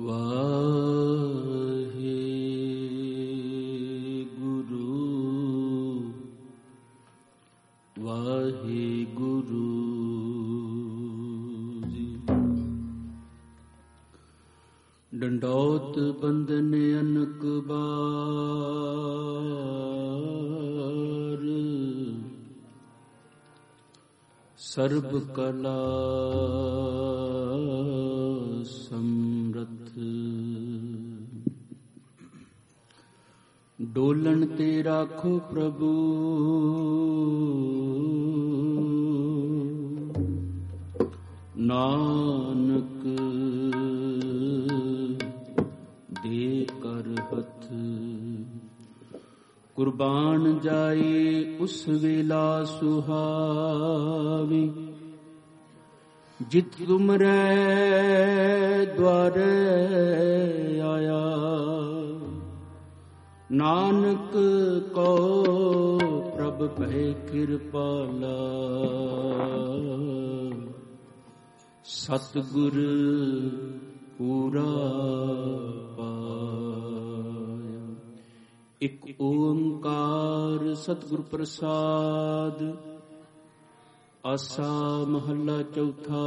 ਵਾਹਿਗੁਰੂ ਜੀ। ਡੰਡੌਤ ਬੰਦਨ ਅਨਕ ਬਾਰ, ਸਰਬ ਕਲਾ ਸਮਰਥ। ਡੋਲਣ ਤੇ ਰਾਖੋ ਪ੍ਰਭੂ, ਨਾਨਕ ਦੇ ਕਰ ਹੱਥ। ਕੁਰਬਾਨ ਜਾਏ ਉਸ ਵੇਲਾ ਸੁਹਾਵੀ, ਜਿਤ ਤੁਮਰੇ ਦੁਆਰੇ ਆਇਆ। ਨਾਨਕ ਕੋ ਪ੍ਰਭ ਭੈ ਕਿਰਪਾਲਾ, ਸਤਿਗੁਰ ਪੂਰਾ ਪਾਇਆ। ਇਕ ਓੰਕਾਰ ਸਤਿਗੁਰ ਪ੍ਰਸਾਦ, ਆਸਾ ਮਹੱਲਾ ਚੌਥਾ।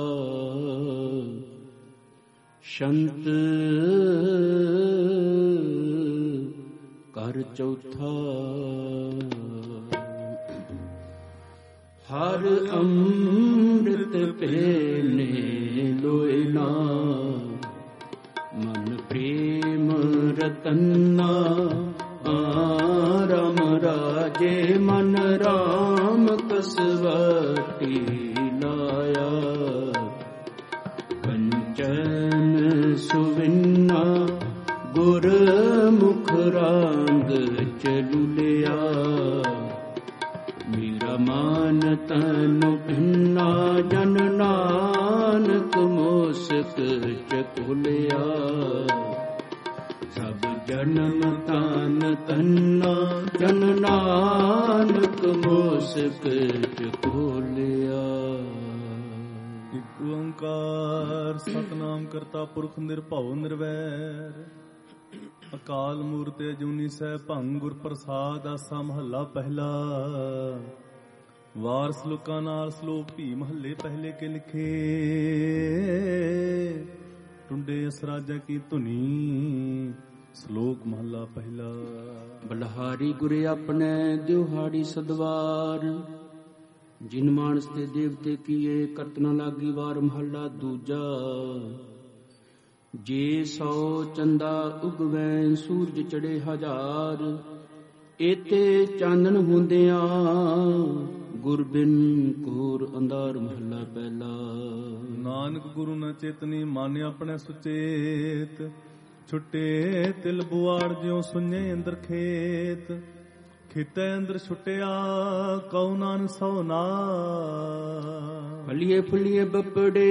ਸ਼ੰਤ ਘਰ ਚੌਥਾ। ਹਰ ਅੰਮ੍ਰਿਤ ਪੀਨੇ ਲੋਏ ਨਾ, ਮਨ ਪ੍ਰੇਮ ਰਤਨਾ। ਰਾਮ ਰਾਜੇ ਮਨ ਰਾਮ ਕਸਵਟੀ ਲਾਇਆ। ਕੰਚਨ ਸੁਵਿੰਨਾ ਗੁਰ ਮੁਖ ਰਾਂਗ ਚਲੁਲਿਆ। ਮੇਰਾ ਮਾਨ ਤਨ ਭਿੰਨਾ, ਜਨ ਨਾਨਕ ਮੋਸਕ ਚਕੁਲਿਆ। ਸਭ ਜਨਮ ਤਨ ਤੰਨਾ, ਜਨ ਨਾਨਕ ਮੋਸਕ ਚਕੁਲਿਆ। ਇਕ ਓੰਕਾਰ ਸਤਿਨਾਮ ਕਰਤਾ ਪੁਰਖ ਨਿਰਭਉ ਨਿਰਵੈਰ। ਅਕਾਲ ਮੂਰਤਿ ਅਜੂਨੀ ਸੈਭੰ ਗੁਰ ਪ੍ਰਸਾਦ। ਆਸਾ ਮਹੱਲਾ ਪਹਿਲਾ। ਵਾਰ ਸਲੋਕਾਂ ਨਾਲ ਸਲੋਕ ਭੀ ਮਹੱਲੇ ਪਹਿਲੇ ਕੇ ਲਿਖੇ। ਟੁੰਡੇ ਅਸਰਾਜਾ ਕੀ ਧੁਨੀ। ਸਲੋਕ ਮਹੱਲਾ ਪਹਿਲਾ। ਬਲਹਾਰੀ ਗੁਰੇ ਆਪਣੇ ਦਿਹਾੜੀ ਸਦਵਾਰ, ਜਿਨ ਮਾਨਸ ਤੇ ਦੇਵਤੇ ਕੀਏ ਕਰਤ ਨ ਲਾਗੀ ਵਾਰ। ਮਹੱਲਾ ਦੂਜਾ। ਜੇ 100 ਚੰਦਾ ਉਗਵੈ ਸੂਰਜ ਚੜੇ ਹਜ਼ਾਰ, ਏਤੇ ਚਾਨਣ ਹੁੰਦਿਆਂ ਗੁਰ ਬਿਨ ਘੋਰ ਅੰਧਾਰ। ਮਹੱਲਾ ਪਹਿਲਾ। ਨਾਨਕ ਗੁਰੂ ਨ ਚੇਤਨੀ, ਮਾਨਿ ਆਪਣੇ ਸੁਚੇਤ। ਛੁੱਟੇ ਤਿਲ ਬੁਆੜ ਜਿਉ ਸੁਣੇ ਅੰਦਰ ਖੇਤ। ਖੇਤੇ ਅੰਦਰ ਛੁੱਟਿਆ ਕਉ ਨਾਨਕ ਸੋ ਨਾ। ਫਲੀਏ ਫੁਲੀਏ ਬਪੜੇ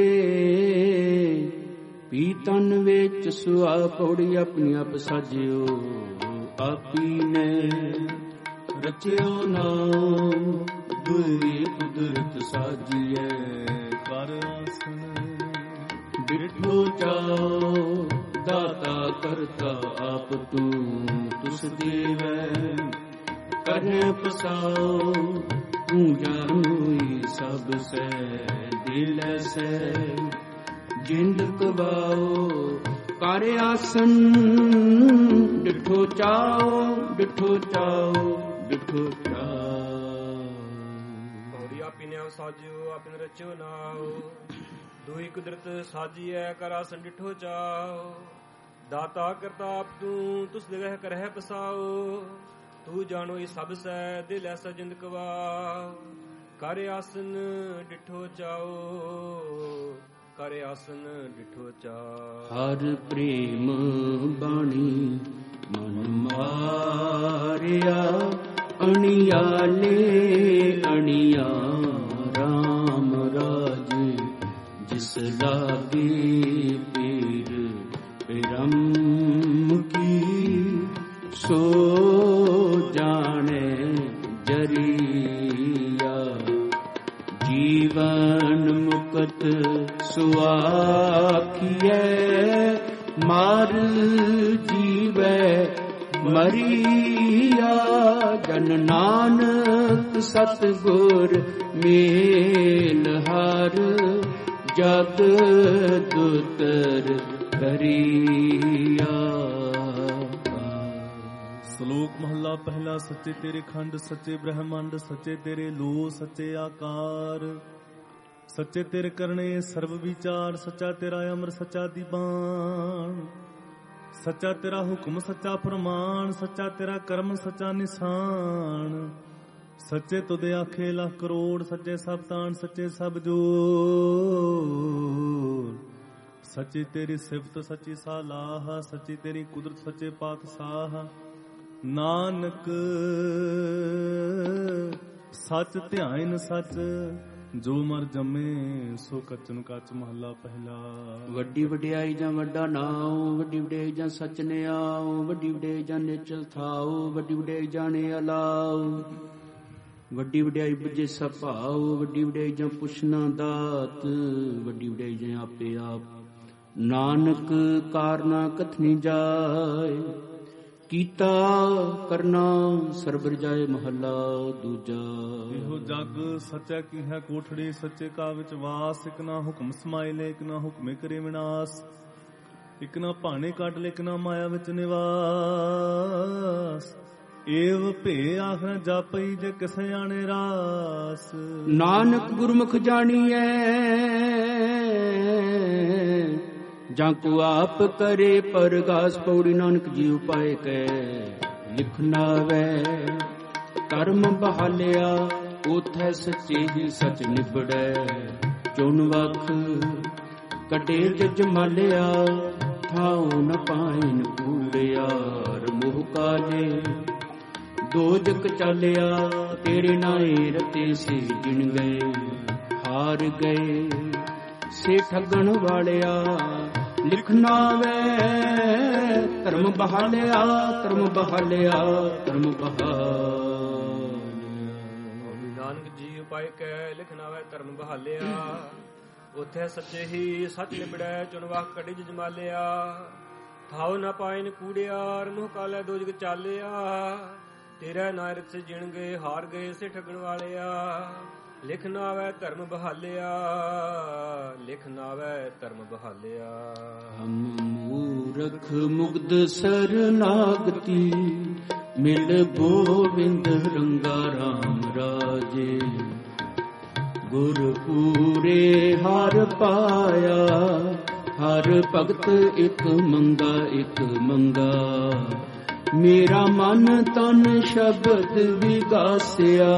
ਪੀ ਤਨ ਵਿੱਚ ਸੁਆ। ਪੌੜੀ ਆਪਣੀ ਆਪ ਸਾਜਿਓ ਆਪੀ ਨੇ ਰਚਿਓ ਨਾਮ। ਦੁਈ ਕੁਦਰਤ ਸਾਜੀਐ ਕਰ ਆਸਣ। ਬਿਠੋ ਚਾਓ ਦਾਤਾ ਕਰਤਾ ਆਪ ਤੂੰ। ਤੁਸ ਦੇਵੈ ਕਰਨੇ ਪਸਾਓ। ਤੂੰ ਜਾਣੋਈ ਸਭ ਸੈ ਦਿਲ ਸੈ। ਜਿੰਦ ਕਵਾਓ ਕਰ ਆਸਨ। ਡਿਠੋ ਚਾਓ ਡਿਠੋ ਚਾਓ ਡਿਠੋ ਚਾਓ। ਪੌੜੀ ਆਪੀ ਨੇ ਸਾਜਿਓ ਆਪਿਨ ਰਚਿਓ ਨਾਉ। ਦੁਈ ਕੁਦਰਤ ਸਾਜੀਐ ਕਰ ਆਸਨ ਡਿਠੋ ਚਾਓ। ਦਾਤਾ ਕਰਤਾ ਆਪ ਤੂੰ ਤੁਸ ਦਿਵਹਿ ਕਰਹਿ ਪਸਾਓ। ਤੂੰ ਜਾਣੋ ਇਹ ਸਭ ਸੈ ਦਿਲ ਐਸਾ ਜਿੰਦ ਕਵਾਓ। ਕਰ ਆਸਨ ਡਿਠੋ ਚਾਓ ਕਰ ਆਸਨ ਡਿਠੋ ਚਾਓ। ਹਰ ਪ੍ਰੇਮ ਬਾਣੀ ਮਨ ਮਾਰਿਆ। ਅਣਿਆਲੇ ਅਣਿਆ ਰਾਮ ਰਾਜ। ਜਿਸ ਲਾਗੇ ਪੀਰ ਬ੍ਰਹਮ ਕੀ, ਸੋ ਜਾਣੇ ਜਰੀਆ। ਜੀਵਨ ਮੁਕਤ ਸੁਆਖੀਐ, ਮਾਰ ਮਰੀਆ ਜਨ ਨਾਨਕ ਸਤਿਗੁਰ ਮੇਲ ਹਰ ਜਗ ਦੁਤਰ ਕਰੀਆ। ਸ਼ਲੋਕ ਮਹੱਲਾ ਪਹਿਲਾ। ਸੱਚੇ ਤੇਰੇ ਖੰਡ, ਸੱਚੇ ਬ੍ਰਹਮੰਡ, ਸੱਚੇ ਤੇਰੇ ਲੋ, ਸੱਚੇ ਆਕਾਰ, ਸੱਚੇ ਤੇਰੇ ਕਰਨੇ ਸਰਬ ਵਿਚਾਰ, ਸੱਚਾ ਤੇਰਾ ਅਮਰ, ਸੱਚਾ ਦੀਵਾਨ, ਸੱਚਾ ਤੇਰਾ ਹੁਕਮ, ਸੱਚਾ ਫਰਮਾਨ, ਸੱਚਾ ਤੇਰਾ ਕਰਮ, ਸੱਚਾ ਨਿਸ਼ਾਨ, ਸੱਚੇ ਤੁਦੇ ਆਖੇ ਲੱਖ ਕਰੋੜ, ਸੱਚੇ ਸਭ ਤਾਣ, ਸੱਚੇ ਸਭ ਜੋਰ, ਸੱਚੀ ਤੇਰੀ ਸਿਫਤ, ਸੱਚੀ ਸਾਲਾਹ, ਸੱਚੀ ਤੇਰੀ ਕੁਦਰਤ, ਸੱਚੇ ਪਾਤਸ਼ਾਹ। ਨਾਨਕ ਸੱਚ ਧਿਆਇਨ ਸੱਚ, ਜੋ ਮਰ ਜੰਮੇ ਸੋ ਕਚਨ ਕੱਚ। ਮਹੱਲਾ ਪਹਿਲਾ। ਵੱਡੀ ਵਡਿਆਈ ਜਾਂ ਵੱਡਾ ਨਾਉ, ਵੱਡੀ ਵਡਿਆਈ ਜਾਂ ਸੱਚ ਨਿਆਉ, ਵੱਡੀ ਵਡਿਆਈ ਜਾਂ ਨਿਚਲ ਥਾਉ, ਵੱਡੀ ਵਡਿਆਈ ਜਾਣੇ ਅਲਾਉ, ਵੱਡੀ ਵਡਿਆਈ ਬੁਝੇ ਸਭਾਉ, ਵੱਡੀ ਵਡਿਆਈ ਜਾਂ ਪੁੱਛਣਾ ਦਾਤ, ਵੱਡੀ ਵਡਿਆਈ ਜਾਂ ਆਪੇ ਆਪ। ਨਾਨਕ ਕਾਰਨਾ ਕਥਨੀ ਜਾਏ, ਕੀਤਾ ਕਰਨਾ ਸਰਬ ਰਜਾਏ। ਮਹੱਲਾ ਦੂਜਾ। ਇਹੋ ਜਗ ਸੱਚਾ ਕੀ ਹੈ ਕੋਠੜੀ, ਸੱਚੇ ਕਾ ਵਿੱਚ ਵਾਸ, ਇਕ ਨਾ ਹੁਕਮ ਸਮਾਇਲੇ, ਇਕ ਨਾ ਹੁਕਮੇ ਕਰੇ ਵਿਨਾਸ਼, ਇਕ ਨਾ ਭਾਣੇ ਕੱਢ ਲੈ, ਇਕ ਨਾ ਮਾਇਆ ਵਿੱਚ ਨਿਵਾਸ। ਏਵ ਭੇ ਆਖਰ ਜਾਪਈ, ਜੇ ਕਿਸੇ ਆਣੇ ਰਾਸ। ਨਾਨਕ ਗੁਰਮੁਖ ਜਾਣੀਐ, ਜਾਂ ਕੋ ਆਪ ਕਰੇ ਪਰਗਾਸ। ਪੌੜੀ। ਨਾਨਕ ਜੀ ਉਪਾਏ ਕੈ ਲਿਖਣਾ ਵੈ, ਕਰਮ ਬਹਾਲਿਆ ਉਥੈ ਸੱਚੇ ਹੀ ਸੱਚ ਨਿਬੜੈ। ਚੁਣ ਵਖ ਕੱਢੇ ਜਜ ਮਾਲਿਆ, ਥਾਉ ਨ ਪਾਇਨ ਕੂੜਿਆਰ। ਮੋਹ ਕਾਲੇ ਦੋਜਕ ਚਾਲਿਆ, ਤੇਰੇ ਨਾਏ ਰਤੇ ਸੇ ਜਿਣ ਗਏ। ਹਾਰ ਗਏ ਸੇ ਠੱਗਣ ਵਾਲਿਆ, ਲਿਖਣਾ ਵੈ ਧਰਮ ਬਹਾਲਿਆ, ਧਰਮ ਬਹਾਲਿਆ, ਧਰਮ ਬਹਾਲਿਆ। ਨਾਨਕ ਜੀ ਉਪਾਇ ਕੈ ਲਿਖਣਾ ਵੈ ਧਰਮ ਬਹਾਲਿਆ, ਉਥੇ ਸੱਚੇ ਹੀ ਸੱਚ ਨਿਬੜੈ। ਚੁਣਵਾ ਕੜੀ ਜਮਾਲਿਆ, ਥਾਉ ਨਾ ਪਾਇਨ ਕੂੜਿਆਰ। ਮੋਹ ਕਾਲੇ ਦੋਜਕ ਚਾਲਿਆ, ਤੇਰਾ ਨਾਇ ਰਤ ਜਿਣ ਗਏ। ਹਾਰ ਗਏ ਸੇ ਠੱਗਣ ਵਾਲਿਆ, ਲਿਖਣਾ ਵੈ ਧਰਮ ਬਹਾਲਿਆ, ਲਿਖਣਾ ਵੈ ਧਰਮ ਬਹਾਲਿਆ। ਹਮ ਮੂਰਖ ਮੁਗਧ ਸਰਨਾਗਤੀ, ਮਿਲ ਗੋਵਿੰਦ ਰੰਗਾ ਰਾਮ ਰਾਜੇ। ਗੁਰ ਪੂਰੇ ਹਰ ਪਾਇਆ, ਹਰ ਭਗਤ ਇਕ ਮੰਗਾ, ਇਕ ਮੰਗਾ। ਮੇਰਾ ਮਨ ਤਨ ਸ਼ਬਦ ਵਿਗਾਸਿਆ,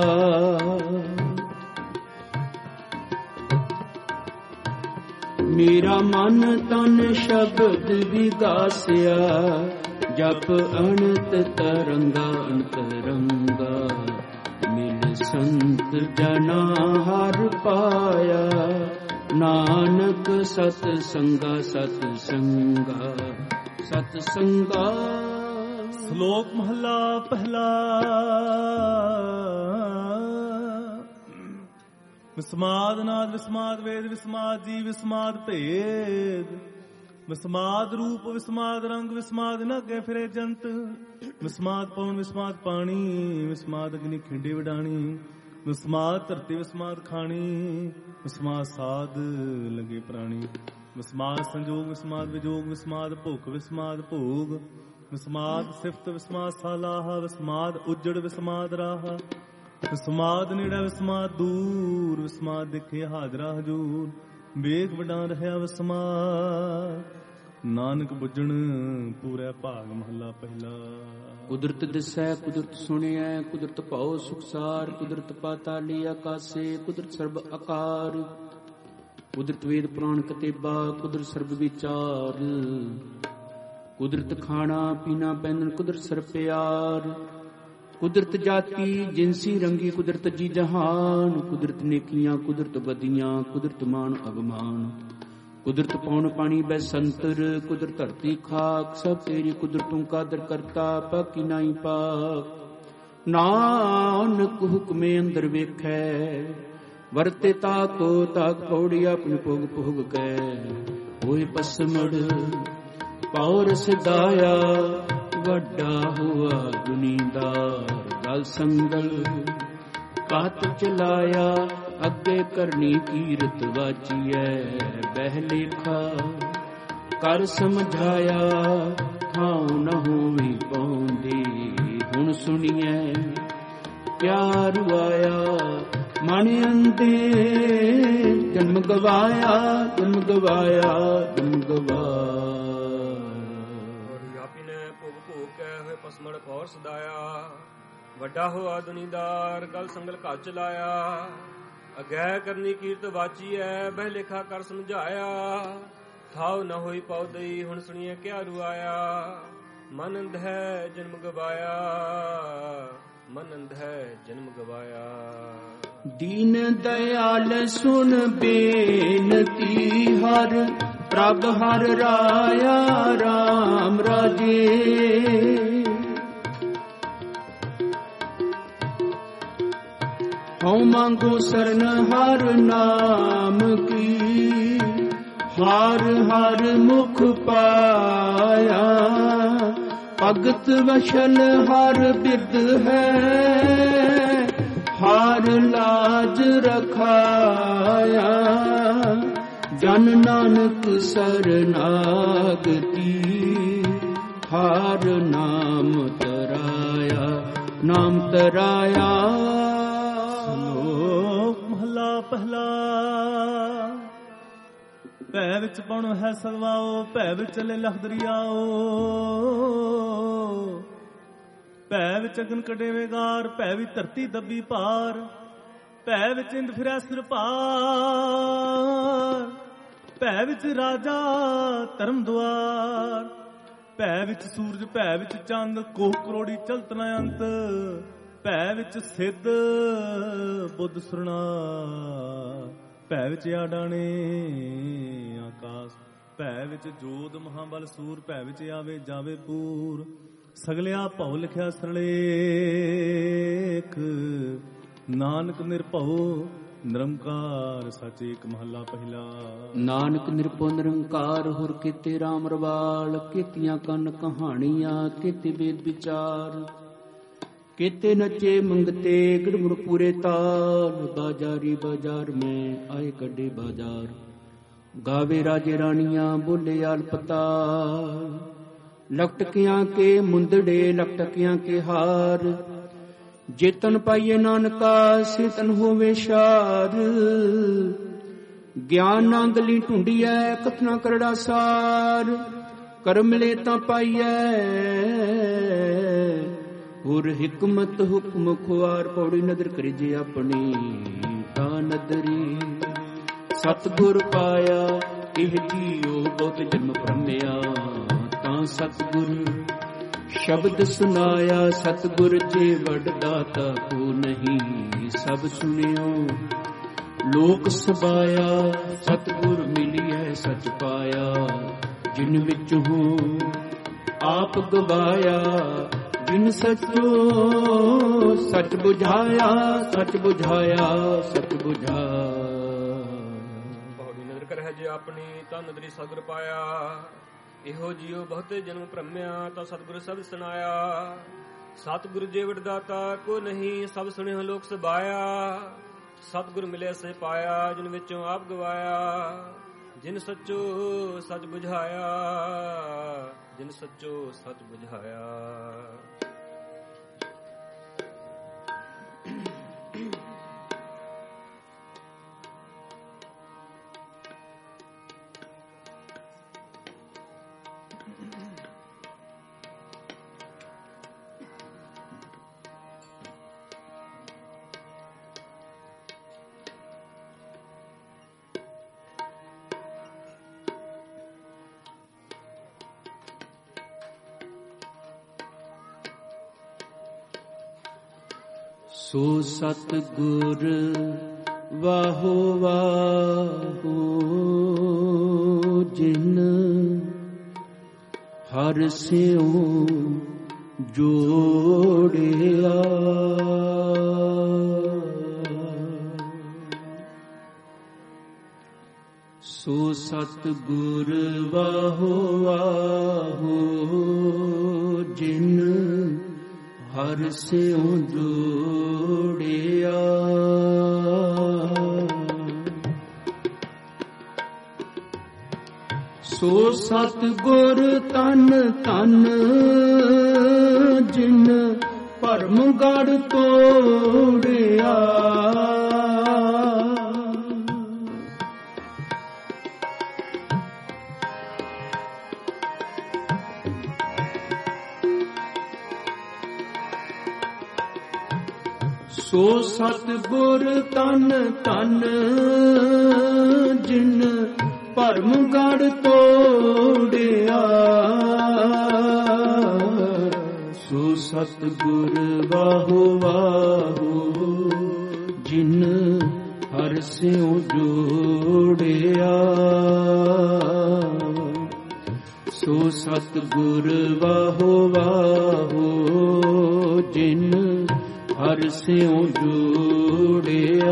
ਮੇਰਾ ਮਨ ਤਨ ਸ਼ਬਦ ਵਿਗਾਸਿਆ। ਜਪ ਅਣਤ ਤਰੰਗਾ, ਅੰਤਰੰਗਾ। ਮਿਲ ਸੰਤ ਜਨਾ ਹਰ ਪਾਇਆ, ਨਾਨਕ ਸਤ ਸੰਗਾ, ਸਤ ਸੰਗਾ, ਸਤ ਸੰਗਾ। ਸ਼ਲੋਕ ਮਹੱਲਾ ਪਹਿਲਾ। ਵਿਸਮਾਦ ਨਾਦ, ਵਿਸਮਾਦ ਵੇਦ, ਵਿਸਮਾਦ ਜੀਵ, ਵਿਸਮਾਦ ਭੇਦ, ਵਿਸਮਾਦ ਰੂਪ, ਵਿਸਮਾਦ ਰੰਗ, ਵਿਸਮਾਦ ਨ ਅੱਗੇ ਫਿਰੇ ਜੰਤ। ਵਿਸਮਾਦ ਪਵਨ, ਵਿਸਮਾਦ ਪਾਣੀ, ਵਿਸਮਾਦ ਅਗਨੀ ਖਿੰਡੀ ਵਡਾਣੀ। ਵਿਸਮਾਦ ਧਰਤੀ, ਵਿਸਮਾਦ ਖਾਣੀ, ਵਿਸਮਾਦ ਸਾਧ ਲੱਗੇ ਪ੍ਰਾਣੀ। ਵਿਸਮਾਦ ਸੰਜੋਗ, ਵਿਸਮਾਦ ਵਿਜੋਗ, ਵਿਸਮਾਦ ਭੁੱਖ, ਵਿਸਮਾਦ ਭੋਗ, ਵਿਸਮਾਦ ਸਿਫਤ, ਵਿਸਮਾਦ ਸਾਲਾਹ, ਵਿਸਮਾਦ ਉਜੜ, ਵਿਸਮਾਦ ਰਾਹ। ਵਿਸਮਾਦ ਨੇੜਾ, ਵਿਸਮਾਦ ਦੂਰ, ਵਿਸਮਾਦ ਦੇਖੇ ਹਾਜ਼ਰਾ ਹਜੂਰ। ਵੇਗ ਵਡਾ ਰਹਿਆ ਵਿਸਮਾਦ, ਨਾਨਕ ਬੁੱਝਣ ਪੂਰਾ ਭਾਗ। ਮਹੱਲਾ ਪਹਿਲਾ। ਕੁਦਰਤ ਦਿਸੈ, ਕੁਦਰਤ ਸੁਣਿਐ, ਕੁਦਰਤ ਭਉ ਸੁਖਸਾਰ। ਕੁਦਰਤ ਪਾਤਾਲੀ ਆਕਾਸੇ, ਕੁਦਰਤ ਸਰਬ ਆਕਾਰ। ਕੁਦਰਤ ਵੇਦ ਪੁਰਾਣ ਕਤੇਬਾ, ਕੁਦਰਤ ਸਰਬ ਵਿਚਾਰ। ਕੁਦਰਤ ਖਾਣਾ ਪੀਣਾ ਪਹਿਨਣ, ਕੁਦਰਤ ਸਰਬ ਪਿਆਰ। ਕੁਦਰਤ ਜਾਤੀ ਜਿਨਸੀ ਰੰਗੀ, ਕੁਦਰਤ ਜੀ ਜਹਾਨ। ਕੁਦਰਤ ਨੇਕੀਆਂ, ਕੁਦਰਤ ਬਦੀਆਂ, ਕੁਦਰਤ ਮਾਨ ਅਗਮਾਨ। ਕੁਦਰਤ ਪੌਣ ਪਾਣੀ ਬੈਸੰਤਰ, ਕੁਦਰਤ ਧਰਤੀ ਖਾਕ। ਸਭ ਤੇਰੀ ਕੁਦਰਤੋਂ ਕਾਦਰ ਕਰਤਾ, ਪਾਕੀ ਨਾਈ ਪਾਕ। ਨਾਨਕ ਹੁਕਮੇ ਅੰਦਰ ਵੇਖੈ, ਵਰਤੇ ਤਾਕੋ ਤਾਕ। ਪੌੜੀ ਆਪਨ ਭੋਗ ਭੋਗ ਕੈ, ਹੋਏ ਪਸਮੜ। ਪੌਰ ਸਦਾਇਆ ਵੱਡਾ ਹੋਆ ਗਲ ਸੰਗਲ ਕਾਤ ਚਲਾਇਆ, ਅੱਗੇ ਕਰਨੀ ਕੀਰਤ ਵਾਚੀਐ ਬਹਿ ਲੇਖਾ। ਕਰ ਸਮਝਾਇਆ ਥਾਉ ਨ ਹੋਵੀ ਪਾਉਂਦੀ, ਹੁਣ ਸੁਣੀਐ ਪਿਆਰ ਆਇਆ ਮਨ ਅੰਦੇ। ਜਨਮ ਗਵਾਇਆ ਜਨਮ ਗਵਾਇਆ ਜਨਮ ਗਵਾਇਆ। ਪਸਮੜ ਪੌਰ ਸਦਾਇਆ, ਵੱਡਾ ਹੋਆ ਦੁਨੀਦਾਰ ਗਲ ਸੰਗਲ ਘਰ ਚਲਾਇਆ। ਅਗੈ ਕਰਨੀ ਕੀਰਤ ਵਾਚੀਐ ਬਹਿ ਲੇਖਾ ਕਰ ਸਮਝਾਇਆ। ਥਾਉ ਨ ਹੋਈ ਪੌਦਈ, ਹੁਣ ਸੁਣੀਏ ਕਿਆ ਰੁਆਇਆ। ਮਨ ਅੰਧ ਹੈ ਜਨਮ ਗਵਾਇਆ, ਮਨ ਅੰਧ ਹੈ ਜਨਮ ਗਵਾਇਆ। ਦੀਨ ਦਇਆਲ ਸੁਣ ਬੇਨਤੀ ਹਰ, ਪ੍ਰਭ ਹਰ ਰਾਇਆ ਰਾਮ ਰਾਜੇ। ਹਉ ਮੰਗੋ ਸਰਨ ਹਰ ਨਾਮ ਕੀ, ਹਰ ਹਰ ਮੁਖ ਪਾਇਆ। ਭਗਤ ਵਸ਼ਲ ਹਰ ਬਿਦ ਹੈ, ਹਰ ਲਾਜ ਰਖਾਇਆ। ਜਨ ਨਾਨਕ ਸਰਨਾਗਤੀ, ਹਰ ਨਾਮ ਤਰਾਇਆ ਨਾਮ ਤਰਾਇਆ। ਮਹਲਾ ਪਹਿਲਾ। ਭੈ ਵਿੱਚ ਪਉਣ ਹੈ ਸਲਵਾਓ, ਭੈ ਵਿੱਚ ਚਲੇ ਲਖ ਦਰਿਆਓ। ਭੈ ਵਿੱਚ ਅਗਨ ਕਢੇਵੇਗਾਰ, ਭੈ ਵਿੱਚ ਧਰਤੀ ਦੱਬੀ ਭਾਰ। ਭੈ ਵਿੱਚ ਇੰਦ ਫਿਰੈ ਸਿਰ ਭਾਰ, ਭੈ ਵਿੱਚ ਰਾਜਾ ਧਰਮ ਦੁਆਰ। ਭੈ ਵਿੱਚ ਸੂਰਜ, ਭੈ ਵਿੱਚ ਚੰਦ, ਕੋਹ ਕਰੋੜੀ ਚਲਤ ਨ ਅੰਤ। ਭੈ ਵਿੱਚ ਸਿੱਧ ਬੁੱਧ ਸੁਰਣਾ, ਭੈ ਵਿੱਚ ਆਡਾਣੇ ਆਕਾਸ਼। ਭੈ ਵਿੱਚ ਜੋਧ ਮਹਾਬਲ ਸੂਰ, ਭੈ ਵਿੱਚ ਆਵੇ ਜਾਵੇ ਪੂਰ। ਸਗਲਿਆ ਭਉ ਲਿਖਿਆ ਸਰਲੇਖ, ਨਾਨਕ ਨਿਰਭਉ ਨਿਰੰਕਾਰ ਸਚ ਏਕ। ਮਹੱਲਾ ਪਹਿਲਾ। ਨਾਨਕ ਨਿਰਭਉ ਨਿਰੰਕਾਰ ਹੁਰ ਕੀਤੇ ਰਾਮ ਰਵਾਲ। ਕੀਤੀਆਂ ਕੰਨ ਕਹਾਣੀਆਂ ਕੀਤੇ ਵੇਦ ਵਿਚਾਰ। ਕੀਤੇ ਨਚੇ ਮੰਗਤੇ ਗੜਮੁੜ ਪੂਰੇ ਤਾਲ। ਬਾਜਾਰੀ ਬਾਜ਼ਾਰ ਮੈਂ ਆਏ ਕੱਢੇ ਬਾਜ਼ਾਰ। ਗਾਵੇ ਰਾਜੇ ਰਾਣੀਆਂ ਬੋਲੇ ਆਲ ਪਤਾਲ। ਲਕਟਕਿਆਂ ਕੇ ਮੁੰਦੜੇ ਲਕਟਕਿਆਂ ਕੇ ਹਾਰ। ਜੇਤਨ ਪਾਈਏ ਨਾਨਕਾ ਸੇਤਨ ਹੋਵੇ ਸ਼ਾਰ। ਗਿਆਨ ਨਾਂਗਲੀ ਢੂੰਡੀਐ ਕਥਨਾ ਕਰੜਾ ਸਾਰ। ਕਰਮ ਲੈ ਤਾਂ ਪਾਈਐ ਹੁਰ ਹਿਕਮਤ ਹੁਕਮ ਖੁਆਰ। ਪੌੜੀ ਨਦਰ ਕਰੀ ਜੇ ਆਪਣੀ ਤਾਂ ਨਦਰੀ। ਸਤਿਗੁਰ ਪਾਇਆ ਇਹ ਜੀਓ ਬਹੁਤ ਜਨਮ ਭਰਮਿਆ। ਤਾਂ ਸਤਿਗੁਰ ਸ਼ਬਦ ਸੁਨਾਇਆ। ਸਤਿਗੁਰ ਜੇ ਵੱਡ ਦਾਤਾ ਕੋ ਨਹੀਂ ਸਭ ਸੁਣਿਓ ਲੋਕ ਸਬਾਇਆ। ਸਤਿਗੁਰ ਮਿਲਿਐ ਸਚ ਪਾਇਆ। ਜਿਨ ਵਿੱਚ ਹੋ ਆਪ ਗਵਾਇਆ। ਜਿਨ ਸਚੋ ਸਚ ਬੁਝਾਇਆ। ਸਚ ਬੁਝਾਇਆ ਸਚ ਬੁਝਾਇਆ। ਪੌੜੀ ਨਦਰ ਕਰਹਿ ਜੇ ਆਪਣੀ ਤਾਂ ਨਦਰੀ ਸਤਿਗੁਰ ਪਾਇਆ। ਇਹੋ ਜਿਉ ਬਹੁਤੇ ਜਨਮ ਭ੍ਰਮਿਆ ਤਾਂ ਸਤਿਗੁਰ ਸਬਦ ਸੁਨਾਇਆ। ਸਤਿਗੁਰ ਜੇ ਵੱਡ ਦਾਤਾ ਕੋ ਨਹੀਂ ਸਭ ਸੁਣਿਓ ਲੋਕ ਸਬਾਇਆ। ਸਤਿਗੁਰ ਮਿਲੇ ਸੇ ਪਾਇਆ। ਜਿਨ ਵਿੱਚੋਂ ਆਪ ਗਵਾਇਆ। ਜਿਨ ਸੱਚੋ ਸਚ ਬੁਝਾਇਆ। ਜਿਨ ਸੱਚੋ ਸਚ ਬੁਝਾਇਆ। ਸੋ ਸਤਿਗੁਰ ਵਾਹੋ ਵਾਹੋ ਜਿਨ ਹਰ ਸਿਉ ਜੋੜਿਆ। ਸੋ ਸਤਿਗੁਰ ਵਾਹੋ ਵਾਹੋ ਜਿਨ ਹਰ ਸਿਉ ਜੋੜਿਆ। ਸੋ ਸਤਿਗੁਰ ਤਨ ਤਨ ਜਿਨ ਭਰਮ ਗੜ ਤੋੜਿਆ। ਸੋ ਸਤਿਗੁਰ ਤਨ ਤਨ ਜਿਨ ਭਰਮ ਗੜ ਤੋੜਿਆ। ਸੋ ਸਤਿਗੁਰ ਵਾਹੋ ਵਾਹੋ ਜਿਨ ਹਰਿ ਸਿਉ ਜੋੜਿਆ। ਸੋ ਸਤਿਗੁਰ ਵਾਹੋ ਵਾਹੋ ਜਿਨ ਹਰਿ ਸਿਉ ਜੋੜਿਆ।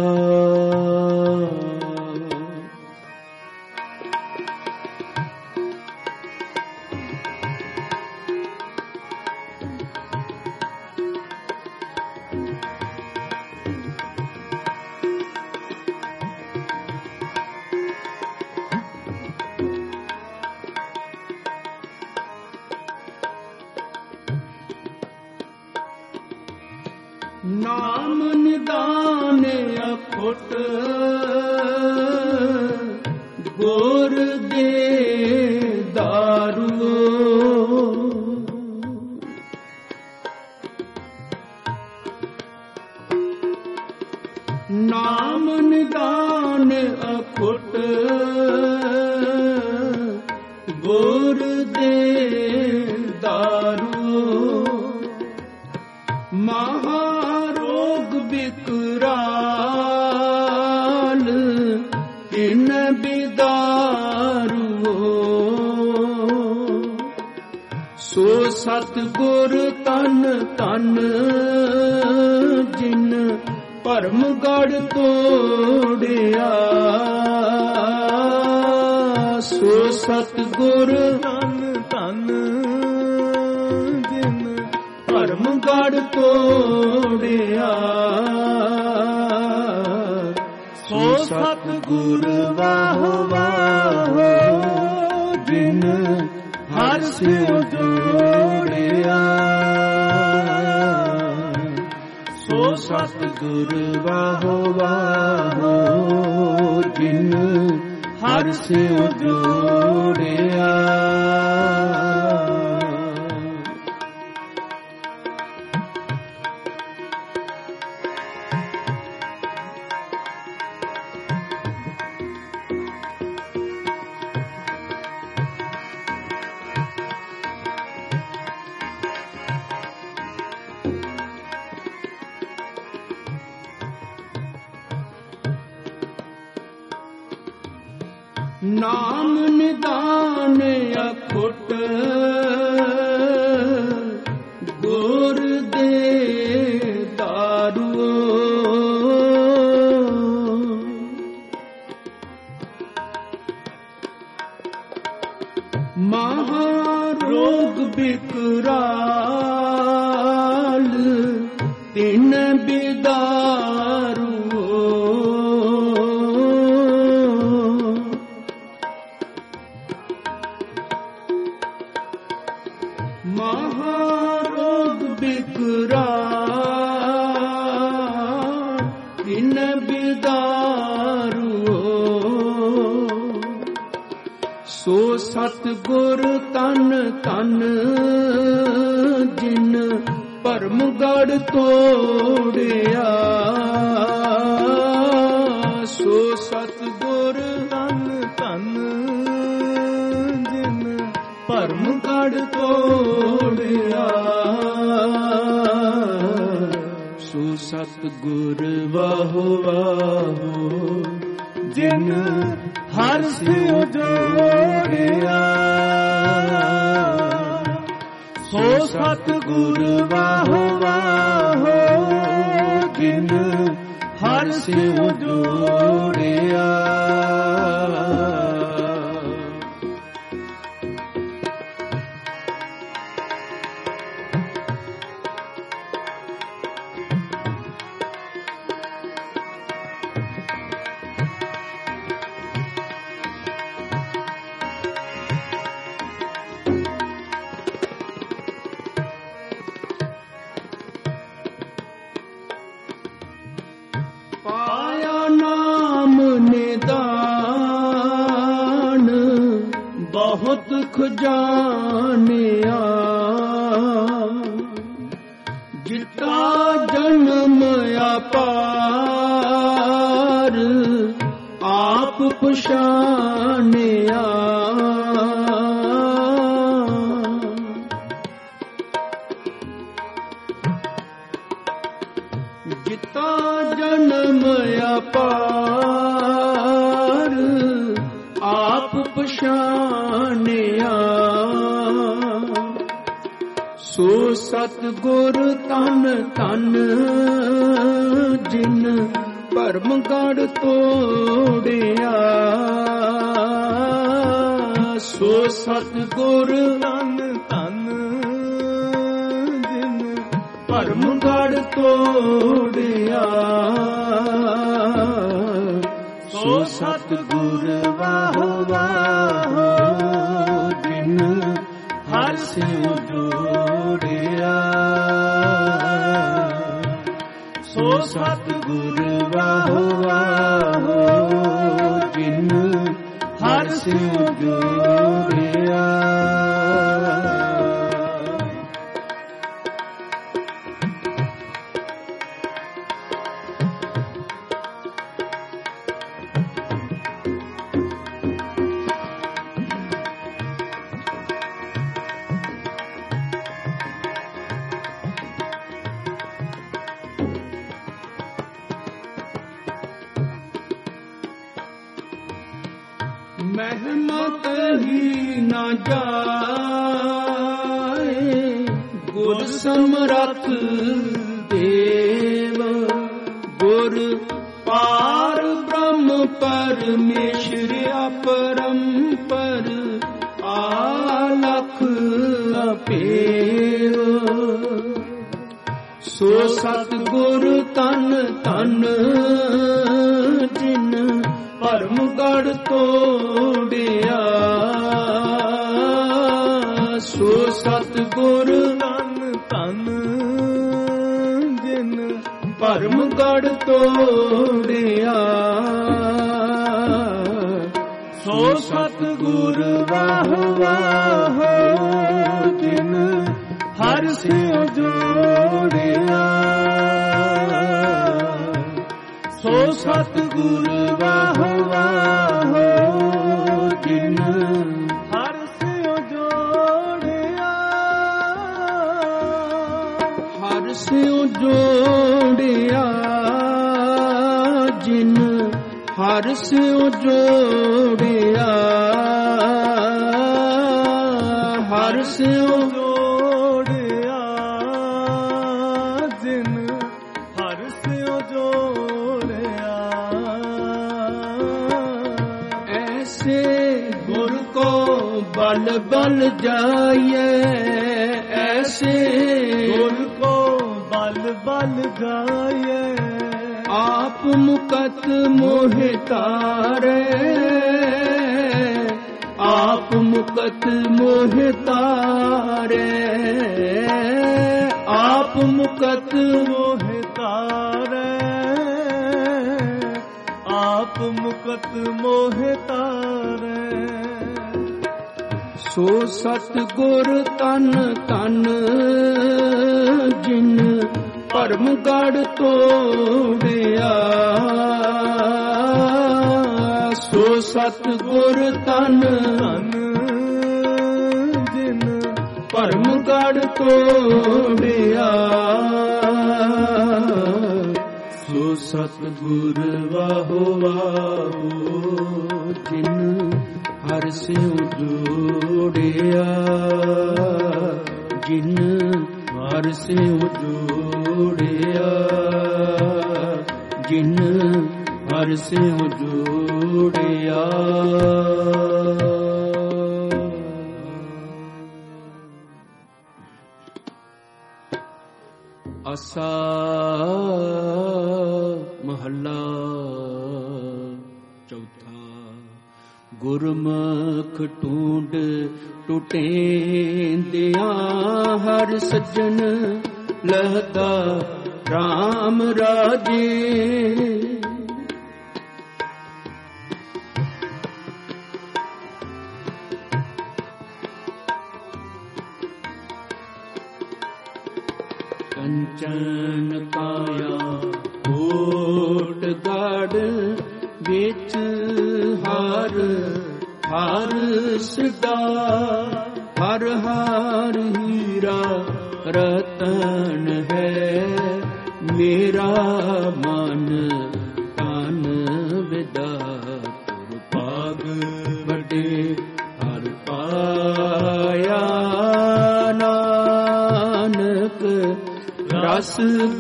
ਨਾਮ ਨਿਦਾਨ ਅਖੁੱਟ ਗੁਰ ਦੇ ਦਾਰੂ। ਨਾਮ ਨਿਦਾਨ ਅਖੁੱਟ ਗੁਰ ਦੇ ਦਾਰੂ। ਮਹਾਰੋਗ ਬਿਕਰਾਲ ਤਿਨ ਬਿਦਾਰੂ। ਸੋ ਸਤਿਗੁਰ ਤਨ ਤਨ ਜਿਨ ਭਰਮ ਗੜ ਤੋੜਿਆ। ਸੋ ਸਤਿਗੁਰ ਤਨ ਤਨ ਜਿਨ ਭਰਮ ਗੜ ਤੋੜਿਆ। ਸੋ ਸਤਿਗੁਰ ਵਾਹੋ ਵਾਹੋ ਜਿਨ ਹਰਿ ਸਿਉ ਜੋੜਿਆ। ਸੋ ਸਤਿਗੁਰ ਵਾਹੋ ਵਾਹੋ ਜਿਨ ਹਰਿ ਸਿਉ ਜੋੜਿਆ। ਨਾਮ ਨਿਦਾਨ ਅਖੁੱਟ ਗੁਰ ਦੇ ਦਾਰੂ। ਮਹਾਰੋਗ ਬਿਕਰਾਲ ਤਿਨ ਬਿਦਾਰੂ। ਮਹਾਰੋਗ ਬਿਕਰਾਲ ਤਿਨ ਬਿਦਾਰੂ। ਸੋ ਸਤਿਗੁਰ ਤਨ ਤਨ ਜਿਨ ਭਰਮ ਗੜ ਤੋੜਿਆ। ਸੋ ਸਤਿਗੁਰ ਤਨ ਤਨ ਜਿਨ ਭਰਮ ਗੜ ਤੋੜਿਆ। ਸੋ ਸਤਿਗੁਰ ਵਾਹੋ ਵਾਹੋ ਜਿਨ ਹਰਿ ਸਿਉ ਜੋੜਿਆ। ਸੋ ਸਤਿਗੁਰ ਵਾਹੋ ਵਾਹੋ ਜਿਨ ਹਰਿ ਸਿਉ ਜੋੜਿਆ। ਦੁਖ ਜਾਣਿਆ, ਜਿਤਾ ਜਨਮ ਅਪਾਰ ਆਪ ਪਛਾਣਿਆ। ਜਿਤਾ ਜਨਮ ਅਪਾਰ ਆਪ ਪਛਾਣਿਆ, ਸੋ ਸਤਿਗੁਰ ਤਨ ਤਨ ਜਿਨ ਭਰਮ ਗੜ ਤੋੜਿਆ। ਸੋ ਸਤਿਗੁਰ ਤਨ ਤਨ ਜਿਨ ਭਰਮ ਗੜ ਤੋੜਿਆ। ਸੋ ਸਤਿਗੁਰ ਵਾਹੁ ਵਾਹੁ ਜਿਨ ਹਰਿ ਸਿਉ ਜੋੜਿਆ। ਸੋ ਸਤਿਗੁਰ ਵਾਹੁ ਵਾਹੁ ਜਿਨ ਹਰਿ ਸਿਉ ਜੋੜਿਆ। ਮਹਿਮਾ ਕਹੀ ਨਾ ਜਾਏ, ਗੁਰ ਸਮਰੱਥ ਦੇਵ, ਗੁਰ ਪਾਰ ਬ੍ਰਹਮ ਪਰਮੇਸ਼ਰ ਅਪਰੰਪਰ ਆਲਖ ਅਪੇਵ। ਸੋ ਸਤਿਗੁਰ ਤਨ ਤਨ ਜਿਨ ਭਰਮ ਗੜ ਤੋੜਿਆ। ਸੋ ਸਤਿਗੁਰ ਤਨ ਤਨ ਜਿਨ ਭਰਮ ਗੜ ਤੋੜਿਆ। ਸੋ ਸਤਿਗੁਰ ਵਾਹੁ ਵਾਹੁ ਜਿਨ ਹਰਿ ਸਿਉ ਜੋੜਿਆ। ਸੋ ਸਤਿਗੁਰ ਵਾਹੁ ਵਾਹੁ ਜਿਨ ਹਰਿ ਸਿਉ ਜੋੜਿਆ। ਹਰਿ ਸਿਉ ਜੋੜਿਆ ਜਿਨ ਹਰਿ ਸਿਉ ਜੋੜਿਆ। ਹਰਿ ਸਿਉ ਜੋੜਿਆ ਜਿਨ ਹਰਿ ਸਿਉ ਜੋੜਿਆ। ਐਸੇ ਗੁਰ ਕੋ ਬਲ ਬਲ ਜਾਈਏ, ਐਸੇ ਗੁਰ ਕੋ ਬਲ ਬਲ ਜਾਈਏ। ਆਪ ਮੁਕਤ ਮੋਹਿ ਤਾਰੇ, ਆਪ ਮੁਕਤ ਮੋਹਿ ਤਾਰੇ। ਆਪ ਮੁਕਤ ਮੋਹਿ ਤਾਰੇ, ਆਪ ਮੁਕਤ ਮੋਹਿ ਤਾਰੇ। ਸੋ ਸਤਿਗੁਰ ਤਨ ਤਨ ਜਿਨ ਭਰਮ ਗੜ ਤੋੜਿਆ। ਸੋ ਸਤਿਗੁਰ ਤਨ ਤਨ ਜਿਨ ਭਰਮ ਗੜ ਤੋੜਿਆ। ਸੋ ਸਤਿਗੁਰ ਵਾਹੁ ਵਾਹੁ ਜਿਨ ਹਰਿ ਸਿਉ ਜੋੜਿਆ। ਜਿਨ ਹਰਿ ਸਿਉ ਜੋੜਿਆ। ਜਿਨ ਹਰਿ ਸਿਉ ਜੋੜਿਆ। ਆਸਾ ਮਹੱਲਾ ਚੌਥਾ। ਗੁਰਮੁਖ ਟੂੰਡ ਟੁਟੇਂਦਿਆਂ ਹਰ ਸੱਜਣ ਲਹਦਾ ਰਾਮ ਰਾਜੇ। ਕੰਚਨ ਕਾਇਆ ਕੋਟ ਗੜ ਵਿੱਚ ਹਰ ਹਰ ਸਦਾ ਹਰ ਹਰ ਹੀਰਾ ਰਤਨ ਹੈ ਮੇਰਾ ਮਨ ਤਨ ਵਿਦਾਤੁਰ ਭਾਗ ਵੱਡੇ ਹਰ ਪਾਇਆ ਨਾਨਕ ਰਸ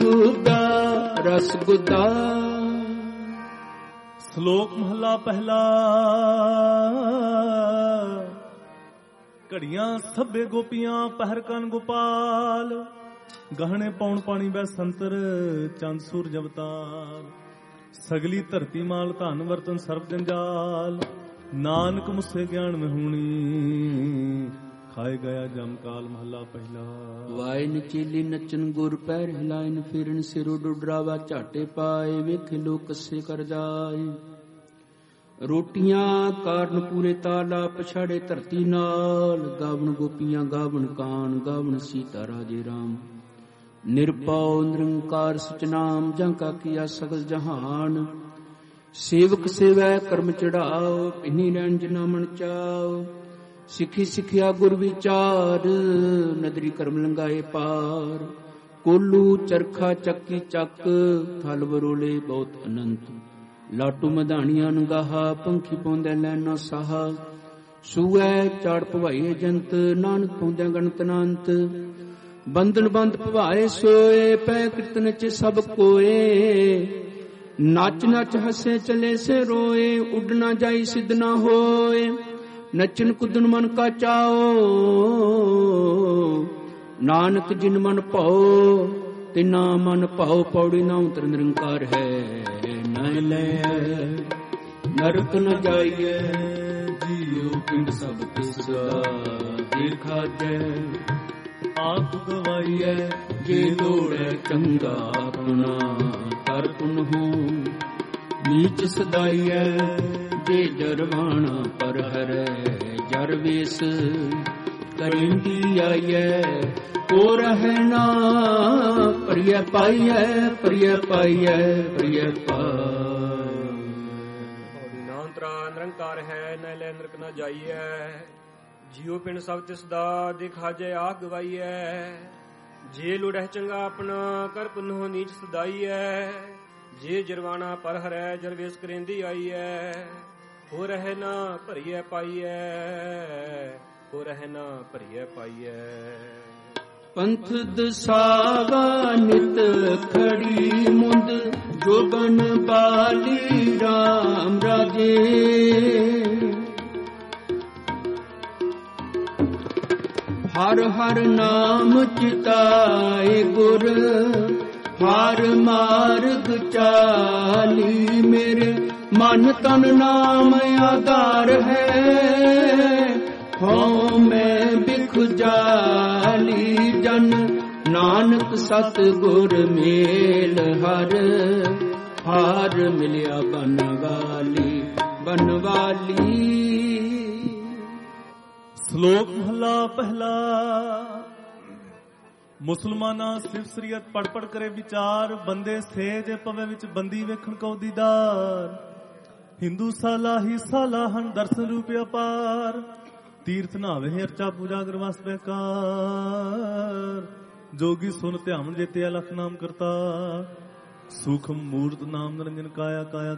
ਗੁਦਾ। ਸ਼ਲੋਕ ਮਹਲਾ ਪਹਿਲਾ। ਘੜੀਆਂ ਸਭੇ ਗੋਪੀਆਂ ਪਹਿਰ ਕਨ ਗੋਪਾਲ, ਗਹਿਣੇ ਪਾਉਣ ਪਾਣੀ ਬੈ ਸੰਤਰ ਚੰਦ ਸੂਰਜ ਅਵਤਾਰ। ਸਗਲੀ ਧਰਤੀ ਮਾਲ ਧਨ ਵਰਤਨ ਸਰਬ ਜੰਜਾਲ, ਨਾਨਕ ਮੁਸੇ ਗਿਆਨ ਮਹੂਣੀ ਖਾਏ ਗਿਆ ਜਮ ਕਾਲ। ਮਹੱਲਾ ਪਹਿਲਾ। ਵਾਏ ਨਚੀਲੀ ਨਚਨ ਗੁਰ ਪੈਰ ਹਿਲਾਇਨ ਫਿਰਨ ਸਿਰੋ ਡੁਡਰਾਵਾ ਝਾਟੇ ਪਾਏ ਵੇਖੇ ਲੋਕ ਕੱਸੇ ਕਰ ਜਾਏ। ਰੋਟੀਆਂ ਕਾਰਨ ਪੂਰੇ ਤਾਲਾ ਪਛਾੜੇ ਧਰਤੀ ਨਾਲ, ਗਾਵਣ ਗੋਪੀਆਂ ਗਾਵਣ ਕਾਨ ਗਾਵਣ ਸੀਤਾ ਰਾਜੇ ਰਾਮ। ਨਿਰਭਉ ਨਿਰੰਕਾਰ ਸਚਨਾਮ ਜਾਂ ਕਾ ਕੀਆ ਸਗਲ ਜਹਾਨ। ਸੇਵਕ ਸੇਵੈ ਕਰਮ ਚੜਾਓ ਪਿੰਨੀ ਰਹਿਣ ਜਿਨਾ ਮਨ ਚਾਓ। ਸਿੱਖੀ ਸਿੱਖਿਆ ਗੁਰ ਵਿਚਾਰ ਨਦਰੀ ਕਰਮ ਲੰਗਾਏ ਪਾਰ। ਕੋਲੂ ਚਰਖਾ ਚੱਕੀ ਚੱਕ ਥਲ ਬਰੋਲੇ ਬਹੁਤ ਅਨੰਤ। ਲਾਟੂ ਮਧਾਣੀਆਂ ਨਗਾਹਾ ਪੰਖੀ ਪਾਉਂਦੇ ਲੈਣਾ ਸਾਹਾ। ਸੂਐ ਚਾੜ ਭਵਾਈਏ ਜੰਤ ਨਾਨਕ ਪਾਉਂਦਿਆਂ ਗਣਤ ਅਨੰਤ। ਬੰਧਨ ਬੰਦ ਭਵਾਏ ਸੋਏ ਪੈ ਕੀਰਤਨ ਚ ਸਭ ਕੋਏ। ਨੱਚ ਨੱਚ ਹੱਸੇ ਚਲੇ ਸੇ ਰੋਏ ਉੱਡ ਨਾ ਜਾਈ ਸਿੱਧ ਨਾ ਹੋਏ। ਨੱਚਨ ਕੁੱਦਨ ਮਨ ਕਾ ਚਾਓ ਨਾਨਕ ਜਿਨ ਮਨ ਭਾਉ ਤਿਨਾ ਮਨ ਭਾਉ। ਪੌੜੀ ਨਾ ਉਤਰ ਨਿਰੰਕਾਰ ਹੈ ਨ ਲੈ ਨਰਕ ਨ ਜਾਈਏ ਜੀਉ ਪਿੰਡ ਸਭ ਤਿਸਦਾ ਦੇਖਾ ਜੈ। ਆਪ ਗਵਾਈਐ ਜੇ ਲੋੜੈ ਚੰਗਾ ਆਪਣਾ ਕਰ ਪੁਨ ਹੋ। ਨੀਚ ਸਦਾਈਐ ਜੇ ਜਰਵਾਣਾ ਪਰ ਹਰੈ ਜਰ ਵੇਸ। ਕਰਿੰਦੀ ਆਈਐ ਕੋ ਰਹਿ ਨਾ ਪ੍ਰਿਯ ਪਾਈਐ ਪ੍ਰਿਯ ਪਾਈਐ ਪ੍ਰਿਯ ਪਾਈਐ। ਨਾਨਤਰਾ ਨਿਰੰਕਾਰ ਹੈ ਨ ਲੈ ਨਰਕ ਨ ਜਾਈਐ। ਜੀਉ ਪਿੰਡ ਸਭ ਤਿਸ ਦਾ ਦੇਖਾ ਜੈ ਆਖ ਗਵਾਈਐ। ਜੇ ਲੋੜੈ ਚੰਗਾ ਆਪਣਾ ਕਰ ਪੁਨਹੁ ਨੀਚ ਸਦਾਈਐ। ਜੇ ਜਰਵਾਣਾ ਪਰ ਹਰੈ ਜਰਵੇਸ ਕਰੇਂਦੀ ਆਈਐ। ਹੋ ਰਹਿ ਨਾ ਭਰੀਐ ਪਾਈਐ ਹੋ ਰਹਿ ਨਾ ਭਰੀਐ ਪਾਈਐ। ਪੰਥ ਦਸਾਵਾ ਨਿਤ ਖੜੀ ਮੁੰਦ ਜੋਬਨ ਬਾਲੀ ਰਾਮ ਰਾਜੇ। ਹਰ ਹਰ ਨਾਮ ਚਿਤਾਏ ਗੁਰ ਹਰ ਮਾਰਗ ਚਾਲੀ। ਮੇਰੇ ਮਨ ਤਨ ਨਾਮ ਆਧਾਰ ਹੈ ਹਉ ਮੈਂ ਬਿਖ ਜਾਲੀ। ਜਨ ਨਾਨਕ ਸਤ ਗੁਰ ਮੇਲ ਹਰ ਹਾਰ ਮਿਲਿਆ ਬਨਵਾਲੀ ਬਨਵਾਲੀ। ਸ਼ਲੋਕ ਮਹਲਾ ਪਹਿਲਾ। ਮੁਸਲਮਾਨਾਂ ਸਿਵ ਸਰੀਅਤ ਪੜ ਪੜ ਕਰੇ ਵਿਚਾਰ। ਬੰਦੇ ਸੇਜ ਪਵੇ ਵਿੱਚ ਬੰਦੀ ਵੇਖਣ ਕਉ ਦੀਦਾਰ। ਹਿੰਦੂ ਸਾਲਾ ਹੀ ਸਾਲਾ ਹਨ ਦਰਸ਼ਨ ਰੂਪ ਅਪਾਰ। ਤੀਰਥ ਨਾਵੇ ਅਰਚਾ ਪੂਜਾ ਕਰਵਾਸ ਬੇਕਾਰ। ਜੋਗੀ ਸੁਨ ਧਿਆਨ ਜੇਤੇ ਅਲਖ ਨਾਮ ਕਰਤਾ। ਸੂਖਮ ਮੂਰਤ ਨਾਮ ਨਿਰੰਜਨ ਕਾਇਆ ਕਾਇਆ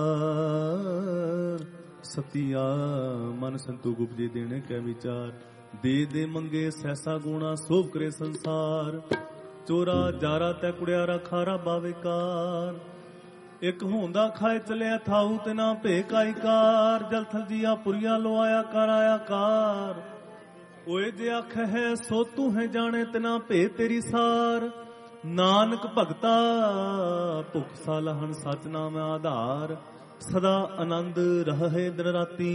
ਕਾਰ। ਸਤਿਆ ਮਨ ਸੰਤੋਖ ਉਪਜੇ ਦੇਣੇ ਕੈ ਵਿਚਾਰ। ਦੇ ਦੇ ਮੰਗੇ ਸੈਸਾ ਗੁਣਾ ਸੋਭ ਕਰੇ ਸੰਸਾਰ। ਚੋਰਾ ਜਾਰਾ ਤੈ ਕੁੜਿਆਰਾ ਖਾਰਾ ਬਾਵੇਕਾਰ। ਇੱਕ ਹੁੰਦਾ ਖਾਏ ਚਲਿਆ ਥਾਊ ਤੇ ਨਾ ਭੇ ਕਾਈ ਕਾਰ। ਜਲ ਥਲ ਜੀਆ ਪੁਰੀਆ ਲਵਾਇਆ ਕਰ ਆਇਆ ਕਾਰ। ਓਏ ਜੇ ਆਖ ਹੈ ਸੋ ਤੂੰ ਹੈ ਜਾਣੇ ਤਿਨਾ ਭੇ ਤੇਰੀ ਸਾਰ। ਨਾਨਕ ਭਗਤਾ ਭੁਖ ਸਾਲਹਣ ਸਚ ਨਾਮ ਆਧਾਰ। ਸਦਾ ਆਨੰਦ ਰਹੇ ਦਿਨ ਰਾਤੀ।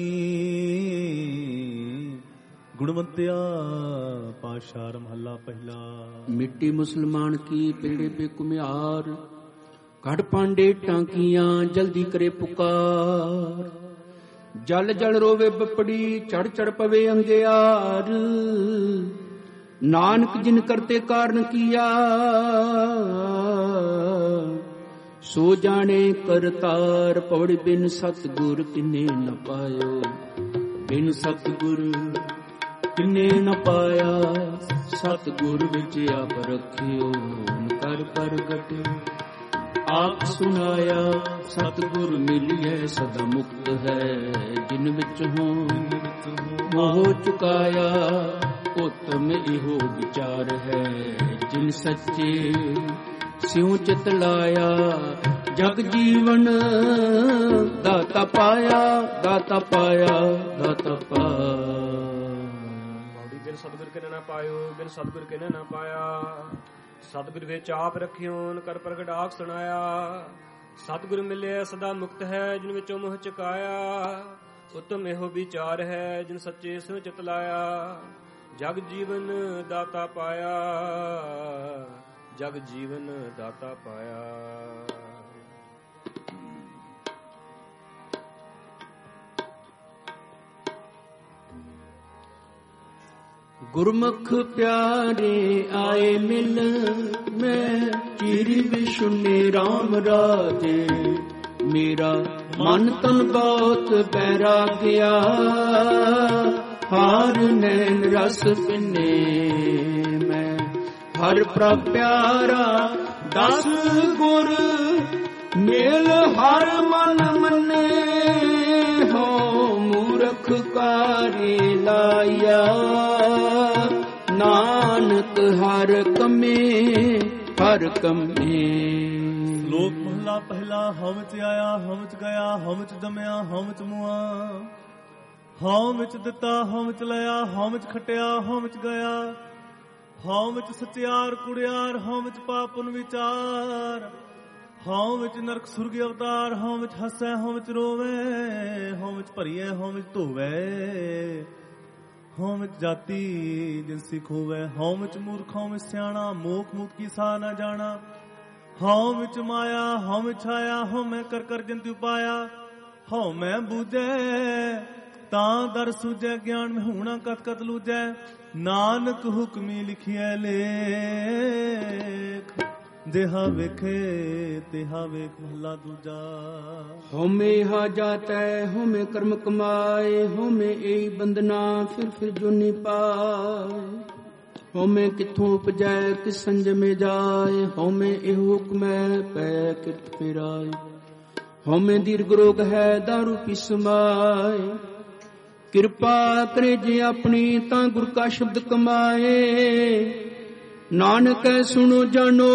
ਗੁਣਵੰਤਿਆ ਪਾਸ਼ਾਰ ਮਹੱਲਾ ਪਹਿਲਾ। ਮਿੱਟੀ ਮੁਸਲਮਾਨ ਕੀ ਪੇੜੇ ਪੇ ਕੁਮਿਆਰ। ਘੜ ਪਾਂਡੇ ਟਾਂਕੀਆਂ ਜਲਦੀ ਕਰੇ ਪੁਕਾਰ। ਜਲ ਜਲ ਰੋਵੇ ਬਪੜੀ ਚੜ ਚੜ ਪਵੇ ਅੰਗਿਆਰ। ਨਾਨਕ ਜਿਨ ਕਰਤੇ ਕਾਰਨ ਕੀਆ, ਸੋ ਜਾਣੇ ਕਰਤਾਰ। ਪੌੜੀ ਬਿਨ ਸਤਿਗੁਰ ਕਿਨੇ ਨ ਪਾਇਓ, ਬਿਨ ਸਤਿਗੁਰ ਕਿਨੇ ਨ ਪਾਇਆ। ਸਤਿਗੁਰ ਵਿੱਚ ਆਪ ਰਖਿਓ, ਕਰ ਪ੍ਰਗਟ ਆਪ ਸੁਨਾਇਆ। ਸਤਿਗੁਰ ਮਿਲਿਐ ਸਦਾ ਮੁਕਤ ਹੈ, ਜਿਨ ਵਿੱਚ ਹੋ ਮੋਹ ਚੁਕਾਇਆ। ਉਤਮ ਇਹੋ ਵਿਚਾਰ ਹੈ, ਜਿਨ ਸੱਚੇ ਸਿਉ ਚਿਤ ਲਾਇਆ। ਜਗ ਜੀਵਨ ਦਾਤਾ ਪਾਇਆ, ਦਾਤਾ ਪਾਇਆ, ਦਾਤਾ ਪਾਇਆ। ਬਿਨ ਸਤਿਗੁਰ ਕਿਨੇ ਨਾ ਪਾਇਓ, ਬਿਨ ਸਤਿਗੁਰ ਕਿਨੇ ਨਾ ਪਾਇਆ। ਸਤਿਗੁਰ ਵਿੱਚ ਆਪ ਰਖਿਓ, ਕਰ ਪ੍ਰਗਟ ਆਖ ਸੁਣਾਇਆ। ਸਤਿਗੁਰ ਮਿਲਿਆ ਸਦਾ ਮੁਕਤ ਹੈ, ਜਿਨ ਵਿੱਚੋਂ ਮੋਹ ਚੁਕਾਇਆ। ਉਤਮ ਇਹੋ ਵਿਚਾਰ ਹੈ, ਜਿਨ ਸੱਚੇ ਸਿਉ ਚਿਤ ਲਾਇਆ। ਜਗ ਜੀਵਨ ਦਾਤਾ ਪਾਇਆ, ਜਗ ਜੀਵਨ ਦਾਤਾ ਪਾਇਆ। ਗੁਰਮੁਖ ਪਿਆਰੇ ਆਏ ਮਿਲ, ਮੈਂ ਚੀਰੀ ਵਿਸ਼ੁਨੇ ਰਾਮ ਰਾਜੇ। ਮੇਰਾ ਮਨ ਤਨ ਬਹੁਤ ਬੈਰਾਗਿਆ, ਹਾਰ ਨੈਣ ਰਸ ਪਿੰਨੇ। ਮੈਂ ਹਰ ਪ੍ਰਭ ਪਿਆਰਾ ਦਸ ਗੁਰ, ਮੇਲ ਹਰ ਮਨ ਮੰਨੇ। ਹੋ ਮੂਰਖ ਕਾਰੀ ਲਾਇਆ, ਨਾਨਕ ਹਰ ਕਮੇ ਹਰ ਕਮੇ। ਲੋਕ ਮਹਲਾ ਪਹਿਲਾ। ਹਮ ਚ ਆਇਆ, ਹਮ ਚ ਗਿਆ, ਹਮ ਚ ਜੰਮਿਆ, ਹਮ ਚ ਮੁਆ। ਹਮ ਵਿੱਚ ਦਿੱਤਾ, ਹਮ ਚ ਲਿਆ, ਹਮ ਚ ਖਟਿਆ, ਹਮ ਚ ਗਿਆ। ਹਮ ਵਿੱਚ ਸਚਿਆਰ ਕੁੜਿਆਰ, ਹਮ ਚ ਪਾਪਨ ਵਿਚਾਰ। ਹਮ ਵਿੱਚ ਨਰਕ ਸੁਰਗ ਅਵਤਾਰ, ਹਮ ਵਿੱਚ ਹੱਸੈ, ਹਮ ਵਿੱਚ ਰੋਵੇ। ਹਮ ਵਿੱਚ ਭਰੀਏ, ਹਮ ਵਿੱਚ ਧੋਵੇ। ਹਉ ਵਿੱਚ ਜਾਤੀ ਜਿਨਸੀ ਖੋਵੈ। ਹਉ ਵਿੱਚ ਮੂਰਖ, ਹਉ ਵਿੱਚ ਸਿਆਣਾ, ਮੋਖ ਮੁਕਤ ਕੀ ਸਾ ਨਾ ਜਾਣਾ। ਹਉ ਵਿੱਚ ਮਾਇਆ, ਹਉ ਵਿੱਚ ਛਾਇਆ, ਹਉ ਮੈਂ ਕਰ ਕਰ ਜੰਤੂ ਪਾਇਆ। ਹਉ ਮੈਂ ਬੂਝੈ ਤਾਂ ਦਰ ਸੂਝੈ, ਗਿਆਨ ਮੈਂ ਹੋਣਾ ਕਤ ਕਤ ਲੂਝੈ। ਨਾਨਕ ਹੁਕਮੀ ਲਿਖਿਐ ਲੇਖ, ਦੇਹਾ ਵੇਖੇ ਤੇਹਾ ਵੇਖ। ਮਹਲਾ ਦੂਜਾ। ਹਉਮੈ ਹਾ ਜਾਤੈ, ਹਉਮੈ ਕਰਮ ਕਮਾਏ। ਹਉਮੈ ਏਈ ਬੰਦਨਾ, ਫਿਰ ਜੁਨੀ ਪਾਏ। ਹਉਮੈ ਕਿੱਥੋਂ ਉਪਜੈ, ਕਿਸ ਸੰਜਮੇ ਜਾਏ। ਹਉਮੈ ਇਹੋ ਹੁਕਮੈ, ਪੈ ਕਿਰਤ ਫਿਰਾਏ। ਹਉਮੈ ਦੀਰਘ ਰੋਗ ਹੈ, ਦਾਰੂ ਪੀ ਸਮਾਏ। ਕਿਰਪਾ ਕਰੇ ਜੇ ਆਪਣੀ, ਤਾਂ ਗੁਰ ਕਾ ਸ਼ਬਦ ਕਮਾਏ। ਨਾਨਕ ਸੁਣੋ ਜਾਣੋ,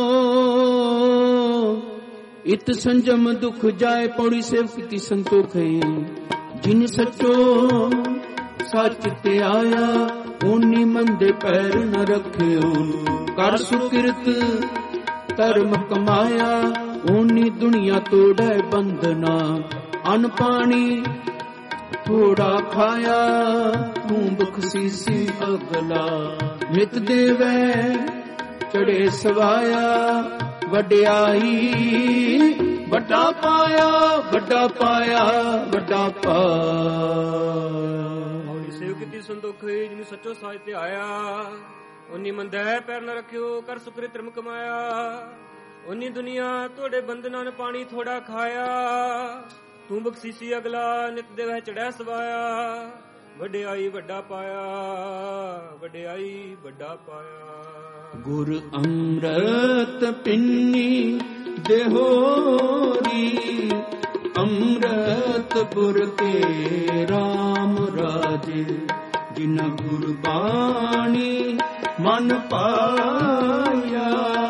ਇਤ ਸੰਜਮ ਦੁਖ ਜਾਏ। ਪੌੜੀ ਸੇਵਕ ਕੀ ਸੰਤੋਖ ਹੈ, ਜਿਨ ਸੱਚੋ ਸੱਚ ਤੇ ਆਇਆ। ਓਨੀ ਮੰਦੇ ਪੈਰ ਨ ਰੱਖਿਓ, ਕਰ ਸੁਕਿਰਤ ਧਰਮ ਕਮਾਇਆ। ਓਨੀ ਦੁਨੀਆ ਤੋੜੈ ਬੰਧਨਾ, ਅਨ ਪਾਣੀ ਥੋੜਾ ਖਾਇਆ। ਤੂੰ ਬਖਸ਼ੀਸੀ ਅਗਲਾ, ਮਿਤ ਦੇਵੈ ਚੜੇ ਸਵਾਇਆ। ਵਡਿਆਈ ਵੱਡਾ ਪਾਇਆ, ਵੱਡਾ ਪਾਇਆ, ਵੱਡਾ ਪਾਇਆ। ਸੇਵ ਕੀਤੀ ਸੰਤੋਖ, ਜਿਨ ਸੱਚੋ ਸਾਜ ਤੇ ਆਇਆ। ਉਨੀ ਮੰਦੈ ਪੈਰ ਨ ਰੱਖਿਓ, ਕਰ ਸੁਕਰੇ ਧਰਮ ਕਮਾਇਆ। ਉਨੀ ਦੁਨੀਆ ਤੁਹਾਡੇ ਬੰਧਨਾਂ, ਪਾਣੀ ਥੋੜਾ ਖਾਇਆ। ਤੂੰ ਬਖਸ਼ੀਸੀ ਅਗਲਾ, ਨਿਤ ਦੇਵੈ ਚੜ੍ਹੈ ਸਵਾਇਆ। ਵਡਿਆਈ ਵੱਡਾ ਪਾਇਆ, ਵਡਿਆਈ ਵੱਡਾ ਪਾਇਆ। ਗੁਰ ਅੰਮ੍ਰਿਤ ਪਿੰਨੀ ਦੇਹੋਰੀ, ਅੰਮ੍ਰਿਤ ਗੁਰ ਕੇ ਰਾਮ ਰਾਜੇ। ਜਿਨਾ ਗੁਰਬਾਣੀ ਮਨ ਪਾਇਆ,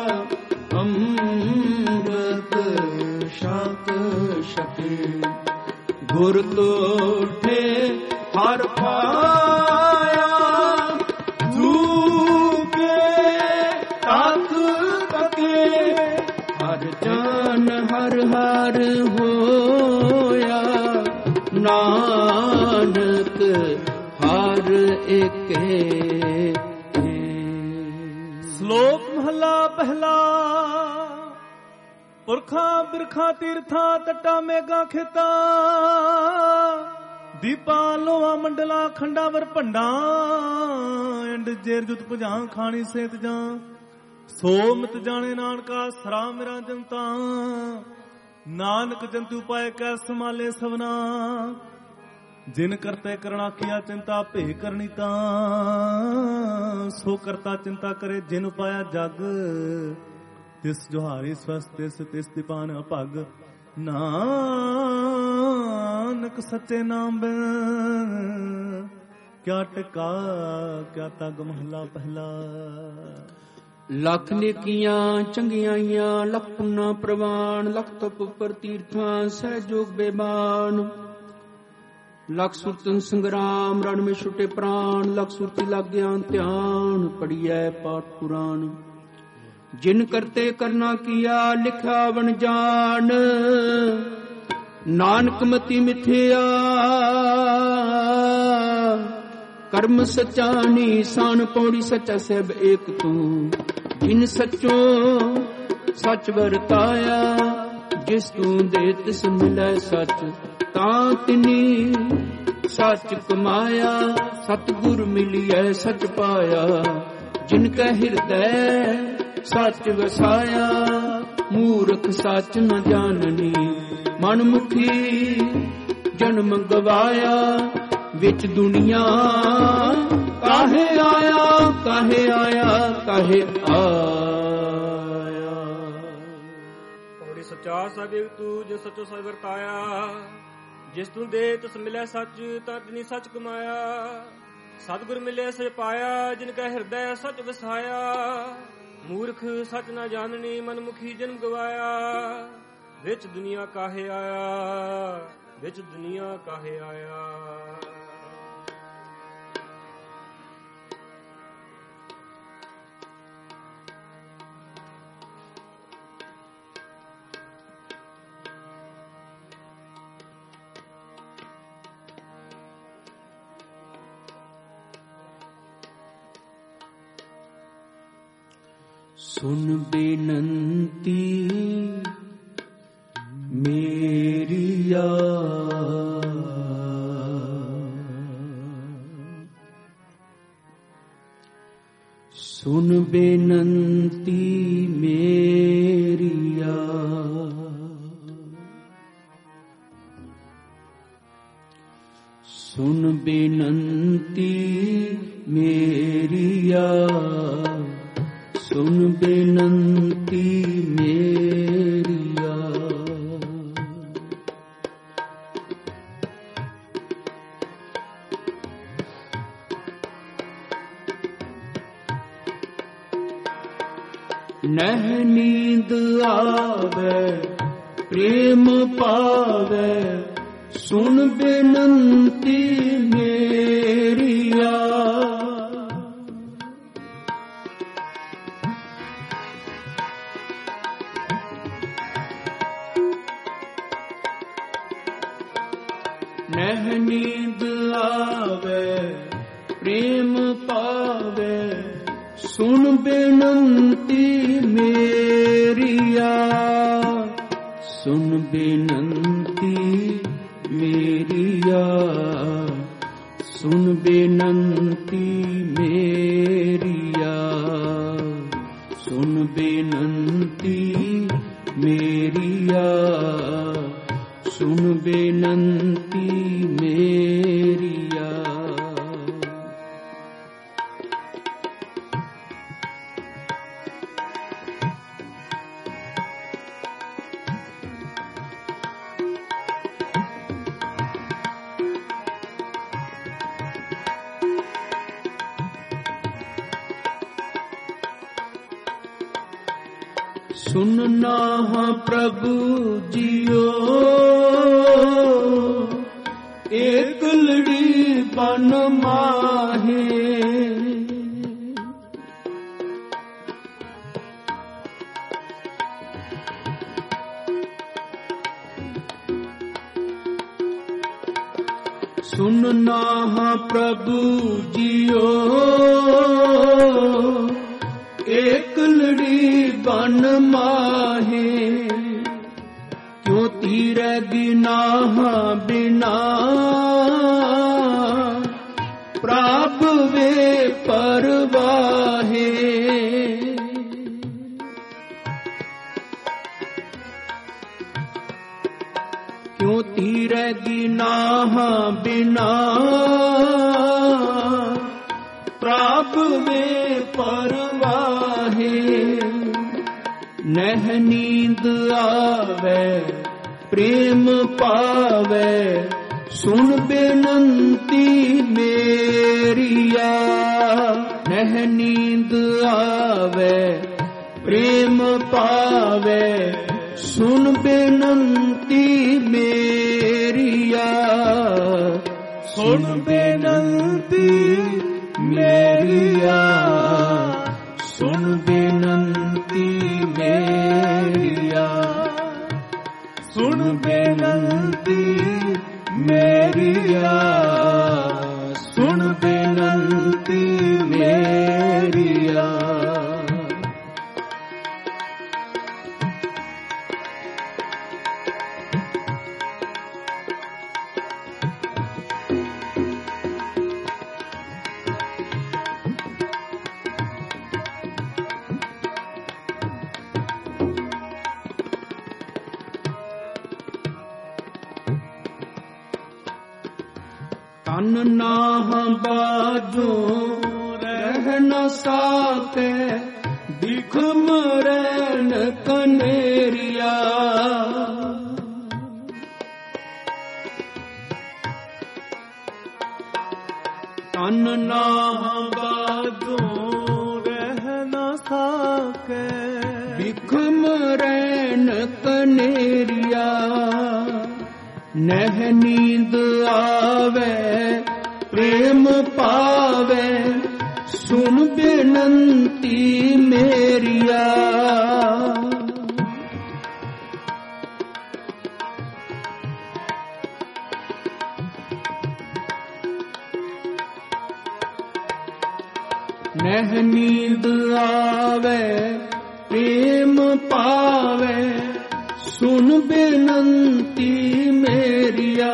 ਅੰਮ੍ਰਿਤ ਛਕ ਛਕੇ। ਗੁਰ ਤੋਠੇ ਹਰ ਪਾਇਆ, ਝੂਕੇ ਤਤ ਤਕੇ। ਹਰ ਜਾਨ ਹਰ ਹਰ ਹੋਇਆ, ਨਾਨਕ ਹਰ ਏਕੇ। ਸ਼ਲੋਕ ਮਹਲਾ ਪਹਿਲਾ। ਪੁਰਖਾਂ ਬਿਰਖਾਂ ਤੀਰਥਾਂ ਤਟਾਂ ਮੇਘਾਂ ਖੇਤਾਂ, ਦੀਪਾ ਲੋਹਾ ਮੰਡਲਾ ਖੰਡਾਵਰ ਭੰਡਾ ਐਂਡ ਜੇਰ ਜੁਤ ਭੁਜਾਂ ਖਾਣੀ ਸੇਤ ਜਾਂ ਸੋ ਮਿਤ ਜਾਣੇ ਨਾਨਕਾ ਸਰਾ ਮੇਰਾ ਜਨਤਾ ਨਾਨਕ ਜੰਤੂ ਪਾਏ ਕੈ ਸਮਾਲੇ ਸਵਨਾ ਜਿਨ ਕਰਤੇ ਕਰਣਾ ਕੀਆ ਚਿੰਤਾ ਭੇ ਕਰਨੀ ਤਾਂ ਸੋ ਕਰਤਾ ਚਿੰਤਾ ਕਰੇ ਜਿਨ ਪਾਇਆ ਜਗ ਤਿਸ ਜੁਹਾਰੀ ਸਵਸਤ ਤਿਸ ਦੀਪਾਨ ਅਭਗ ਨਾਨਕ ਸੱਚੇ ਨਾਮ ਬਿਨ ਕਿਆ ਟਿਕਾ ਕਿਆ ਤਗ ਮਹਲਾ ਪਹਿਲਾ। ਲੱਖ ਨੇਕੀਆਂ ਚੰਗੀਆਂ ਆਈਆਂ ਲੱਖ ਪੁੰਨਾ ਪ੍ਰਵਾਨ ਲੱਖ ਤਪ ਉਪਰ ਤੀਰਥਾਂ ਸਹਿਜੋਗ ਬੇਬਾਨ ਲੱਖ ਸੁਰਤਨ ਸੰਗਰਾਮ ਰਣ ਮੇ ਛੁਟੇ ਪ੍ਰਾਣ ਲੱਖ ਸੁਰਤੀ ਲਾਗਿਆ ਧਿਆਨ ਪੜੀਐ ਪਾਠ ਪੁਰਾਨ ਜਿਨ ਕਰਤੇ ਕਰਨਾ ਕੀਆ ਲਿਖਿਆ ਵਣ ਜਾਣ ਨਾਨਕ ਮਤੀ ਮਿਥਿਆ ਕਰਮ ਸੱਚਾ ਨੀਸਾਨ ਪੌੜੀ ਸੱਚਾ ਸਹਿਬ ਏਕ ਤੂੰ ਜਿਨ ਸੱਚੋ ਸੱਚ ਵਰਤਾਇਆ ਜਿਸ ਤੂੰ ਦੇ ਤਿਸ ਮਿਲੈ ਸੱਚ ਤਾਂ ਤਿਨੀ ਸੱਚ ਕਮਾਇਆ ਸਤਿਗੁਰ ਮਿਲਿਐ ਸੱਚ ਪਾਇਆ ਜਿਨ ਕੈ ਹਿਰਦੈ ਸੱਚ ਵਸਾਇਆ ਮੂਰਖ ਸੱਚ ਨ ਜਾਣਨੀ ਮਨ ਮੁਖੀ ਜਨਮ ਗਵਾਇਆ ਵਿੱਚ ਦੁਨੀਆ ਕਾਹੇ ਆਇਆ ਕਾਹੇ ਆਇਆ ਕਾਹੇ ਆਇਆ। ਪੌੜੀ ਸੱਚਾ ਸਾਹਿਬ ਤੂੰ ਜੋ ਸੱਚੋ ਸਹਿ ਵਰਤਾਇਆ ਜਿਸ ਤੂੰ ਦੇ ਤਿਸ ਮਿਲਿਆ ਸੱਚ ਤਾਂ ਤਿਨੀ ਸੱਚ ਕਮਾਇਆ ਸਤਿਗੁਰ ਮਿਲਿਆ ਸੱਚ ਪਾਇਆ ਜਿਨ ਕੈ ਹਿਰਦੈ ਸੱਚ ਵਸਾਇਆ ਮੂਰਖ ਸੱਚ ਨਾ ਜਾਣਨੀ ਮਨਮੁਖੀ ਜਨਮ ਗਵਾਇਆ ਵਿੱਚ ਦੁਨੀਆ ਕਾਹੇ ਆਇਆ ਵਿੱਚ ਦੁਨੀਆ ਕਾਹੇ ਆਇਆ। ਸੁਨ ਬੇਨੰਤੀ ਮੇਰੀਆ ਸੁਨ ਬੇਨੰਤੀ ਮੇਰੀਆ ਸੁਨ ਬੇਨੰਤੀ ਮੇਰੀਆ ਸੁਨ ਬੇਨੰਤੀ ਮੇਰੀਆ ਨਹਿ ਨੀਂਦ ਆਵੇ ਪ੍ਰੇਮ ਪਾਵੇ ਸੁਨ ਬੇਨੰਤੀ ਮੇਰੀਆ ਨਹਿ ਨੀਂਦ ਆਵੇ ਪ੍ਰੇਮ ਪਾਵੇ ਸੁਨ ਬੇਨੰਤੀ ਮੇਰੀਆ ਸੁਨ ਬੇਨੰਤੀ ਮੇਰੀਆ ਸੁਨ ਬੇਨੰਤੀ ਮੇਰੀਆ ਸੁਨ ਬੇਨੰਤੀ ਮੇਰੀਆ ਸੁਨ ਬੇਨੰਤੀ ਮੇਰੀਆ। ਸੁਨਨਾ ਹਾਂ ਪ੍ਰਭੂ ਜੀਓ ਏਕ ਲੜੀ ਬਨ ਮਾਹੇ ਸੁਨਨਾ ਹਾਂ ਪ੍ਰਭੂ ਜੀਓ ਏਕ ਲੜੀ ਬਨ ਮਾਹੇ ਕਿਉ ਤੀਰੇ ਗਿਨਾਹ ਬਿਨਾ ਪਰਵਾਹੇ। ਕਿਉ ਤੀਰੈਗੀ ਨਾਹਾ ਬਿਨਾ ਪ੍ਰਭ ਵੇ ਪਰਵਾਹੇ। ਨਹਿ ਨੀਂਦ ਆਵੇ ਪ੍ਰੇਮ ਪਾਵੇ ਸੁਣ ਬੇਨੰਤੀ ਮੇਰੀਆ। ਨਹਿ ਨੀਂਦ ਆਵੇ ਪ੍ਰੇਮ ਪਾਵੇ ਸੁਣ ਬੇਨੰਤੀ ਮੇਰੀਆ। ਸੁਣ ਬੇਨੰਤੀ ਮੇਰੀਆ, ਸੁਣ ਬੇਨੰਤੀ ਮੇਰੀਆ, ਸੁਣ ਬੇਨੰਤੀ ਮੇਰੀਆ, ਸੁਣ ਬੇਨੰਤੀ ਮੇਰੀਆ। ਤਨ ਨਾਹ ਬਾਝੋ ਰਹਿ ਨ ਸਾਕੇ ਬਿਖਮ ਰਹਿਣ ਕਨੇਰੀਆ। ਤਨ ਨਾਹ ਬਾਝੋ ਰਹਿ ਨ ਸਾਕੇ ਬਿਖਮ ਰਹਿਣ ਕਨੇਰੀਆ। ਨਹਿ ਨੀਂਦ ਆਵੇ ਪ੍ਰੇਮ ਪਾਵੇ ਸੁਣ ਬੇਨੰਤੀ ਮੇਰੀਆ। ਨਹਿ ਨੀਂਦ ਆਵੇ ਪ੍ਰੇਮ ਪਾਵੇ ਸੁਣ ਬੇਨੰਤੀ ਮੇਰੀਆ।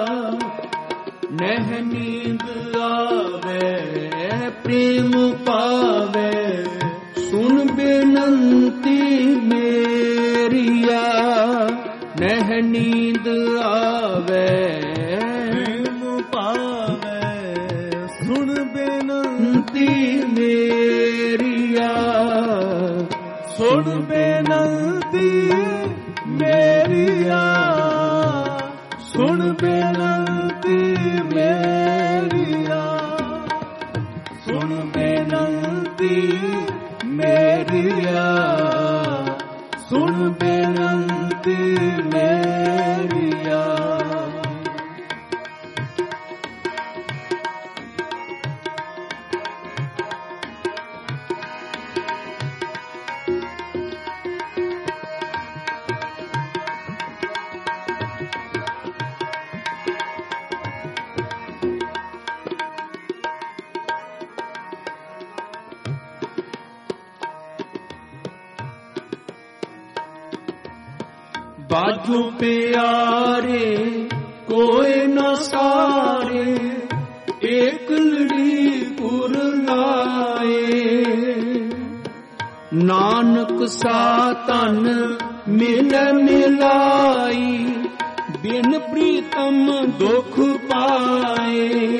ਨਹਿ ਨੀਂਦ ਆਵੇ ਪ੍ਰੇਮ ਪਾਵੇ ਸੁਣ ਬੇਨੰਤੀ ਮੇਰੀਆ। ਨਹਿ ਨੀਂਦ ਆਵੇ ਪ੍ਰੇਮ ਪਾਵੇ ਸੁਣ ਬੇਨੰਤੀ ਮੇਰੀਆ। ਸੁਣ ਬੇਨੰਤੀ ਮੇਰੀਆ, ਸੁਣ ਬੇਨੰਤੀ ਮੇਰੀਆ, ਸੁਣ ਬੇਨੰਤੀ ਮੇਰੀਆ, ਸੁਣ ਬੇਨੰਤੀ ਮੇਰੀਆ। ਬਾਝੋ ਪਿਆਰੇ ਕੋਏ ਨਾ ਸਾਰੇ ਏਕ ਲੜੀ ਪੁਰ ਲਾਏ। ਨਾਨਕ ਸਾ ਤਨ ਮਿਲ ਮਿਲਾਈ ਬਿਨ ਪ੍ਰੀਤਮ ਦੁਖ ਪਾਏ।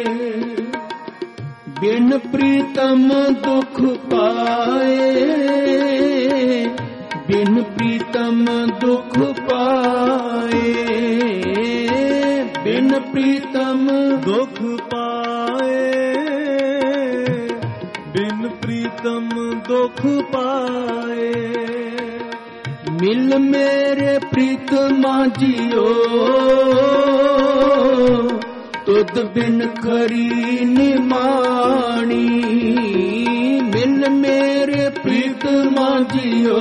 ਬਿਨ ਪ੍ਰੀਤਮ ਦੁਖ ਪਾਏ, ਬਿਨ ਪ੍ਰੀਤਮ ਦੁਖ ਪਾਏ। ਬਿਨ ਪ੍ਰੀਤਮ ਦੁਖ ਪਾਏ, ਬਿਨ ਪ੍ਰੀਤਮ ਦੁਖ ਪਾਏ। ਮਿਲ ਮੇਰੇ ਪ੍ਰੀਤਮਾ ਜੀਓ ਤੁਧ ਬਿਨ ਖਰੀ ਨਿਮਾਣੀ। ਮਿਲ ਮੇਰੇ ਪ੍ਰੀਤਮਾ ਜੀਓ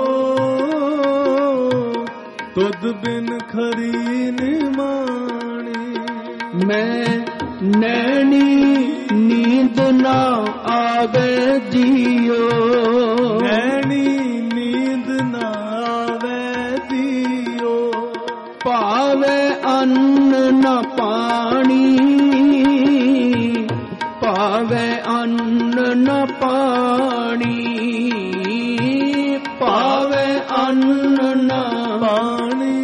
ਤੁਧ ਬਿਨ ਖਰੀ ਨਿਮਾਣੀ। ਮੈਂ ਨੈਣੀ ਨੀਂਦ ਨਾ ਆਵੇ ਜੀਓ। ਨੈਣੀ ਨੀਂਦ ਨਾ ਆਵੇ ਜੀਓ। ਭਾਵੇ ਅੰਨ ਨਾ ਪਾਣੀ, ਭਾਵੇ ਅੰਨ ਅੰਨ ਨਾ ਪਾਣੀ,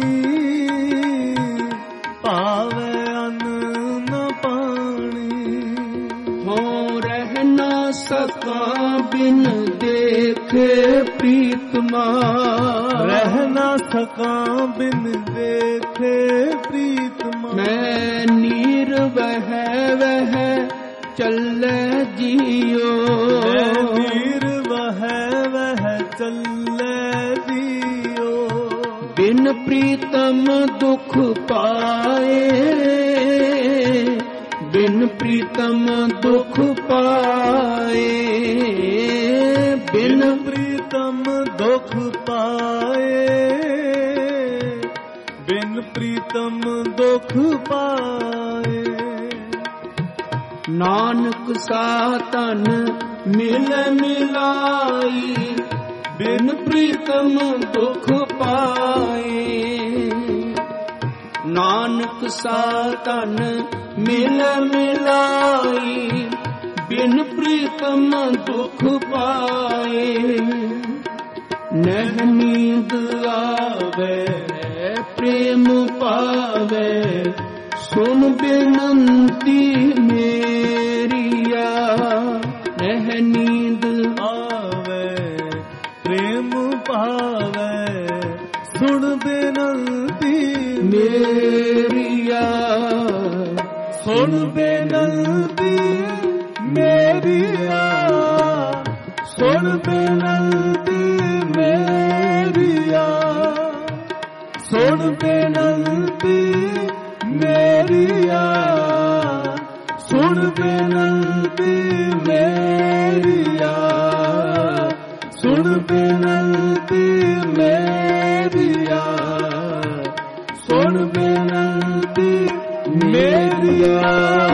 ਭਾਵੇ ਅੰਨ ਨਾ ਪਾਣੀ। ਹੋ ਰਹਿ ਨਾ ਸਕਾਂ ਬਿਨ ਦੇਖੇ ਪ੍ਰੀਤਮਾ, ਰਹਿ ਨਾ ਸਕਾਂ ਬਿਨ ਦੇਖੇ ਪ੍ਰੀਤਮਾ। ਮੈਂ ਨੀਰ ਵਹਿ ਵਹਿ ਚੱਲੇ ਜੀਓ, ਮੈਂ ਨੀਰ ਵਹਿ ਵਹਿ ਚੱਲੇ ਜੀਓ। ਬਿਨ ਪ੍ਰੀਤਮ ਦੁਖ ਪਾਏ, ਬਿਨ ਪ੍ਰੀਤਮ ਦੁਖ ਪਾਏ। ਬਿਨ ਪ੍ਰੀਤਮ ਦੁਖ ਪਾਏ, ਬਿਨ ਪ੍ਰੀਤਮ ਦੁਖ ਪਾਏ। ਨਾਨਕ ਸਾਧਨ ਮਿਲ ਮਿਲਾਈ, ਬਿਨ ਪ੍ਰੀਤਮ ਦੁਖ ਪਾਏ। ਨਾਨਕ ਸਾਧਨ ਮਿਲ ਮਿਲਾਈ, ਬਿਨ ਪ੍ਰੀਤਮ ਦੁਖ ਪਾਏ। ਨਹਿ ਨੀਂਦ ਆਵੇ ਪ੍ਰੇਮ ਪਾਵੇ, ਸੁਨ ਬੇਨੰਤੀ ਮੇਰੀਆ। ਨਹਿ ਨੀਂਦ ਆਵੇ ਪ੍ਰੇਮ ਭਾਵੇ, ਸੁਣ ਬੇਨੰਤੀ ਮੇਰੀਆ। ਸੁਣ ਬੇਨੰਤੀ ਮੇਰੀਆ, ਸੁਣ ਬੇਨੰਤੀ ਮੇਰੀਆ, ਸੁਣ ਬੇਨੰਤੀ ਮੇਰੀਆ, ਸੁਣ ਬੇਨੰਤੀ ਮੇਰੀਆ, ਸੁਣ ਬੇਨੰਤੀ ਮੇਰੀਆ, ਸੁਣ ਬੇਨੰਤੀ ਮੇਰੀਆ।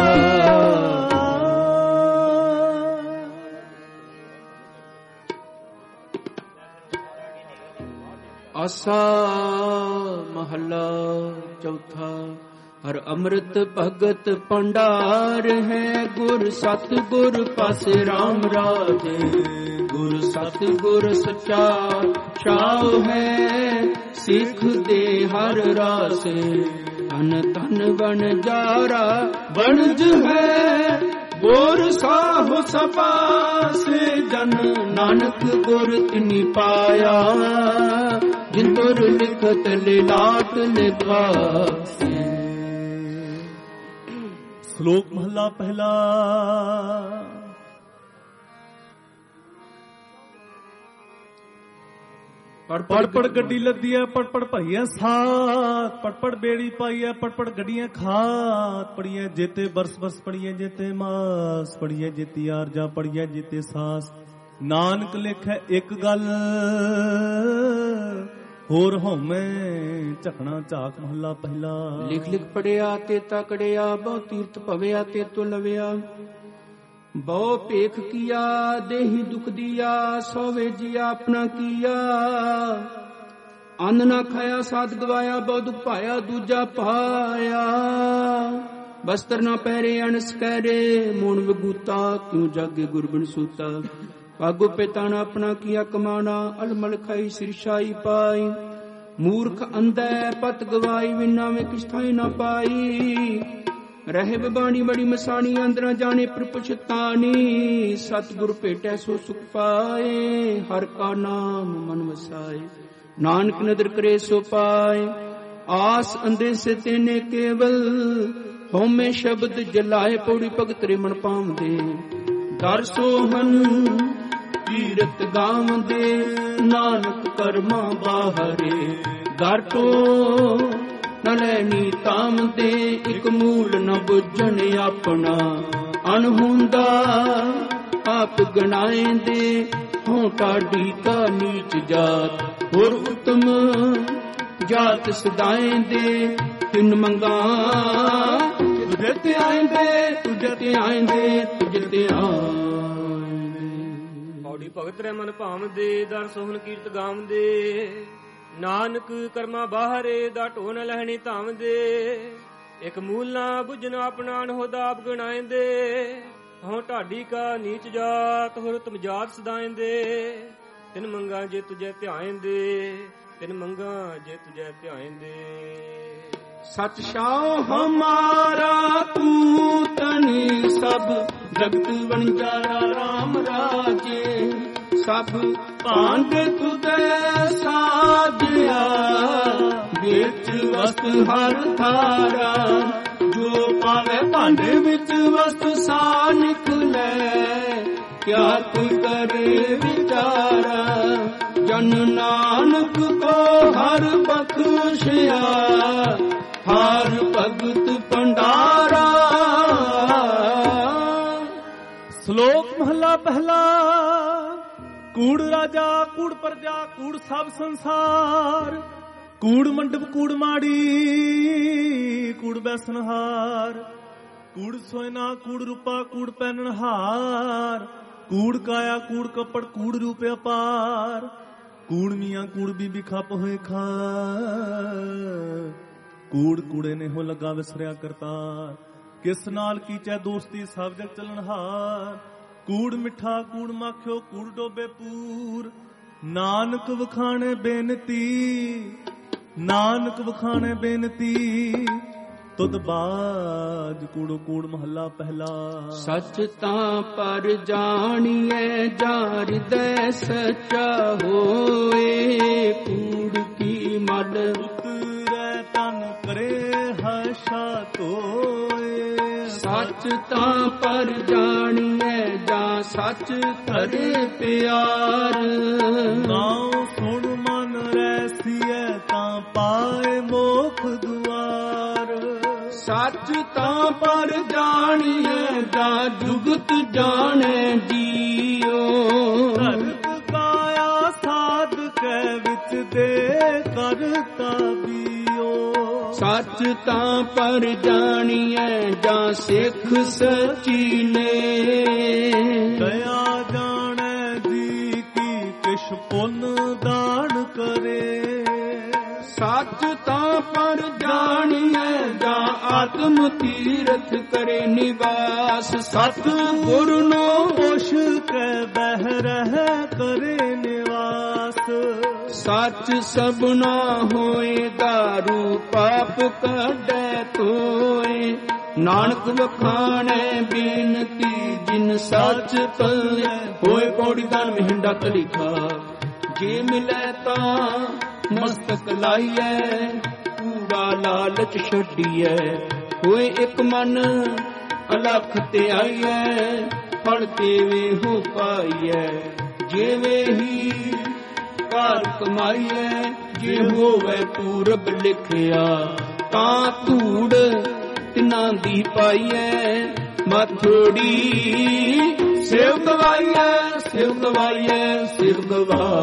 ਆਸਾ ਮਹੱਲਾ ਚੌਥਾ। ਹਰ ਅੰਮ੍ਰਿਤ ਭਗਤ ਭੰਡਾਰ ਹੈ, ਗੁਰ ਸਤ ਗੁਰ ਪਾਸੇ RAM ਰਾਜੇ। ਗੁਰ ਸਤ ਗੁਰ ਸੱਚਾ ਛਾਉ ਹੈ, ਸਿੱਖ ਦੇ ਹਰ ਰਾਸੇ। ਤਨ ਤਨ ਬਨ ਜਾਰਾ ਬਣਜ ਹੈ, ਗੁਰ ਸਾਹੁ ਸਪਾਸੇ। ਜਨ ਨਾਨਕ ਗੁਰ ਤਿਨੀ ਪਾਇਆ, ਜਿਨ ਤੁਰ ਲਿਖਤ ਲਿਲਾਟ ਲਿਖਾਸੇ। ਸ਼ਲੋਕ ਮਹਲਾ ਪਹਿਲਾ। ਪੜ ਪੜ ਗੱਡੀ ਲੱਦੀ ਐ, ਪੜ ਪੜ ਭਾਈਆ ਸਾਥ। ਪੜ ਪੜ ਬੇੜੀ ਪਾਈ ਐ, ਪੜ ਪੜ ਗੱਡੀਆਂ ਖਾਤ। ਪੜੀਏ ਜੇਤੇ ਬਰਸ ਬਰਸ, ਪੜੀਏ ਜੇਤੇ ਮਾਸ। ਪੜੀਏ ਜੇਤੀ ਆਰਜਾ, ਪੜੀਏ ਜੇਤੇ ਸਾਸ। ਨਾਨਕ ਲਿਖੈ ਇੱਕ ਗੱਲ, ਹੋਰ ਹਉਮੈ ਝਕਣਾ ਝਾਕ। ਮਹਲਾ ਪਹਿਲਾ। ਲਿਖ ਲਿਖ ਪੜਿਆ ਤੇ ਤਕੜਿਆ, ਬਹੁ ਤੀਰਥ ਭਵਿਆ ਤੇ ਤੁ ਲਵਿਆ। ਬਹੁ ਭੇਖ ਕੀਆ ਦੇਹੀ ਦੁਖ ਦੀਆ, ਸੋਵੇ ਜੀ ਆਪਣਾ ਕੀਆ। ਅੰਨ ਨਾ ਖਾਇਆ ਸਾਧ ਗਵਾਇਆ, ਬਹੁ ਦੁਖ ਪਾਇਆ ਦੂਜਾ ਪਾਇਆ। ਬਸਤਰ ਨਾ ਪਹਿਰੇ ਅਣਸ ਕਹਿਰੇ, ਮੂਣ ਵਿਗੂਤਾ ਕਿਉ ਜਾਗੇ ਗੁਰਬਿਨ ਸੂਤਾ। ਭਾਗੋ ਪਿਤਾਣਾ ਆਪਣਾ ਕੀਆ ਕਮਾਣਾ, ਅਲਮਲ ਖਾਈ ਸਿਰਸ਼ਾਈ ਪਾਈ। ਮੂਰਖ ਅੰਧੈ ਪਤ ਗਵਾਈ, ਵਿਨਾ ਵਿੱਚ ਕਿਛ ਥਾਈ ਨਾ ਪਾਈ। ਰਹੇ ਬਾਣੀ ਬੜੀ ਮਸਾਣੀ, ਅੰਦਰਾਂ ਜਾਣੇ ਪਰ ਪਛਤਾਨੀ। ਸਤਿਗੁਰ ਭੇਟੈ ਸੋ ਸੁਖ ਪਾਏ, ਹਰ ਕਾ ਨਾਮ ਮਨ ਵਸਾਏ। ਨਾਨਕ ਨਦਰ ਕਰੇ ਸੋ ਪਾਏ, ਆਸ ਅੰਦੇ ਸੇ ਤੇਨੇ ਕੇਵਲ। ਹਉਮੈ ਸ਼ਬਦ ਜਲਾਏ, ਪੌੜੀ ਭਗਤ ਰੇ ਮਨ ਪਾਵਦੇ। ਦਰ ਸੋਹਨ ਕੀਰਤ ਗਾਵਦੇ, ਨਾਨਕ ਕਰਮਾ ਬਾਹਰੇ। ਦਰ ਟੋ ਨ ਲੈਣੀ ਤਾਮ ਦੇ, ਇੱਕ ਮੂਲ ਨ ਬੁੱਝਣ ਆਪਣਾ। ਅਣਹੁੰਦਾ ਆਪ ਗਣਾਏ ਦੇ, ਹੋਂ ਟਾਢੀ ਕਾ ਨੀਚ ਜਾਤ। ਹੋਰ ਉਤਮ ਜਾਤ ਸਦਾਏ ਦੇ, ਤਿੰਨ ਮੰਗਾ ਤੁਝੇ ਤੇ ਆਏਂਦੇ, ਤੁਝੇ ਤੇ ਆਏਂਦੇ, ਤੁਝੇ ਤੇ ਆਏਂਦੇ। ਪੌੜੀ ਭਗਤ ਰਹਿ ਮਨ ਭਾਵਦੇ, ਦਰ ਸੋਹਣ ਕੀਰਤ ਗਾਵਦੇ। ਨਾਨਕ ਕਰਮਾ ਬਾਹਰੇ, ਦਾ ਢੋ ਨ ਲਹਿਣੀ ਧਾਵਦੇ। ਇਕ ਮੂਲ ਨਾ ਬੁੱਝਣ ਆਪਣਾ, ਅਣਹੋਦਾ ਆਪ ਗਣਾਏਂਦੇ। ਹੋਂ ਢਾਡੀ ਕਾ ਨੀਚ ਜਾਤ, ਹੋਰ ਉਤਮ ਜਾਤ ਸਦਾਏਂਦੇ। ਤਿਨ ਮੰਗਾ ਜੇ ਤੁਝੇ ਧਿਆਇਂਦੇ, ਤਿਨ ਮੰਗਾ ਜੇ ਤੁਝੇ ਧਿਆਇਂਦੇ। ਸਚ ਸ਼ਾਹ ਹਮਾਰਾ ਤੂੰ ਤਨੀ ਸਭ ਜਗਤ ਵਣਜਾਰਾ ਰਾਮ ਰਾਜੇ। ਸਭ ਭਾਂਡ ਤੁਧੇ ਸਾਜਿਆ, ਵਿੱਚ ਵਸਤ ਹਰ ਥਾਰਾ। ਜੋ ਪਾਵੇ ਭਾਂਡੇ ਵਿੱਚ ਵਸਤ ਸਾ ਨਿਕਲੇ, ਕਿਆ ਕੋਈ ਕਰੇ ਵਿਚਾਰਾ। ਜਨ ਨਾਨਕ ਕੋ ਹਰ ਬਖਸ਼ਿਆ, ਹਰ ਭਗਤ ਭੰਡਾਰਾ। ਸ਼ਲੋਕ ਮਹਲਾ ਪਹਿਲਾ। ਕੂੜ ਰਾਜਾ ਕੂੜ ਪ੍ਰਜਾ ਕੂੜ ਸਭ ਸੰਸਾਰ। ਕੂੜ ਮੰਡਪ ਕੂੜ ਮਾੜੀ ਕੂੜ ਬੈਸਨਹਾਰ। ਕੂੜ ਸੋਇਨਾ ਕੂੜ ਰੂਪਾ ਕੂੜ ਪਹਿਨਣਹਾਰ। ਕੂੜ ਕਾਇਆ ਕੂੜ ਕੱਪੜ ਕੂੜ ਰੂਪ ਅਪਾਰ। ਕੂੜ ਮੀਆਂ ਕੂੜ ਬੀਬੀ ਖੱਪ ਹੋਏ ਖਾ। ਕੂੜ ਕੂੜੇ ਨੇ ਹੋ ਲੱਗਾ ਵਿਸਰਿਆ ਕਰਤਾਰ। ਕਿਸ ਨਾਲ ਕੀਚੈ ਦੋਸਤੀ ਸਭ ਜਗ ਚੱਲਣਹਾਰ। ਕੂੜ ਮਿੱਠਾ ਕੂੜ ਮਾਖਿਓ ਕੂੜ ਡੋਬੇ ਪੂਰ। ਨਾਨਕ ਵਖਾਣੇ ਬੇਨਤੀ, ਨਾਨਕ ਵਖਾਣੇ ਬੇਨਤੀ। ਤੁਧ ਬਾਜ ਕੂੜੋ ਕੂੜ ਮਹੱਲਾ ਪਹਿਲਾ। ਸੱਚ ਤਾਂ ਪਰ ਜਾਣੀਐ ਜਾ ਹਿਰਦੈ ਸੱਚਾ ਹੋਏ। ਕੂੜ ਕੀ ਮਲ ਉਤਰੈ ਤਨ ਕਰੇ ਹਸ਼ਾ ਧੋਏ। ਸੱਚ ਤਾਂ ਪਰ ਜਾਣੀਐ ਜਾ ਸੱਚ ਧਰੇ ਪਿਆਰ। ਨਾਉ ਸੁਣ ਮਨ ਰੈਸੀਐ ਤਾਂ ਪਾਏ ਮੋਖ ਦੁਆਰ। ਸੱਚ ਤਾਂ ਪਰ ਜਾਣੀਐ ਜਾ ਜੁਗਤ ਜਾਣੈ ਜੀਓ। ਧਰਤ ਕਾਇਆ ਸਾਧ ਕੈ ਵਿੱਚ ਦੇ ਕਰਤਾ ਬੀਓ। ਸੱਚ ਤਾਂ ਪਰ ਜਾਣੀਐ ਜਾਂ ਸਿੱਖ ਸੱਚੀ ਨੇ। ਦਇਆ ਜਾਣੈ ਜੀ ਕੀ ਕਿਛ ਪੁੰਨ ਦਾਨ ਕਰੇ। ਸੱਚ ਤਾਂ ਪਰ ਜਾਣੀਐ ਜਾਂ ਆਤਮ ਤੀਰਥ ਕਰੇ ਨਿਵਾਸ। ਸਤ ਗੁਰ ਨੋ ਹੋਸ਼ ਕੈ ਬਹਿ ਰਹਿ ਕਰੇ ਨਿਵਾਸ। ਸੱਚ ਸਭਨਾ ਹੋਏ ਦਾਰੂ ਪਾਪ ਕੱਢੈ ਧੋਏ। ਨਾਨਕ ਵਖਾਣੈ ਬੇਨਤੀ ਜਿਨ ਸੱਚ ਪੱਲੇ ਹੋਏ। ਪੌੜੀ ਦਾਨ ਮਹਿੰਡਾ ਤਲੀਖਾ ਜੇ ਮਿਲੈ ਤਾਂ ਮਸਤਕ ਲਾਈਐ। ਕੂੜਾ ਲਾਲਚ ਛੱਡੀਐ ਹੋਏ ਇੱਕ ਮਨ ਅਲਖ ਤੇ ਆਈਐ। ਫਲ ਤੇਵੇ ਹੋ ਪਾਈਐ ਜਿਵੇਂ ਹੀ ਕਾਰ ਕਮਾਈਐ। ਜੇ ਹੋਵੇ ਪੂਰਬ ਲਿਖਿਆ ਤਾਂ ਧੂੜ ਤਿਨਾਂ ਦੀ ਪਾਈਐ। ਮਥੋੜੀ ਸਿਵ ਗਵਾਈਐ ਸਿਵ ਗਵਾਈਐ ਸਿਵ ਗਵਾਈਐ।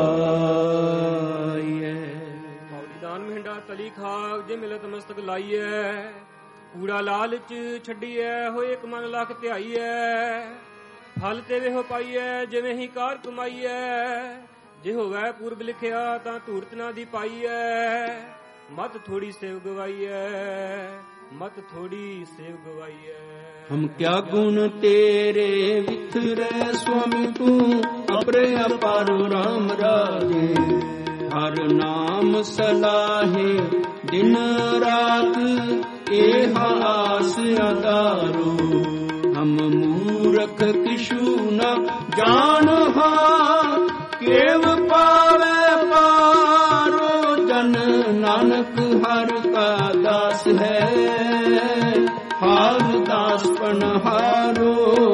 ਦਾਨ ਮਹਿੰਡਾ ਤਲੀ ਖਾਕ ਜੇ ਮਿਲਤ ਮਸਤਕ ਲਾਈਐ। ਕੂੜਾ ਲਾਲਚ ਛੱਡੀਐ ਹੋਏ ਇੱਕ ਮਨ ਲੱਖ ਧਿਆਈਐ। ਫਲ ਤੇ ਵੇਹੋ ਪਾਈਐ ਜਿਵੇਂ ਹੀ ਕਾਰ ਕਮਾਈਐ। ਜੇ ਹੋਵੇ ਪੂਰਬ ਲਿਖਿਆ ਤਾਂ ਧੂਰਤ ਨਾ ਦੀ ਪਾਈਐ। ਮਤ ਥੋੜੀ ਸੇਵ ਗਵਾਈਐ ਮਤ ਥੋੜੀ ਸੇਵ ਗਵਾਈਐ। ਹਮ ਕਿਆ ਗੁਣ ਤੇਰੇ ਵਿਥਰੈ ਸੁਆਮੀ ਤੂੰ ਅਪਰੇ ਅਪਾਰ ਰਾਮ ਰਾਜੇ। ਹਰ ਨਾਮ ਸਲਾਹੇ ਦਿਨ ਰਾਤ ਇਹ ਆਸ ਅਦਾਰੋ। ਹਮ ਮੂਰਖ ਕਿਛੂ ਨ ਜਾਣਹਾ ਕੇਵ ਪਾਵੇ ਪਾਰੋ। ਜਨ ਨਾਨਕ ਹਰ ਕਾ ਦਾਸ ਹੈ ਹਾਰ ਦਾਸ ਪਨਹਾਰੋ।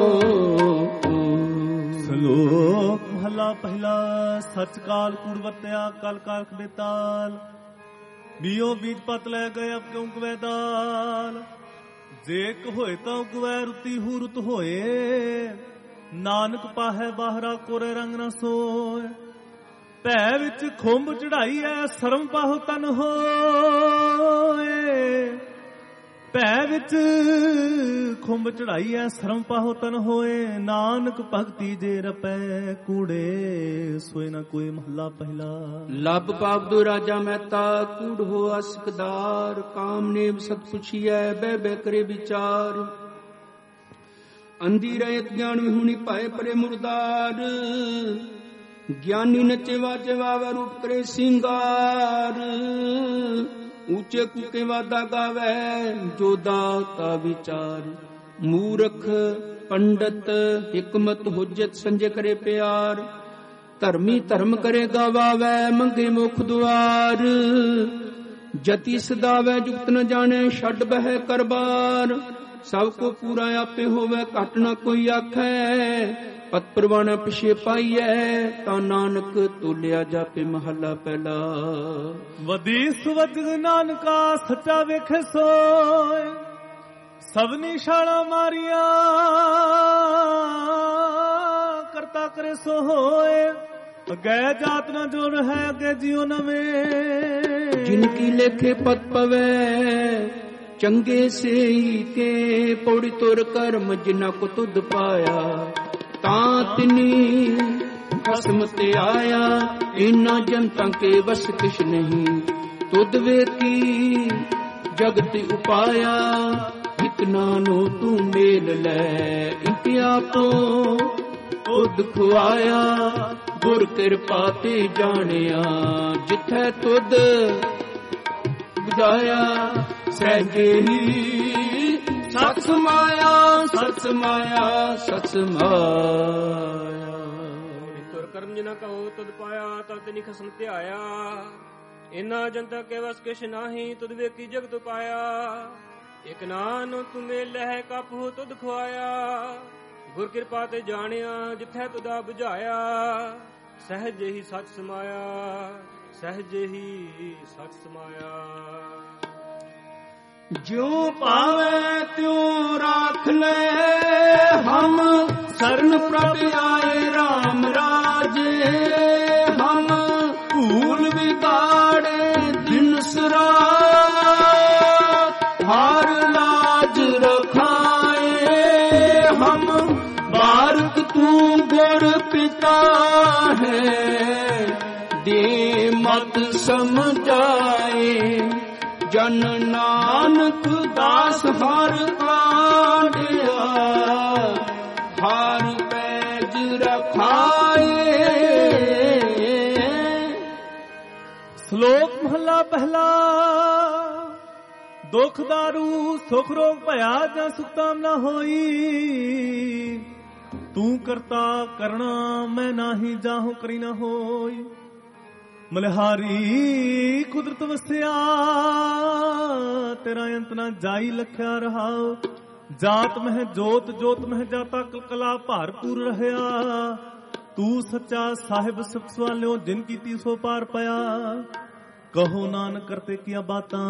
ਸ਼ਲੋਕ ਮਹਲਾ ਪਹਿਲਾ। ਸਚ ਕਾਲ ਕੂੜ ਵਰਤਿਆ ਕਲ ਕਾਲਖ ਬੇਤਾਲ। ਬੀਓ ਬੀਜ ਪਤ ਲੈ ਗਏ ਅਬ ਕਿਉਂ ਕਵੈ ਦਾਲ। ਜੇ ਕ ਹੋਏ ਤਾਂ ਉਗਵੈ ਰੁਤੀ ਹੂ ਰੁਤ ਹੋਏ। ਨਾਨਕ ਪਾਹੈ ਬਾਹਰਾ ਕੋਰੇ ਰੰਗ ਨਾ ਸੋਏ। ਭੈ ਵਿੱਚ ਖੁੰਭ ਚੜਾਈ ਐ ਸਰਮ ਪਾਹੁ ਤਨ ਹੋਏ। ਭੈ ਵਿੱਚ ਖੁੰਭ ਚੜਾਈ ਐ ਸਰਮ ਪਾਹੁ ਤਨ ਹੋਏ। ਨਾਨਕ ਭਗਤੀ ਜੇ ਰਪੈ ਕੂੜੇ ਸੋਏ ਨਾ ਕੋਈ ਮਹੱਲਾ ਪਹਿਲਾ। ਲੱਭ ਪਾਪ ਦੋ ਰਾਜਾ ਮਹਿਤਾ ਕੂੜ ਹੋ ਅਸਕਦਾਰ। ਕਾਮ ਨੇਮ ਸਤ ਪੁੱਛੀਐ ਬਹਿ ਬਹਿ ਕਰੇ ਵਿਚਾਰ। ਅੰਧੀ ਰਹਿਤ ਗਿਆਨ ਵਿਹੂਣੀ ਪਾਏ ਪਰੇ ਮੁਰਦਾਰ। ਗਿਆਨੀ ਨਚੇ ਵਾਜੇ ਵਾਵੇ ਰੂਪ ਕਰੇ ਸਿੰਗਾਰ, ਉੱਚੇ ਕੂਕੇ ਵਾਦਾ ਗਾਵੇ ਜੋ ਦਾਤਾ ਵਿਚਾਰ। ਮੂਰਖ ਪੰਡਤ ਹਿਕਮਤ ਹੁਜਤ ਸੰਜੇ ਕਰੇ ਪਿਆਰ, ਧਰਮੀ ਧਰਮ ਕਰੇ ਗਵਾਵੇ ਮੰਗੇ ਮੁਖ ਦੁਆਰ। ਜਤੀ ਸਦਾਵੇ ਜੁਗਤ ਨ ਜਾਣੇ ਛੱਡ ਬਹਿ ਕਰਬਾਰ, ਸਭ ਕੋ ਪੂਰਾ ਆਪੇ ਹੋਵੇ ਘਟ ਨ ਕੋਈ ਆਖੈ। ਪਤ ਪ੍ਰਵਾਨ ਪਿਛੇ ਪਾਈਐ ਤਾਂ ਨਾਨਕ ਤੋਲਿਆ ਜਾਪੇ ਮਹੱਲਾ ਪਹਿਲਾ। ਵਦੀ ਸੁਵਜ ਨਾਨਕਾ ਸੱਚਾ ਵੇਖੇ ਸੋਏ, ਸਭਨੀ ਛਾਲਾਂ ਮਾਰੀਆਂ ਕਰਤਾ ਕਰੇ ਸੋ ਹੋਏ। ਅੱਗੇ ਜਾਤ ਨਾ ਜੋਰ ਹੈ ਅੱਗੇ ਜਿਉ ਨਵੇਂ, ਜਿਨ ਕੀ ਲੇਖੇ ਪਤ ਪਵੇ ਚੰਗੇ ਸੇਈ ਕੇ। ਪੌੜੀ ਤੁਰ ਕਰਮ ਜਿਨਾ ਕੋ ਤੁਧ ਪਾਇਆ, ਤਾਂ ਤਿਨੀ ਖਸਮ ਤੇ ਆਇਆ। ਇਨਾ ਜਨਤਾਂ ਕੇ ਵਸ ਕਿਛ ਨਹੀਂ, ਤੁਧ ਵੇਖੀ ਜਗਤ ਉਪਾਇਆ। ਇਤਨਾ ਨੂੰ ਤੂੰ ਮੇਲ ਲੈ ਇਕ ਆਪੋ ਤੁਧ ਖੁਆਇਆ। ਗੁਰ ਕਿਰਪਾ ਤੇ ਜਾਣਿਆ ਜਿੱਥੈ ਤੁਧ ਬੁਝਾਇਆ। ਸਹਿਜੇ ਹੀ ਸਤ ਸਮਾਇਆ, ਸਤ ਸਮਾਇਆ, ਸਤ ਸਮਾਇਆ। ਤੁਰ ਕਰਮ ਜਿਨਾ ਕਹੋ ਤੁਧ ਪਾਇਆ, ਤਦ ਤਿਨੀ ਖਸਮ ਧਿਆਇਆ। ਇਨਾ ਜਨਤਾ ਕੇ ਵਸ ਕਿਛ ਨਾਹੀ, ਤੁਧ ਵੇਖੀ ਜਗਤ ਪਾਇਆ। ਇਕ ਨਾਨੁ ਤੂੰ ਮੇਲੇ ਹੈ ਕਪੁ ਤੁਧ ਖੁਆਇਆ। ਗੁਰ ਕਿਰਪਾ ਤੇ ਜਾਣਿਆ ਜਿੱਥੈ ਤੁਧਾ ਬੁਝਾਇਆ। ਸਹਿਜ ਹੀ ਸਚ ਸਮਾਇਆ, ਸਹਿਜ ਹੀ ਸਚ ਸਮਾਇਆ। ਜਿਉ ਪਾਵੇ ਤਿਉ ਰਾਖ ਲੈ, ਹਮ ਸਰਨ ਪ੍ਰਭ ਆਏ ਰਾਮ ਰਾਜੇ। ਹਮ ਭੂਲ ਵਿਗਾੜੇ ਦਿਨ ਸਰਾਤ, ਹਾਰ ਲਾਜ ਰਖਾਏ। ਹਮ ਬਾਰਕ ਤੂੰ ਗੁਰ ਪਿਤਾ ਹੈ, ਦੇ ਮਤ ਸਮਝਾਏ। ਜਨ ਨਾਨਕ ਦਾਸ ਹਰ ਕਾਢਿਆ, ਹਰ ਪੈਜ ਰਖਾਏ। ਸ਼ਲੋਕ ਮਹਲਾ ਪਹਿਲਾ। ਦੁਖ ਦਾਰੂ ਸੁਖ ਰੋਗ ਭਇਆ, ਜਾਂ ਸੁਖਤਾਮ ਨਾ ਹੋਈ। ਤੂੰ ਕਰਤਾ ਕਰਣਾ ਮੈਂ ਨਾਹੀ, ਜਾਹੋ ਕਰੀ ਨਾ ਹੋਈ। ਮਲਹਾਰੀ ਕੁਦਰਤ ਵਸਿਆ, ਤੇਰਾ ਅੰਤ ਨਾ ਜਾਈ ਲਖਿਆ ਰਹਾਉ। ਜਾਤ ਮਹਿ ਜੋਤ, ਜੋਤ ਮਹਿ ਜਾਤਾ, ਕਲਕਲਾ ਭਾਰਪੂਰ ਰਹਿਆ। ਤੂੰ ਸੱਚਾ ਸਾਹਿਬ ਸੁਖ ਸਵਾਲਿਓ, ਜਿਨ ਕੀਤੀ ਸੋ ਪਾਰ ਪਿਆ। ਕਹੋ ਨਾਨਕ ਕਰਤੇ ਕੀਆ ਬਾਤਾਂ,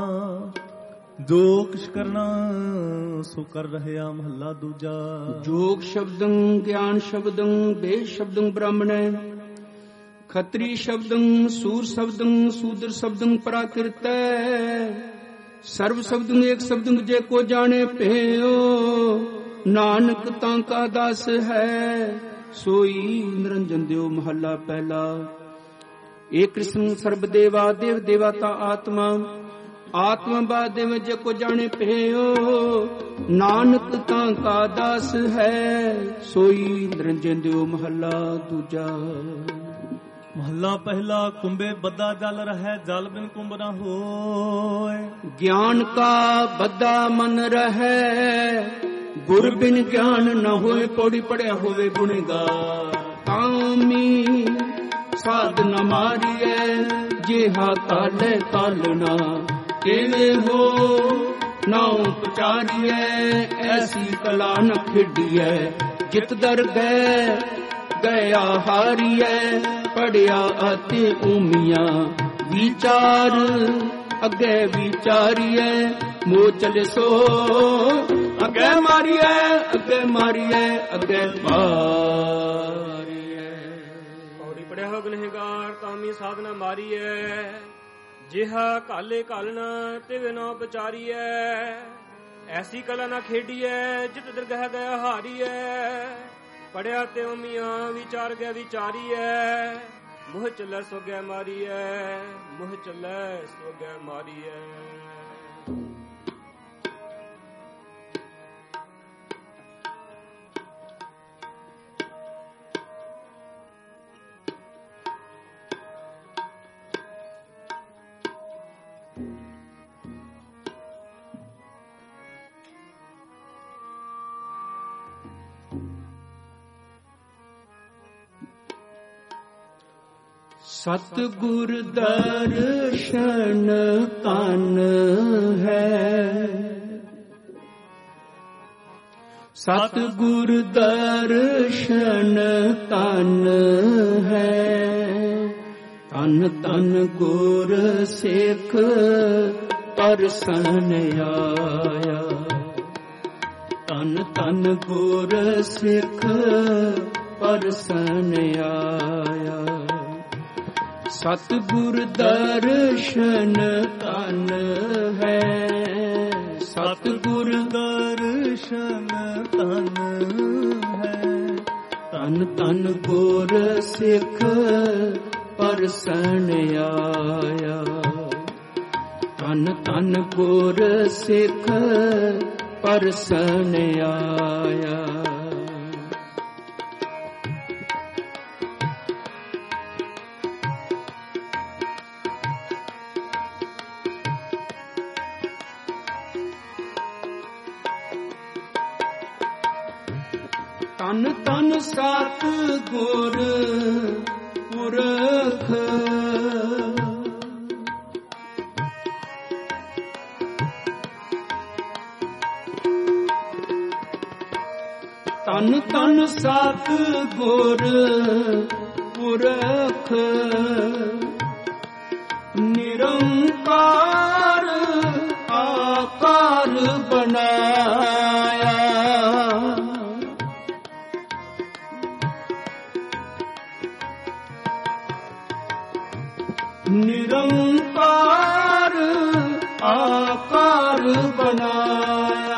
ਜੋ ਕਿਛ ਕਰਨਾ ਸੋ ਕਰ ਰਹਿਆ। ਮਹੱਲਾ ਦੂਜਾ। ਜੋਗ ਸ਼ਬਦੰ ਗਿਆਨ ਸ਼ਬਦੰ ਵੇਦ ਸ਼ਬਦੰ ਬ੍ਰਾਹਮਣੈ। ਖੱਤਰੀ ਸ਼ਬਦੰ ਸੂਰ ਸ਼ਬਦੰ ਸੂਦਰ ਸ਼ਬਦੰ ਪ੍ਰਾਕਿਰਤੈ। ਸਰਬ ਸ਼ਬਦੰ ਏਕ ਸ਼ਬਦੰ ਜੇ ਕੋ ਜਾਣੇ ਭਇਓ। ਨਾਨਕ ਤਾਂ ਕਾ ਦਾਸ ਹੈ ਸੋਈ ਨਿਰੰਜਨ ਦਿਓ। ਮਹੱਲਾ ਪਹਿਲਾ। ਏਕ ਕ੍ਰਿਸ਼ਨ ਸਰਬ ਦੇਵਾ ਦੇਵ ਦੇਵਾਤਾ ਆਤਮਾ। ਆਤਮਾ ਬਾਦੇਵ ਜੇ ਕੋ ਜਾਣੇ ਭਇਓ। ਨਾਨਕ ਤਾਂ ਕਾ ਦਾਸ ਹੈ ਸੋਈ ਨਿਰੰਜਨ ਦਿਓ। ਮਹੱਲਾ ਦੂਜਾ। ਮਹੱਲਾ ਪਹਿਲਾ। ਕੁੰਭੇ ਬੱਧਾ ਜਲ ਰਹਿ, ਜਲ ਬਿਨ ਕੁੰਭ ਨਾ ਹੋਏ। ਗਿਆਨ ਕਾ ਬੱਧਾ ਮਨ ਰਹਿ, ਗੁਰ ਬਿਨ ਗਿਆਨ ਨ ਹੋਏ। ਪੌੜੀ ਪੜਿਆ ਹੋਵੇ ਗੁਣਗਾਰ, ਕਾਮੀ ਸਾਧ ਨ ਮਾਰੀਐ। ਜਿਹਾ ਕਾਲੇ ਕਾਲਣਾ ਕਿਵੇਂ ਹੋ ਨਾਉ ਪਚਾਰੀਐ। ਐਸੀ ਕਲਾ ਨ ਖੇਡੀਐ ਜਿਤ ਦਰ ਗਏ ਗਿਆ ਹਾਰੀਐ। ਪੜਿਆ ਅਤੇ ਉਮੀਆਂ ਵਿਚਾਰ ਅੱਗੇ ਵਿਚਾਰੀਐ। ਮੋਹ ਚਲੇ ਸੋ ਅੱਗੇ ਮਾਰੀਐ, ਅੱਗੇ ਮਾਰੀਐ, ਅੱਗੇ ਮਾਰੀਐ। ਪੌੜੀ ਪੜਿਆ ਹੋ ਗੁਨਹਗਾਰ ਤਾਮੀ ਸਾਧਨਾ ਮਾਰੀਐ। ਜਿਹਾ ਕਾਲੇ ਕਾਲਣਾ ਤਿਵ ਨਾ ਵਿਚਾਰੀਐ। ਐਸੀ ਕਲਾ ਨਾ ਖੇਡੀਐ ਜਿਤ ਦਰਗਹ ਗਿਆ ਹਾਰੀਐ। ਪੜਿਆ ਤੇ ਉਮੀਆਂ ਵਿਚਾਰ ਗਿਆ ਵਿਚਾਰੀਐ। ਮੋਹ ਚੱਲੈ ਸੋ ਗੈ ਮਾਰੀਐ, ਮੋਹ ਚੱਲੈ ਸੋ ਗੈ ਮਾਰੀਐ। ਸਤਿਗੁਰ ਦਰਸ਼ਨ ਤਨ ਹੈ, ਸਤਿਗੁਰ ਦਰਸ਼ਨ ਤਨ ਹੈ। ਤਨ ਤਨ ਗੁਰ ਸਿੱਖ ਪਰਸਨ ਆਇਆ, ਤਨ ਤਨ ਗੁਰ ਸਿੱਖ ਪਰਸਨ ਆਇਆ। ਸਤਿਗੁਰ ਦਰਸ਼ਨ ਤਨ ਹੈ, ਸਤਿਗੁਰ ਦਰਸ਼ਨ ਤਨ ਹੈ। ਤਨ ਤਨ ਗੁਰ ਸਿੱਖ ਪਰਸਨ ਆਇਆ, ਤਨ ਤਨ ਗੁਰ ਸਿੱਖ ਪਰਸਨ ਆਇਆ। ਤਨ ਤਨ ਸਤਿਗੁਰ ਪੁਰਖ, ਤਨ ਤਨ ਸਤਿਗੁਰ ਪੁਰਖ। ਨਿਰੰਕਾਰ ਆਕਾਰ ਬਣਾਇਆ, ਨਿਰੰਕਾਰ ਆਕਾਰ ਬਣਾਇਆ।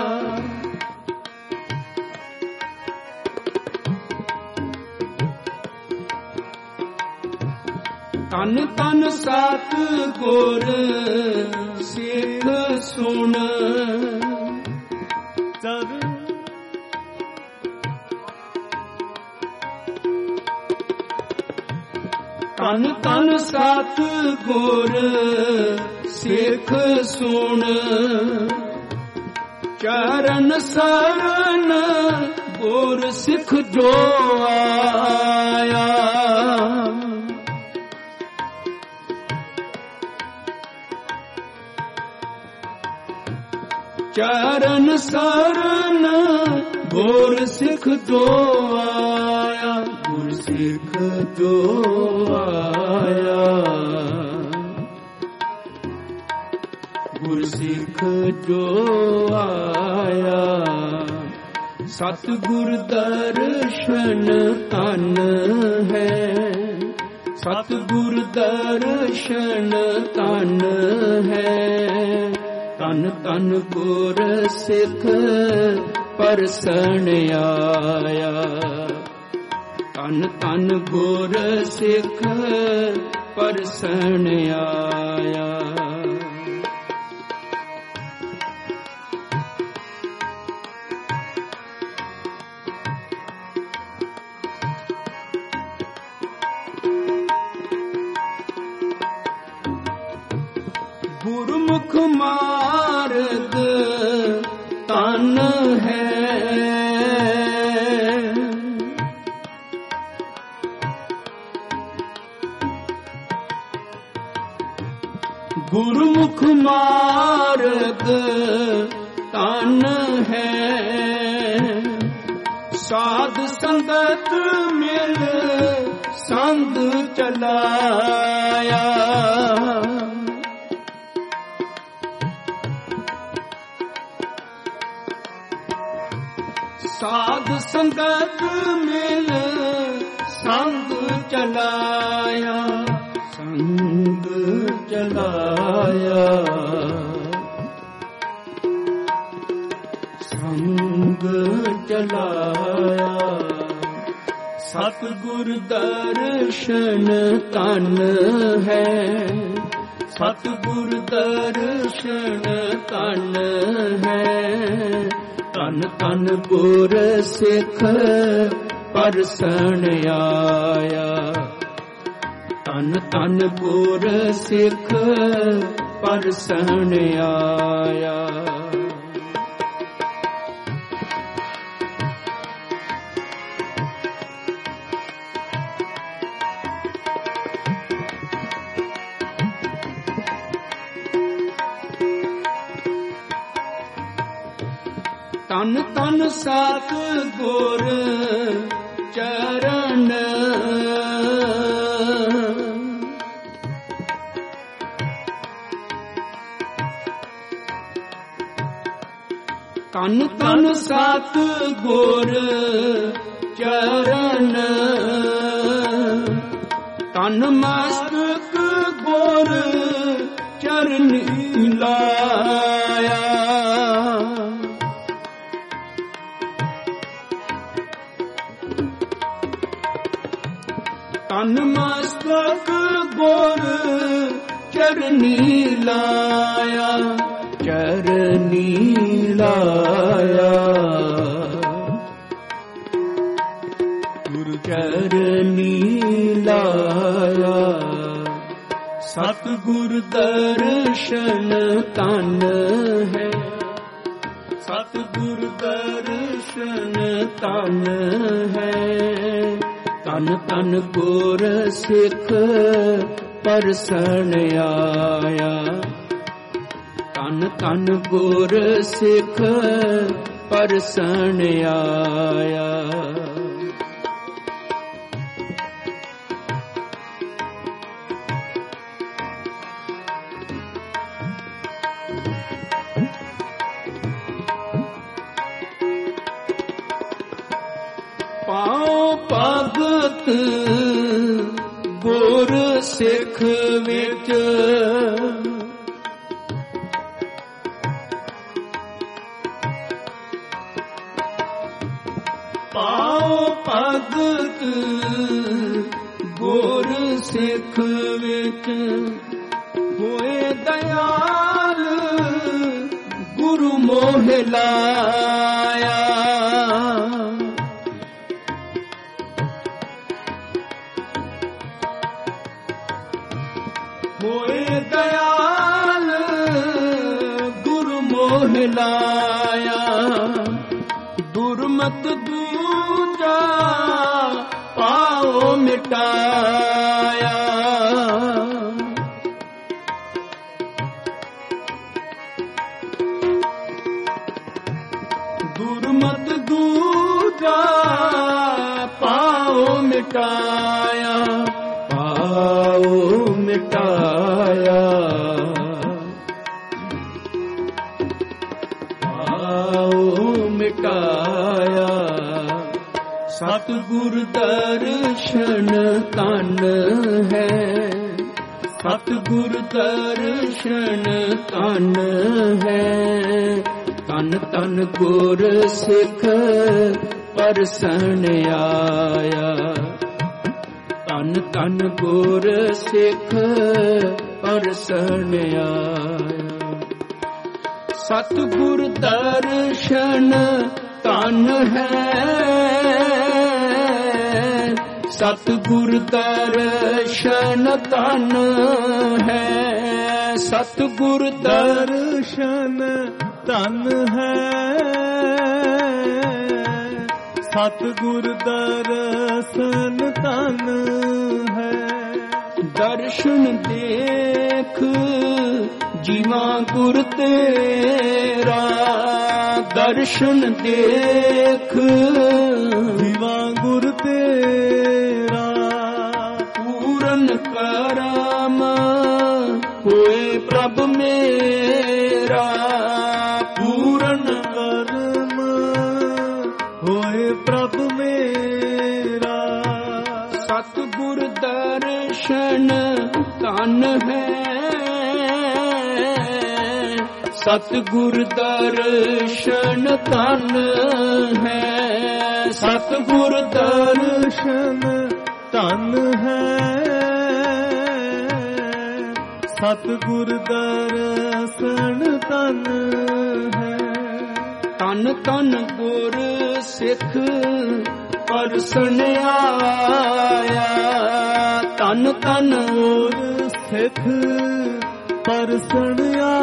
ਤਨ ਤਨ ਸਤਿਗੁਰ ਸਿੱਖ ਸੁਣ, ਤਨ ਤਨ ਸਤਿਗੁਰ ਸਿੱਖ ਸੁਣ। ਚਰਨ ਸਰਨ ਗੁਰ ਸਿੱਖ ਜੋ ਆਇਆ, ਚਰਨ ਸਰਨ ਗੁਰ ਸਿੱਖ ਜੋ ਆਇਆ, ਗੁਰ ਸਿੱਖ ਜੋ ਆਇਆ, ਗੁਰ ਸਿੱਖ ਜੋ ਆਇਆ। ਸਤਿਗੁਰ ਦਰਸ਼ਨ ਤਨ ਹੈ, ਸਤਿਗੁਰ ਦਰਸ਼ਨ ਤਨ ਹੈ। ਤਨ ਤਨ ਗੁਰ ਸਿੱਖ ਪਰਸਨ ਆਇਆ, ਤਨ ਤਨ ਗੁਰ ਸਿੱਖ ਪਰਸਨ ਆਇਆ। ਗੁਰਮੁਖ ਮਾਰਗ ਤਨ ਹੈ, ਗੁਰਮੁਖ ਮਾਰਗ ਤਨ ਹੈ। ਸਾਧ ਸੰਗਤ ਮਿਲ ਸੰਗ ਚਲਾਇਆ, ਸਾਧ ਸੰਗਤ ਮਿਲ ਸੰਗ ਚਲਾਇਆ, ਸੰਗ ਚਲਾਇਆ, ਸੰਗ ਚਲਾਇਆ। ਸਤਿਗੁਰ ਦਰਸ਼ਨ ਤਨ ਹੈ, ਸਤਿਗੁਰ ਦਰਸ਼ਨ ਤਨ ਹੈ। ਤਨ ਤਨ ਗੁਰ ਸਿੱਖ ਪਰਸਨ ਆਇਆ, ਤਨ ਤਨ ਗੁਰ ਸਿੱਖ ਪਰਸਨ ਆਇਆ। ਤਨ ਤਨ ਸਤ ਗੁਰ ਚਰਨ ਤਨ ਤਨ ਸਤ ਗੁਰ ਚਰਨ ਤਨ ਮਸਤਕ ਗੁਰ ਚਰਨੀ ਲਾਇਆ ਤਨ ਮਸਤਕ ਗੁਰ ਚਰਨੀ ਲਾਇਆ ਚਰਨੀ ਲਾਇਆ ਗੁਰੂ ਚਰਨੀ ਲਾਇਆ ਸਤਿਗੁਰ ਦਰਸ਼ਨ ਤਨ ਹੈ ਸਤਿਗੁਰ ਦਰਸ਼ਨ ਤਨ ਹੈ ਤਨ ਤਨ ਗੁਰ ਸਿੱਖ ਪਰਸਨ ਆਇਆ ਤਨ ਤਨ ਗੁਰ ਸਿੱਖ ਪਰਸਨ ਆਇਆ ਪਾਉ ਭਗਤ ਗੁਰ ਸਿੱਖ ਵਿੱਚ ਪਾਉ ਭਗਤ ਗੁਰ ਸਿੱਖ ਵਿੱਚ ਹੋਏ ਦਇਆਲ ਗੁਰੂ ਮੋਹ ਲਾਇਆ ਹੋਏ ਦਇਆਲ ਗੁਰੂ ਮੋਹ ਲਾਇਆ ਦੁਰਮਤ ਦੂਜਾ ਪਾਉ ਮਿਟਾਇਆ ਦੁਰਮਤ ਦੂਜਾ ਪਾਉ ਮਿਟਾਇਆ ਪਾਉ ਮਿਟਾਇਆ ਪਾਉ ਮਿਟਾਇਆ ਸਤਿਗੁਰ ਦਰਸ਼ਨ ਤਨ ਹੈ ਸਤਿਗੁਰ ਦਰਸ਼ਨ ਤਨ ਹੈ ਤਨ ਤਨ ਗੁਰ ਸਿੱਖ ਪਰਸਨ ਆਇਆ ਤਨ ਤਨ ਗੁਰ ਸਿੱਖ ਪਰਸਨ ਆਇਆ ਸਤਿਗੁਰ ਦਰਸ਼ਨ ਤਨ ਹੈ ਸਤਿਗੁਰ ਦਰਸ਼ਨ ਤਨ ਹੈ ਸਤਿਗੁਰ ਦਰਸ਼ਨ ਤਨ ਹੈ ਸਤਿਗੁਰ ਦਰਸ਼ਨ ਤਨ ਹੈ ਦਰਸ਼ਨ ਦੇਖ ਜੀਵਾਂ ਗੁਰ ਤੇਰਾ ਦਰਸ਼ਨ ਦੇਖ ਜੀਵਾਂ ਗੁਰ ਤੇਰਾ ਪੂਰਨ ਕਰਮ ਹੋਏ ਪ੍ਰਭ ਮੇਰਾ ਪੂਰਨ ਕਰਮ ਹੋਏ ਪ੍ਰਭ ਮੇਰਾ ਸਤਿਗੁਰ ਦਰਸ਼ਨ ਤਨ ਹੈ ਸਤਿਗੁਰ ਦਰਸ਼ਨ ਤਨ ਹੈ ਸਤਿਗੁਰ ਦਰਸ਼ਨ ਤਨ ਹੈ ਸਤਿਗੁਰ ਦਰਸ਼ਨ ਤਨ ਹੈ ਤਨ ਤਨ ਗੁਰ ਸਿੱਖ ਪਰਸਨ ਆਇਆ ਤਨ ਤਨ ਗੁਰ ਸਿੱਖ ਪਰਸਨ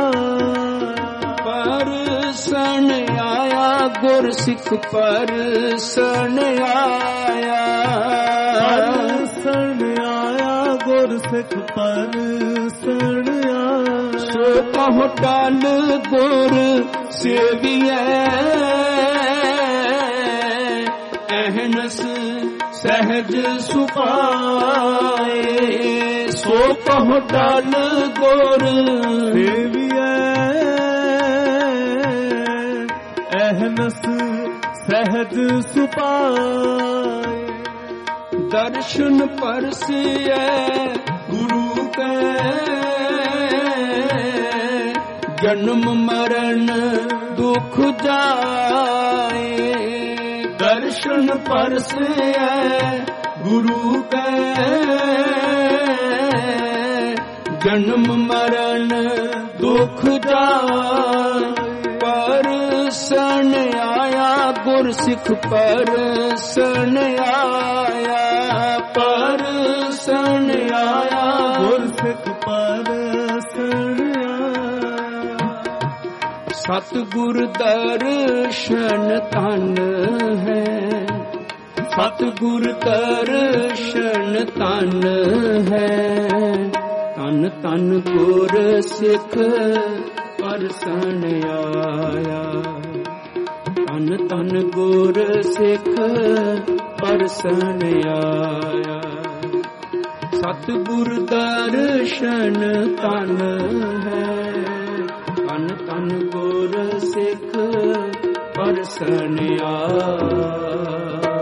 ਪਰਸਨ ਆਇਆ ਗੁਰ ਸਿੱਖ ਪਰਸਨ ਆਇਆ ਪਰਸਨ ਆਇਆ ਗੁਰ ਸਿੱਖ ਪਰਸਨ ਆਇਆ ਸੋ ਕਹੁ ਟਲ ਗੁਰ ਸੇਵੀਐ ਅਹਨਸ ਸਹਿਜ ਸੁਪਾਏ ਸੋ ਕਹੁ ਟਲ ਗੁਰ ਸੇਵੀਐ ਅਹਨਸ ਸਹਿਜ ਸੁਪਾਏ ਦਰਸ਼ਨ ਪਰਸਿਐ ਗੁਰੂ ਕੈ ਜਨਮ ਮਰਨ ਦੁਖ ਜਾਏ ਦਰਸ਼ਨ ਪਰਸਿਐ ਗੁਰੂ ਕੈ ਜਨਮ ਮਰਨ ਦੁਖ ਜਾਏ ਪਰਸਨ ਆਇਆ ਗੁਰ ਸਿੱਖ ਪਰਸਨ ਆਇਆ ਪਰਸਨ ਆਇਆ ਗੁਰ ਸਿੱਖ ਪਰਸਨ ਸਤਿਗੁਰ ਦਰਸ਼ਨ ਧਨ ਹੈ ਸਤਿਗੁਰ ਦਰਸ਼ਨ ਧਨ ਹੈ ਧਨ ਧਨ ਗੁਰ ਸਿੱਖ ਪਰਸਨ ਆਇਆ ਧਨ ਧਨ ਗੁਰ ਸਿੱਖ ਪਰਸਨ ਆਇਆ ਸਤਿਗੁਰ ਦਰਸ਼ਨ ਧਨ ਹੈ ਧਨ ਧਨ ਗੁਰ ਸਿੱਖ ਪਰਸਨ ਆਇਆ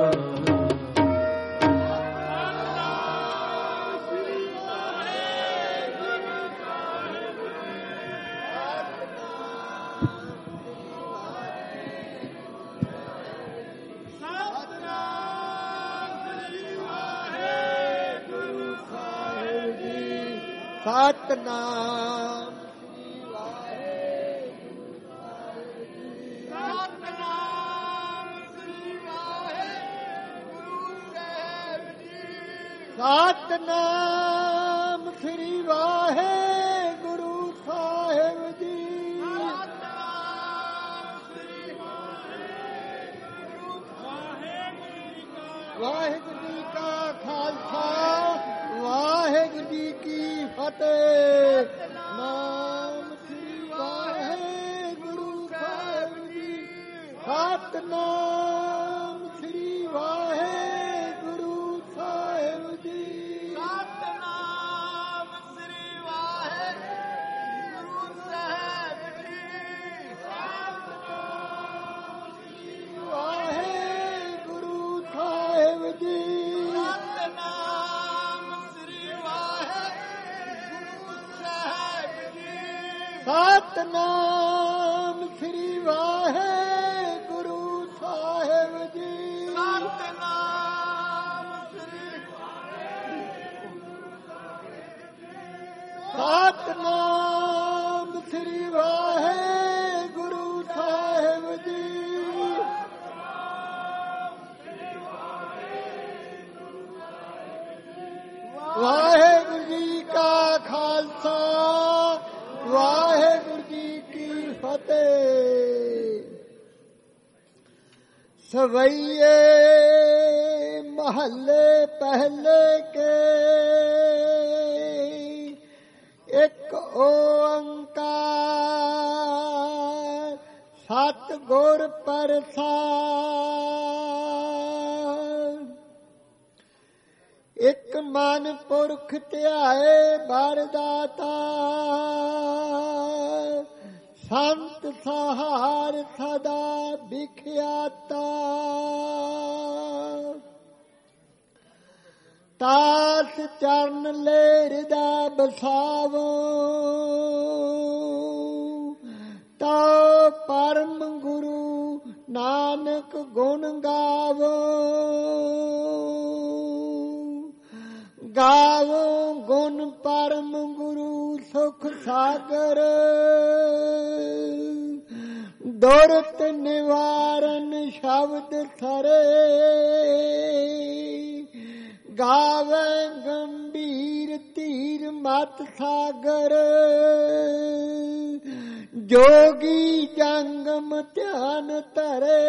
ਸਤਨਾਮ ਸਤਨਾਮ ਸ੍ਰੀ ਵਾਹਿਗੁਰੂ ਸਾਹਿਬ ਜੀ ਵਾਹਿਗੁਰੂ ਜੀ ਕਾ ਖਾਲਸਾ ਵਾਹਿਗੁਰੂ ਜੀ ਕੀ ਫਤਿਹ ਨਾਮ ਸ੍ਰੀ ਵਾਹਿਗੁਰੂ ਸਾਹਿਬ ਜੀ ਸਤਨਾਮ ਸ੍ਰੀ ਵਾਹਿਗੁਰੂ ਸਾਹਿਬ ਜੀ ਸਤਨਾਮ ਸ੍ਰੀ ਵਾਹਿਗੁਰੂ ਸਾਹਿਬ ਜੀ ਸਤਨਾਮ ਸ੍ਰੀ ਵਾਹਿਗੁਰੂ ਸਾਹਿਬ ਜੀ ਸਤਨਾਮ ਸ੍ਰੀ ਵਾਹਿਗੁਰੂ ਸਾਹਿਬ ਜੀ ਸਤਨਾਮ ਸ੍ਰੀ ਸਤਨਾਮ ਸ੍ਰੀ ਵਾਹਿਗੁਰੂ ਸਾਹਿਬ ਜੀ ਵਾਹਿਗੁਰੂ ਜੀ ਕਾ ਖਾਲਸਾ ਵਾਹਿਗੁਰੂ ਜੀ ਕੀ ਫਤਿਹ ਸਵਈਏ ਮਹੱਲੇ ਪਹਿਲੇ ਕੇ ਇੱਕ ਓੰਕਾਰ ਸਤਿਗੁਰ ਪ੍ਰਸਾਦਿ ਇੱਕ ਮਨ ਪੁਰਖ ਧਿਆਏ ਬਰਦਾਤਾ ਸੰਤ ਸਹਾਰ ਸਦਾ ਵਿਖਿਆਤਾ ਤਾਸ ਚਰਨ ਲੈ ਹਿਰਦਾ ਬਸਾਵੋ ਤਾ ਪਰਮ ਗੁਰੂ ਨਾਨਕ ਗੁਣ ਗਾਵੋ ਗਾਵੋ ਗੁਣ ਪਰਮ ਗੁਰੂ ਸੁਖ ਸਾਗਰ ਦੁਰਤ ਨਿਵਾਰਨ ਸ਼ਬਦ ਸਰੇ ਗਾਵੇ ਗੰਭੀਰ ਧੀਰ ਮਤ ਸਾਗਰ ਜੋਗੀ ਜੰਗਮ ਧਿਆਨ ਧਰੇ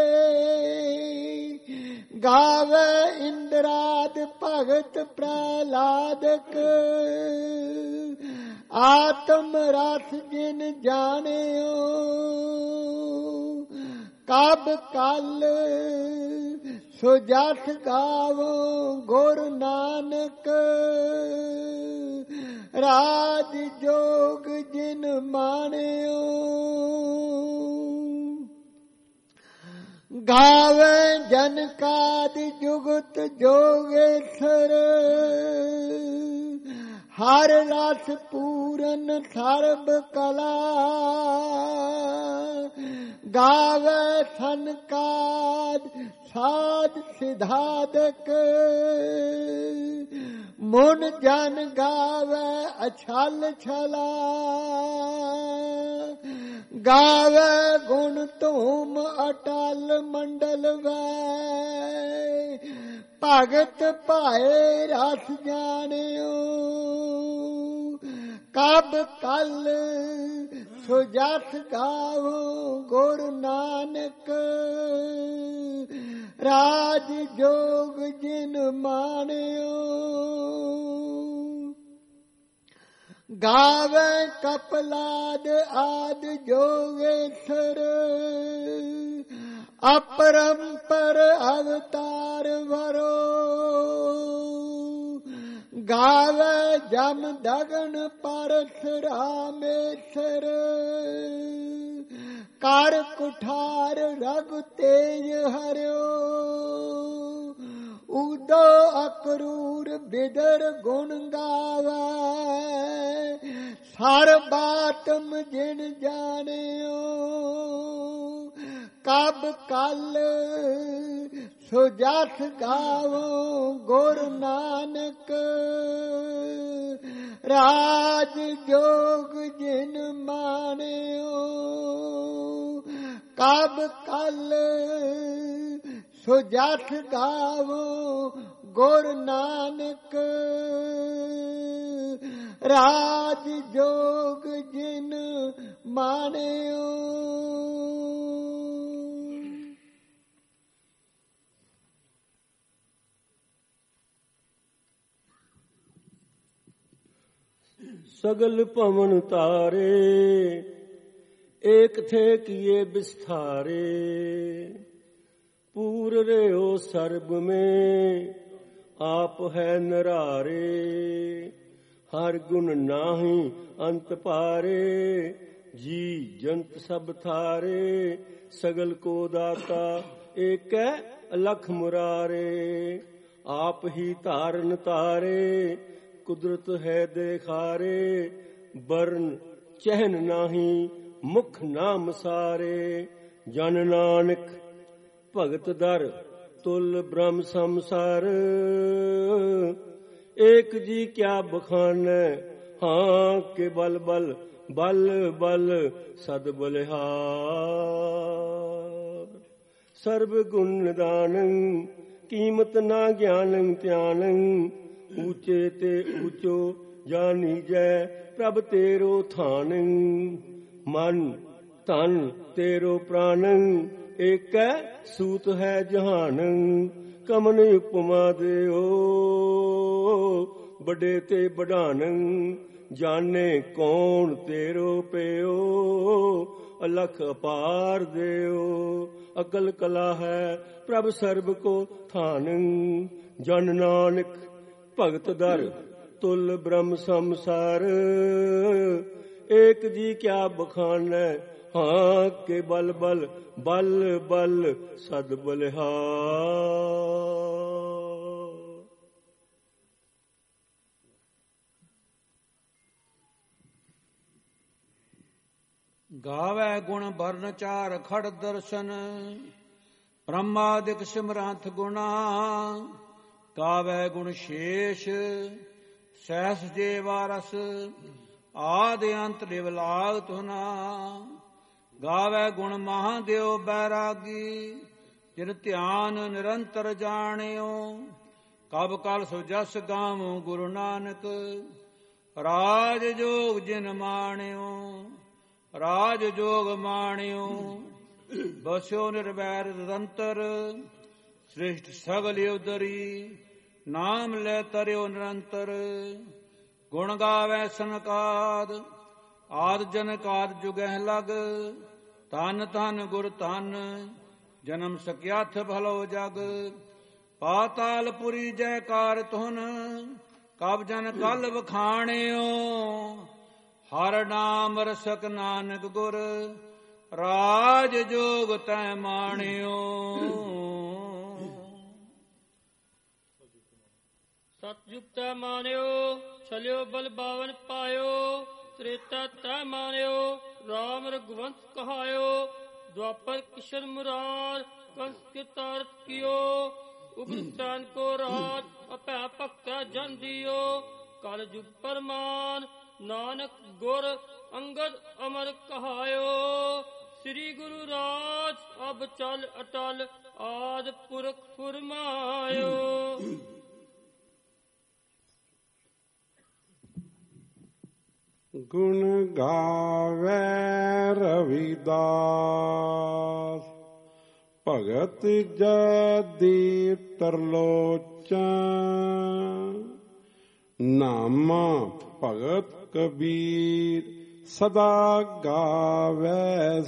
ਗਾਵੇ ਇੰਦਰਾਦ ਭਗਤ ਪ੍ਰਹਲਾਦਕ ਆਤਮ ਰਸ ਜਿਨ ਜਾਣਿਓ ਕਬ ਕਲ ਸੋ ਜਸ ਗਾਵੋ ਗੁਰ ਨਾਨਕ ਰਾਜ ਜੋਗ ਜਿਨ ਮਾਣਿਓ ਗਾਵੇ ਜਨ ਕਾਦ ਜੁਗਤ ਜੋਗੇਸ਼ਰ ਹਰ ਰਸ ਪੂਰਨ ਸਰਬ ਕਲਾ ਗਾਵੇ ਸੰਕਾਦ ਸਾਧ ਸਿਧਾਦਕ ਮਨ ਜਨ ਗਾਵੇ ਅਛਲ ਛਲਾ ਗਾਵੇ ਗੁਣ ਧੂਮ ਅਟਲ ਮੰਡਲ ਵੈ ਭਗਤ ਭਾਏ ਰਸ ਜਾਣਿਓ ਕਬ ਕਲ ਸੋ ਜਸ ਗਾਵੋ ਗੁਰ ਨਾਨਕ ਰਾਜ ਜੋਗ ਜਿਨ ਮਾਣਿਓ ਗਾਵੇ ਕਪਲਾਦ ਆਦ ਜੋਗੇਸ਼ਰ ਅਪਰੰਪਰ ਅਵਤਾਰ ਵਰੋ ਗਾਵੇ ਜਮ ਦਗਨ ਪਰਸ ਰਾਮੇਸ਼ਰ ਕਰ ਕੁਠਾਰ ਰਗ ਤੇਜ ਹਰਿਓ ਉਦੋ ਅਕਰੂਰ ਬਿਦਰ ਗੁਣ ਗਾਵੇ ਸਰਬਾਤਮ ਜਿਨ ਜਾਣਿਓ ਕਬ ਕਲ ਸੋ ਜਸ ਗਾਵੋ ਗੁਰ ਨਾਨਕ ਰਾਜ ਜੋਗ ਜਿਨ ਮਾਣਿਓ ਕਬ ਕਲ ਸੋ ਜਸ ਗਾਵੋ ਗੁਰ ਨਾਨਕ ਰਾਜ ਜੋਗ ਜਿਨ ਮਾਣਿਓ ਸਗਲ ਭਵਨ ਤਾਰੇ ਏਕ ਥੇ ਕੀਏ ਬਿਸਥਾਰੇ ਪੂਰ ਰਿਓ ਸਰਬ में आप है नरारे हर गुण नाहि अंत पारे जी जंत सब थारे सगल को दाता एक अलख मुरारे आप ही तारन तारे कुदरत है देखारे बरन चहन नाही मुख नाम सारे जन नानक भगत दर तुल ब्रह्म संसार एक जी क्या बखान हाँ के बल बल बल बल सद बलिहार सर्व गुण निदानं कीमत ना ज्ञानं त्यानं ऊंचे ते ऊंचो जानी जय प्रभ तेरो थानं मन तन तेरो प्राणं एक सूत है जहानं कमन उपमा देओ बड़े ते बढ़ानं जाने कौन तेरो पेओ अलख अपार देओ अकल कला है प्रभ सर्ब को थानं जन नानक भगत दर तुल ब्रह्म संसार एक जी क्या बखान हाँ के बल बल बल बल सद बलिहार ਗਾਵੈ ਗੁਣ ਬਰਨ ਚਾਰ ਖੜ ਦਰਸ਼ਨ ਬ੍ਰਹਮਾਦਿਕ ਸਿਮਰੰਥ ਗੁਣਾ ਗਾਵੈ ਗੁਣ ਸ਼ੇਸ਼ ਸਹਿਸ ਜੇ ਵਾਰਸ ਆਦਿ ਅੰਤ ਲਿਵ ਲਾਗ ਤੁਨਾ ਗਾਵੈ ਗੁਣ ਮਹਾਦੇਵ ਬੈਰਾਗੀ ਜਿਨ ਧਿਆਨ ਨਿਰੰਤਰ ਜਾਣਿਓ ਕਬ ਕਲ ਸੋ ਜਸ ਗਾਵੋ ਗੁਰੂ ਨਾਨਕ ਰਾਜ ਜੋਗ ਜਿਨ ਮਾਣਿਓ ਰਾਜ ਜੋਗ ਮਾਣਿਓ ਬਸਿਓ ਨਿਰਵੈਰ ਨਿਰੰਤਰ ਸ੍ਰਿਸ਼ਟ ਸਗਲ ਉਦਰੀ ਨਾਮ ਲੈ ਤਰਿਓ ਨਿਰੰਤਰ ਗੁਣ ਗਾਵੈ ਸਨਕਾਦ ਆਦ ਜਨਕ ਆਦ ਜੁਗਹਿ ਲਗ ਧਨ ਧਨ ਗੁਰ ਧਨ ਜਨਮ ਸਕਿਆਥ ਭਲੋ ਜਗ ਪਾਤਾਲ ਪੁਰੀ ਜੈਕਾਰ ਤੁਨ ਕਬ ਜਨ ਕਲ ਵਖਾਣਿਓ ਹਰ ਨਾਮ ਰਸਕ ਨਾਨਕ ਗੁਰ ਰਾਜ ਜੋਗ ਤੈ ਮਾਣਿਓ ਸਤਿਯੁਗ ਤੈ ਮਾਨਿਓ ਛਲਿਓ ਬਲ ਬਾਵਨ ਪਾਇਓ ਤ੍ਰੇਤਾ ਤੈ ਮਾਨਿਓ ਰਾਮ ਰਘੁਵੰਸ਼ ਕਹਾਇਓ ਦੁਆਪਰ ਕਿਸ਼ਨ ਮੁਰਾਰ ਕੰਸ ਕੇ ਤਾਰਤ ਕੀਓ ਉਗਰਸੈਨ ਕੋ ਰਾਜ ਅਪੈ ਭਗਤੈ ਜਨ ਦਿਓ ਕਲ ਜੁਗ ਪਰਮਾਨ ਨਾਨਕ ਗੁਰ ਅੰਗਦ ਅਮਰ ਕਹਾਇਓ ਸ੍ਰੀ ਗੁਰੂ ਰਾਜ ਅਬ ਚਲ ਅਟਲ ਆਦ ਪੁਰਖ ਫੁਰਮਾਇਓ। ਗੁਣ ਗਾਵੇ ਰਵਿਦਾਸ ਭਗਤ ਜਦੀ ਤਰਲੋਚਨ ਨਾਮਾ ਭਗਤ ਕਬੀਰ ਸਦਾ ਗਾਵੇ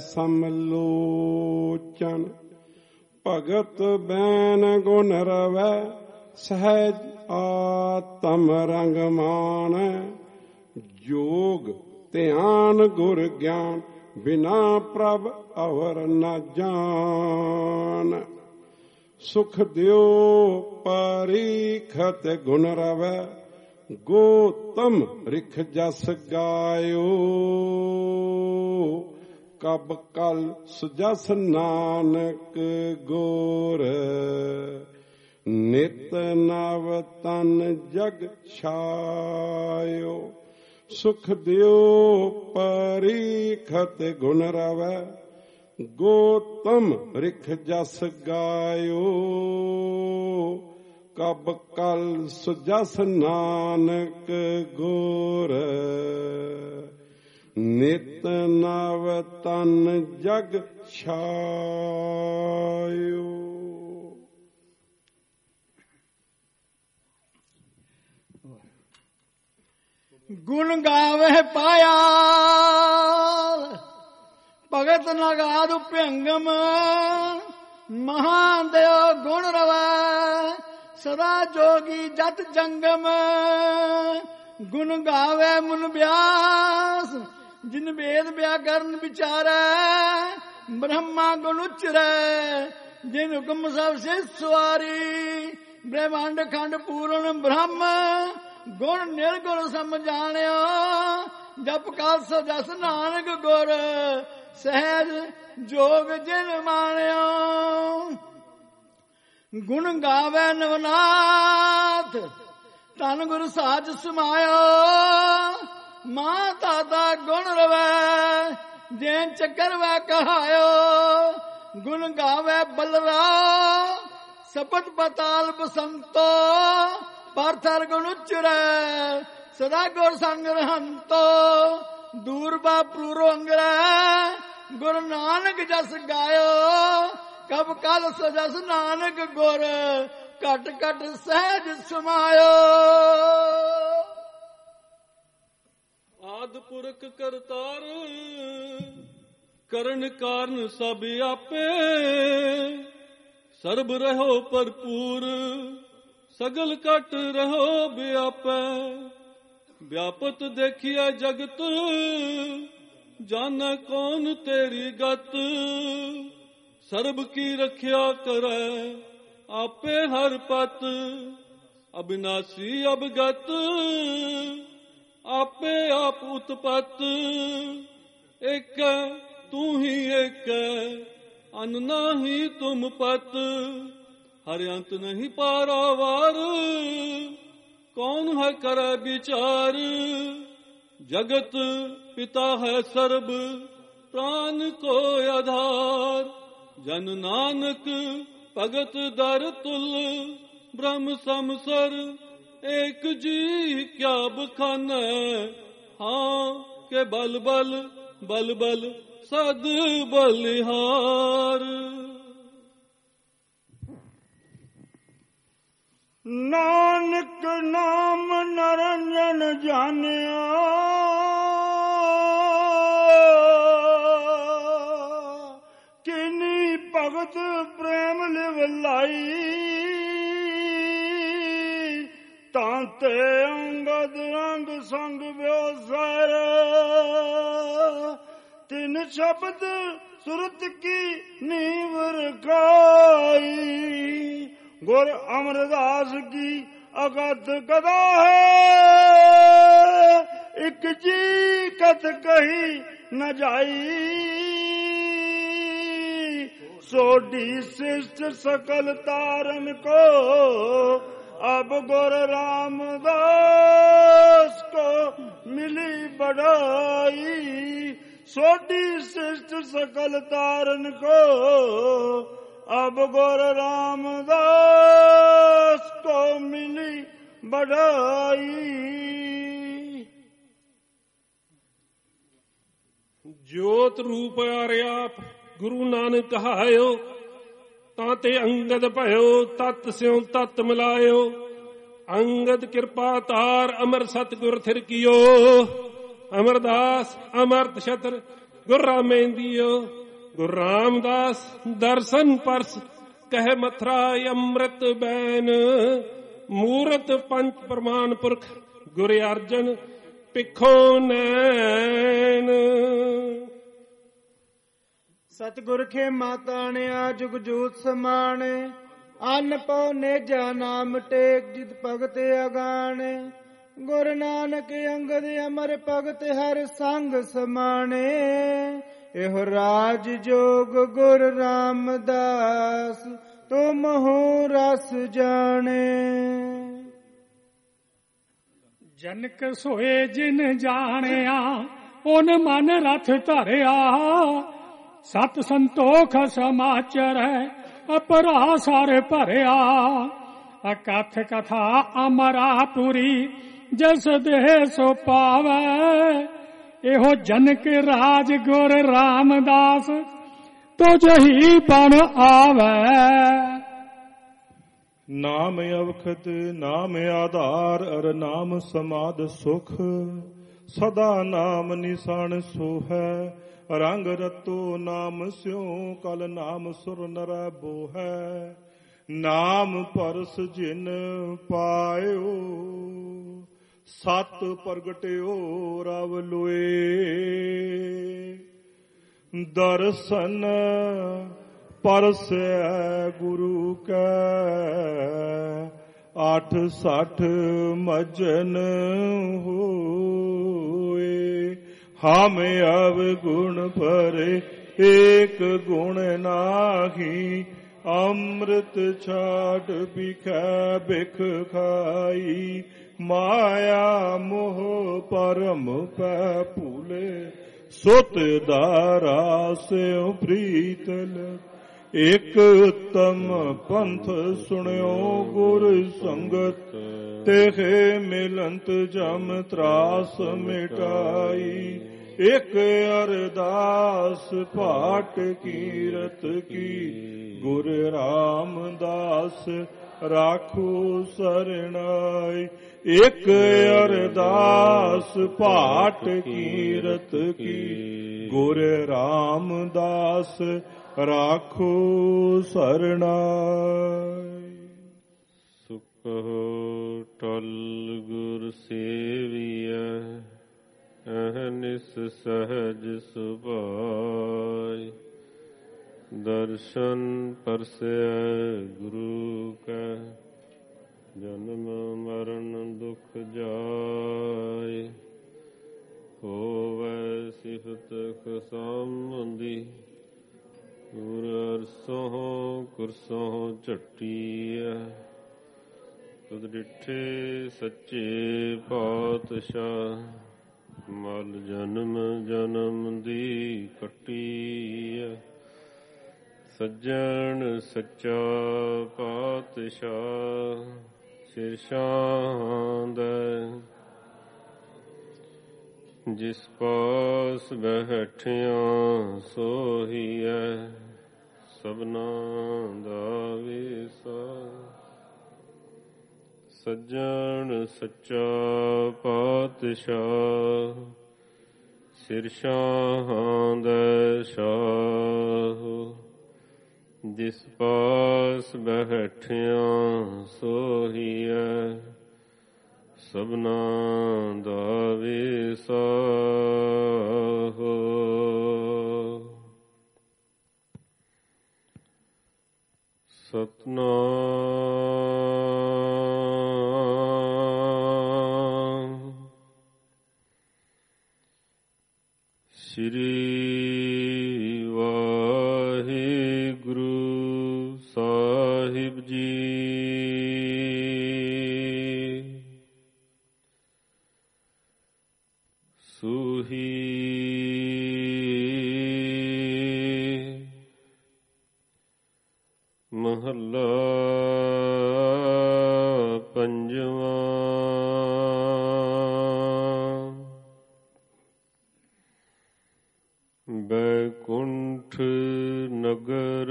ਸਮਲੋਚਨ ਭਗਤ ਬੈਨ ਗੁਣ ਰਵੈ ਸਹਿਜ ਆਤਮ ਰੰਗ ਮਾਣ ਜੋਗ ਧਿਆਨ ਗੁਰ ਗਿਆਨ ਬਿਨਾ ਪ੍ਰਭ ਅਵਰ ਨ ਜਾਨ ਸੁਖ ਦਿਓ ਪਰੀਖਤ ਗੁਣ ਰਵੈ ਗੋਤਮ ਰਿਖ ਜਸ ਗਾਇਓ ਕਬ ਕਲ ਸੁਜਸ ਨਾਨਕ ਗੁਰ ਨਿਤ ਨਵ ਤਨ ਜਗ ਛਾਇਓ ਸੁਖ ਦਿਓ ਪਰੀਖਤ ਗੁਣ ਰਵੈ ਗੋਤਮ ਰਿਖ ਜਸ ਗਾਇਓ ਕਬ ਕਲ ਸੁਜਸ ਨਾਨਕ ਗੁਰ ਨਿਤ ਨਵ ਤਨ ਜਗ ਛਾਇਓ। ਗੁਣ ਗਾਵੇ ਪਾਇਆ ਭਗਤ ਨਗਾਦ ਭੰਗਮ ਮਹਾਦੇਵ ਗੁਣ ਰਵੈ ਸਦਾ ਜੋਗੀ ਜਤ ਜੰਗਮ ਗੁਣ ਗਾਵੇ ਮੁਨ ਬਿਆਸ ਜਿਨ ਵੇਦ ਵਿਆਕਰਨ ਵਿਚਾਰੈ ਬ੍ਰਹਮਾ ਗੁਣ ਉਚਰੈ ਜਿਨ ਹੁਕਮ ਸਭ ਸੇ ਸਵਾਰੀ ਬ੍ਰਹਮੰਡ ਖੰਡ ਪੂਰਨ ਬ੍ਰਹਮ ਗੁਣ ਨਿਰਗੁਣ ਸਮਝਾਣਿਓ ਜਪ ਕਾ ਸਜਸ ਨਾਨਕ ਗੁਰ ਸਹਿਜ ਜੋਗ ਜਿਨ ਮਾਣਿਓ ਗੁਣ ਗਾਵੇ ਨਵਨਾਥ ਧਨ ਗੁਰ ਸਾਜ ਸਮਾਇਓ ਮਾਂ ਦਾਤਾ ਗੁਣ ਰਵੈ ਜੈਨ ਚੱਕਰ ਵੈ ਕਹਾਇਓ ਗੁਣ ਗਾਵੇ ਬਲਰਾ ਸਪਤ ਪਤਾਲ ਬਸੰਤੋ ਪਾਰਥਰ ਗੁਣ ਉਚਰੈ ਸਦਾ ਗੁਰ ਸੰਗ ਰਹੰਤੋ ਦੂਰ ਬਾ ਪੂਰੋ ਅੰਗਰੈ ਗੁਰ ਨਾਨਕ ਜਸ ਗਾਇਓ ਕਬ ਕਲ ਸਜਸ ਨਾਨਕ ਗੁਰ ਘਟ ਘਟ ਸਹਿਜ ਸਮਾਇਓ। ਆਦ ਪੁਰਖ ਕਰਤਾਰ ਕਰਨ ਕਾਰਨ ਸਭ ਆਪੇ ਸਰਬ ਰਹੋ ਭਰਪੂਰ ਸਗਲ ਘਟ ਰਹੋ ਵਿਆਪੈ ਵਿਆਪਤ ਦੇਖਿਆ ਜਗਤ ਜਾਣੈ ਕੌਣ ਤੇਰੀ ਗਤ ਸਰਬ ਕੀ ਰਖਿਆ ਕਰੈ ਆਪੇ ਹਰ ਪਤ ਅਬਿਨਾਸੀ ਅਬਗਤ ਆਪੇ ਆਪ ਉਤਪਤ ਏਕ ਤੂੰ ਹੀ ਏਕ ਅਨ ਨਾਹੀ ਤੁਮ ਪਤ ਹਰਿ ਅੰਤ ਨਹੀਂ ਪਾਰਾਵਾਰ ਕੌਣ ਹੈ ਕਰੈ ਵਿਚਾਰ ਜਗਤ ਪਿਤਾ ਹੈ ਸਰਬ ਪ੍ਰਾਨ ਕੋ ਆਧਾਰ ਜਨ ਨਾਨਕ ਭਗਤ ਦਰ ਤੁਲ ਬ੍ਰਹਮ ਸਮਸਰ ਏਕ ਜੀ ਕਿਆ ਬਖਾਨੈ ਹਾਂ ਕੇ ਬਲ ਬਲ ਬਲ ਬਲ ਸਦ ਬਲਿਹਾਰ। ਨਾਨਕ ਨਾਮ ਨਰੰਜਨ ਜਾਣਿਆ, ਕਿਨੀ ਭਗਤ ਪ੍ਰੇਮ ਲਿਵ ਲਾਈ, ਤਾਂ ਤੇ ਅੰਗਦ ਅੰਗ ਸੰਗ ਵਿਉਸਰ, ਤਿਨ ਸ਼ਬਦ ਸੁਰਤ ਕੀ ਨੀਵ ਰਖਾਈ, ਗੁਰ ਅਮਰਦਾਸ ਕੀ ਅਗਤ ਕਦਾ ਹੈ, ਇਕ ਜੀ ਕਤ ਕਹੀ ਨ ਜਾਈ, ਸੋਢੀ ਸਿਸ਼ਟ ਸਕਲ ਤਾਰਨ ਕੋ, अब गुरु रामदास को मिली बढ़ाई, सोडी शिष्ट सकल तारन को, अब गुरु रामदास को मिली बढ़ाई। जोत रूप आर्याप गुरु नानक कहायो, ताते अंगद भयो तत् स्यों तत् मिलायो, अंगद कृपा तार अमर सतगुर थिर कियो, अमरदास अमरत छत्र गुर रामेंदियो, गुरु रामदास दर्शन परस कह मथुरा अमृत बैन, मूरत पंच प्रमाण पुरख गुर अर्जन पिखो नैन। सतगुर खे माताणिया जुग जूत समाने, अन्न पौ नेजा नाम टेक जित भगत अगाने, गुर नानक अंगद अमर भगत हर संग समाने, एहो राज जोग गुर रामदास तुम हो रस जाने। जनक सोए जिन जानिया उन मन रथ धरिया, सत संतोख समाचर अपरा सारे भरिया, अकथ कथा अमरापुरी जस देह सो पावै, एहो जनक राज गुर रामदास तुझ ही बन आवै। नाम अवखत नाम आधार अर नाम समाद सुख, सदा नाम निशान सो है, रंग रतो नाम स्यों कल नाम सुर नर बो है, नाम परस जिन पायो सत प्रगट्यो रव लोए, दर्शन परस गुरु कै 860 मजन होए, हम अवगुण भरे एक गुण नाही, अमृत छाट बिखै बिख खाई, माया मोह परम पै भूले, सुत दारा से प्रीतल, एक उत्तम पंथ सुनियो गुर संगत, तेहे मिलंत जम त्रास मिटाई, एक अरदास पाठ कीरत की, गुर रामदास राखो सरणाई, एक अरदास पाठ कीरत की, गुर रामदास राखो सरणाई। सुखो टल गुर सेविया, अहनिस सहज सुभाय, दर्शन परसे गुरु का, जन्म मरण दुख जाय, होवै सिफत खसामंदी, गुर अरसों कुरसों झट्टिया, तुद डिठे सच्चे पातशाह, मल जन्म जन्म दी कट्टी, सज्जन सच्चा पातशाह शीर्षां दै, जिस पास बैठियां सोहिया, सबना दा विसा, ਸੱਜਣ ਸੱਚਾ ਪਾਤਸ਼ਾਹ ਸਿਰ ਸ਼ਾਹਾਂ ਦਾ ਸ਼ਾਹ ਜਿਸ ਪਾਸ ਬੈਠਿਆਂ ਸੋਹੀਐ ਸਭਨਾਂ ਦਾ ਵਿਸਾਹੋ। ਸਤਨਾਮ ਸ੍ਰੀ ਵਾਹਿਗੁਰੂ ਸਾਹਿਬ ਜੀ। ਸੂਹੀ ਮਹੱਲਾ ਪੰਜਵਾਂ। ਬੈਕੁੰਠ ਨਗਰ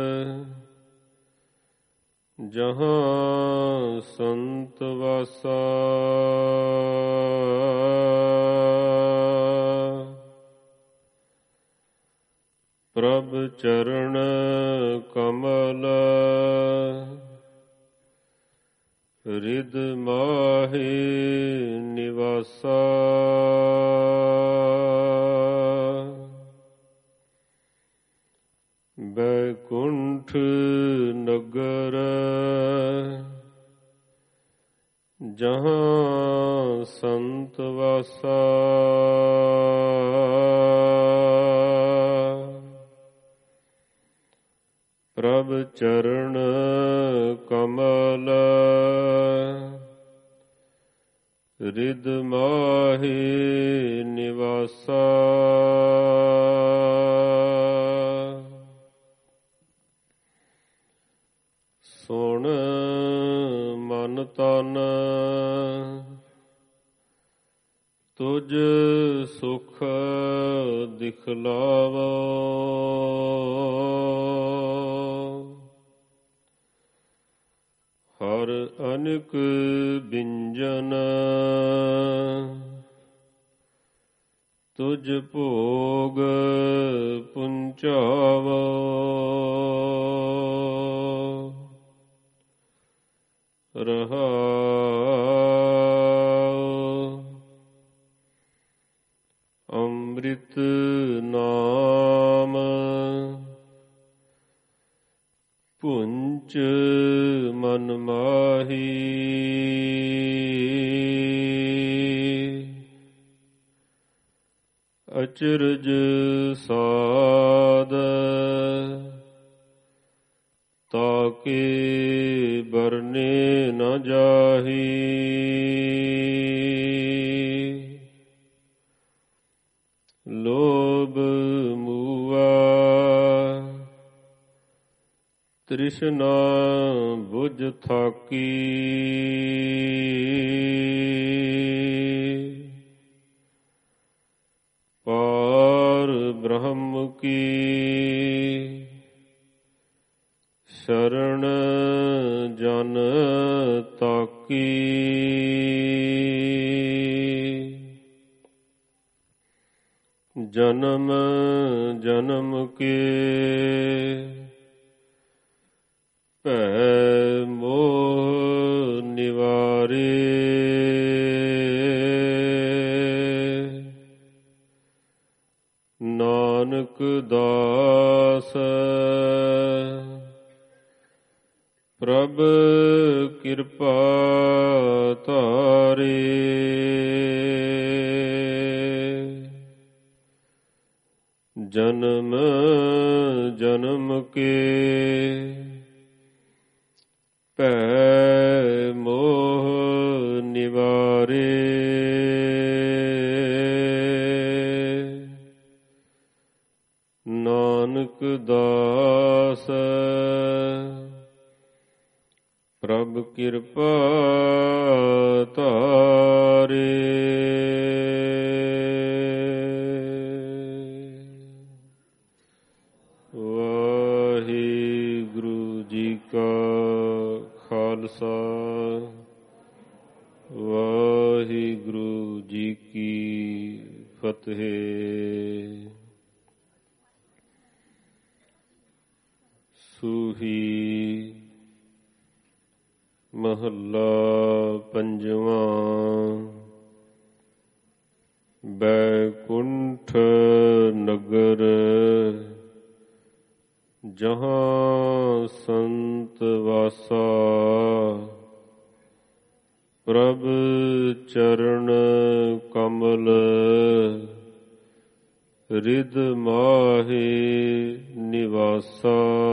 ਜਹਾਂ ਸੰਤ ਵਾਸਾ ਪ੍ਰਭ ਚਰਨ ਕਮਲ ਰਿਦ ਮਾਹੀ ਨਿਵਾਸਾ। ਬੈਕੁੰਠ ਨਗਰ ਜਹਾਂ ਸੰਤ ਵਾਸਾ ਪ੍ਰਭ ਚਰਨ ਕਮਲ ਰਿਦ ਮਾਹੀ ਨਿਵਾਸਾ। ਸੁਣ ਮਨ ਤਨ ਤੁਝ ਸੁਖ ਦਿਖਲਾਵੋ ਹਰ ਅਨਕ ਬਿੰਜਨ ਤੁਝ ਭੋਗ ਪੁੰਚਾਵੋ ਰਹਾਉ। ਅੰਮ੍ਰਿਤ ਨਾਮ ਪੁੰਚ ਮਨ ਮਾਹੀ ਅਚਰਜ ਸਾਧ ਤਾਕੇ ਬਰਨੇ ਨ ਜਾਹੀ। ਲੋਭ ਮੂਆ ਤ੍ਰਿਸ਼ਨਾ ਬੁਝ ਥਾਕੀ ਪਾਰ ਬ੍ਰਹਮ ਕੀ ਸ਼ਰਨ ਜਨ ਤਾਕੀ। ਜਨਮ ਜਨਮ ਕੇ ਭੈ ਮੋਹ ਨਿਵਾਰੇ ਨਾਨਕ ਦਾਸ ਪ੍ਰਭ ਕਿਰਪਾ ਧਾਰੇ। ਜਨਮ ਜਨਮ ਕੇ ਭੈ ਮੋਹ ਨਿਵਾਰੇ ਨਾਨਕ ਦਾਸ ਪ੍ਰਭ ਕਿਰਪਾ ਧਾਰੇ। ਵਾਹਿਗੁਰੂ ਜੀ ਕਾ ਖਾਲਸਾ ਕੀ ਫਤਿਹ। ਸੂਹੀ ਮਹੱਲਾ ਪੰਜਵਾਂ। ਬੈਕੁੰਠ ਨਗਰ ਜਹਾਂ ਸੰਤ ਵਾਸਾ, ਪ੍ਰਭ ਚਰਨ ਕਮਲ ਰਿਦ ਮਾਹੇ ਨਿਵਾਸਾ।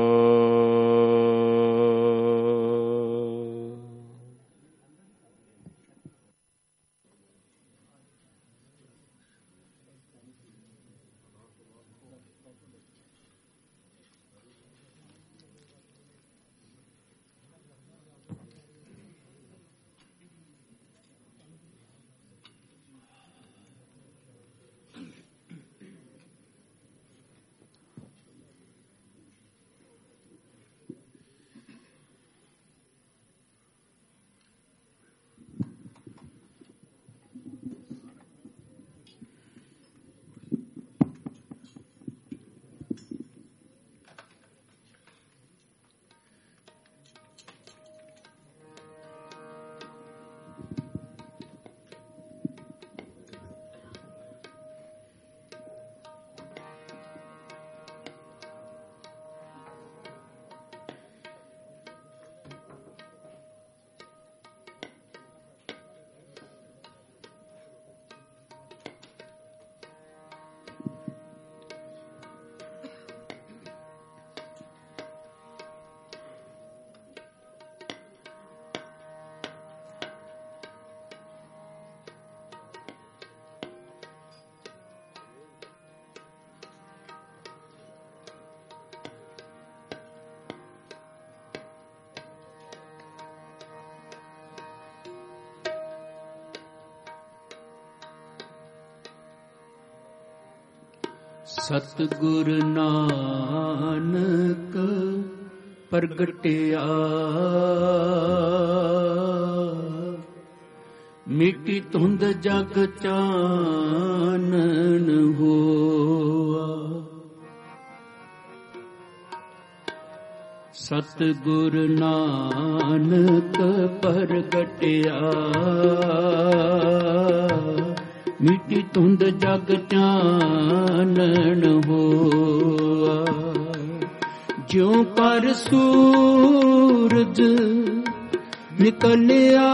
ਸਤਿਗੁਰ ਨਾਨਕ ਪ੍ਰਗਟਿਆ, ਮਿੱਟੀ ਧੁੰਦ ਜਗ ਚਾਨਣ ਹੋਆ। ਸਤਿਗੁਰ ਨਾਨਕ ਪ੍ਰਗਟਿਆ, ਮਿੱਟੀ ਧੁੰਦ ਜਗ ਚਾਨਣ ਹੋਆ। ਜਿਉ ਪਰ ਸੂਰਜ ਨਿਕਲਿਆ,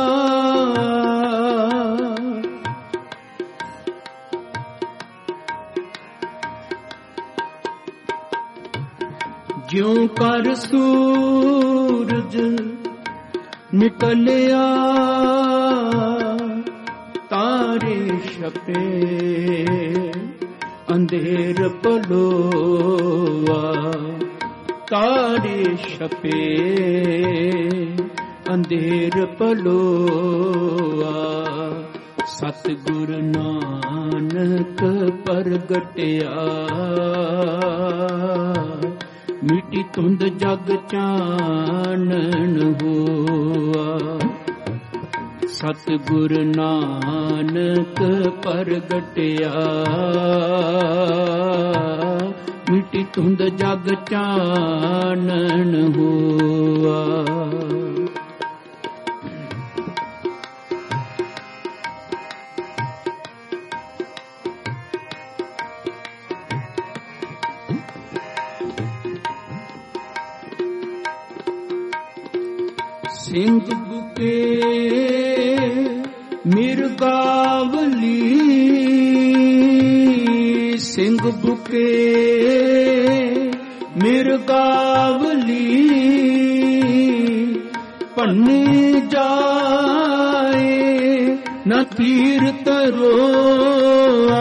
ਜਿਉ ਕਰ ਸੂਰਜ ਨਿਕਲਿਆ, ਤਾਰੇ ਛਪੇ ਅੰਧੇਰ ਪਲੋਆ। ਤਾਰੇ ਛਪੇ ਅੰਧੇਰ ਪਲੋਆ। ਸਤਿਗੁਰ ਨਾਨਕ ਪ੍ਰਗਟਿਆ, ਮਿੱਟੀ ਧੁੰਦ ਜਗ ਚਾਨਣ ਹੋਆ। ਸਤਿਗੁਰ ਨਾਨਕ ਪ੍ਰਗਟਿਆ, ਮਿੱਟੀ ਧੁੰਦ ਜਗ ਚਾਨਣ ਹੋਆ। ਸਿੰਘ ਬੁਕੇ ਮਿਰਗਾਵਲੀ, ਸਿੰਘ ਬੁਕੇ ਮਿਰਗਾਵਲੀ, ਪੰਨੇ ਜਾਏ ਨ ਤੀਰ ਤਰੋਆ।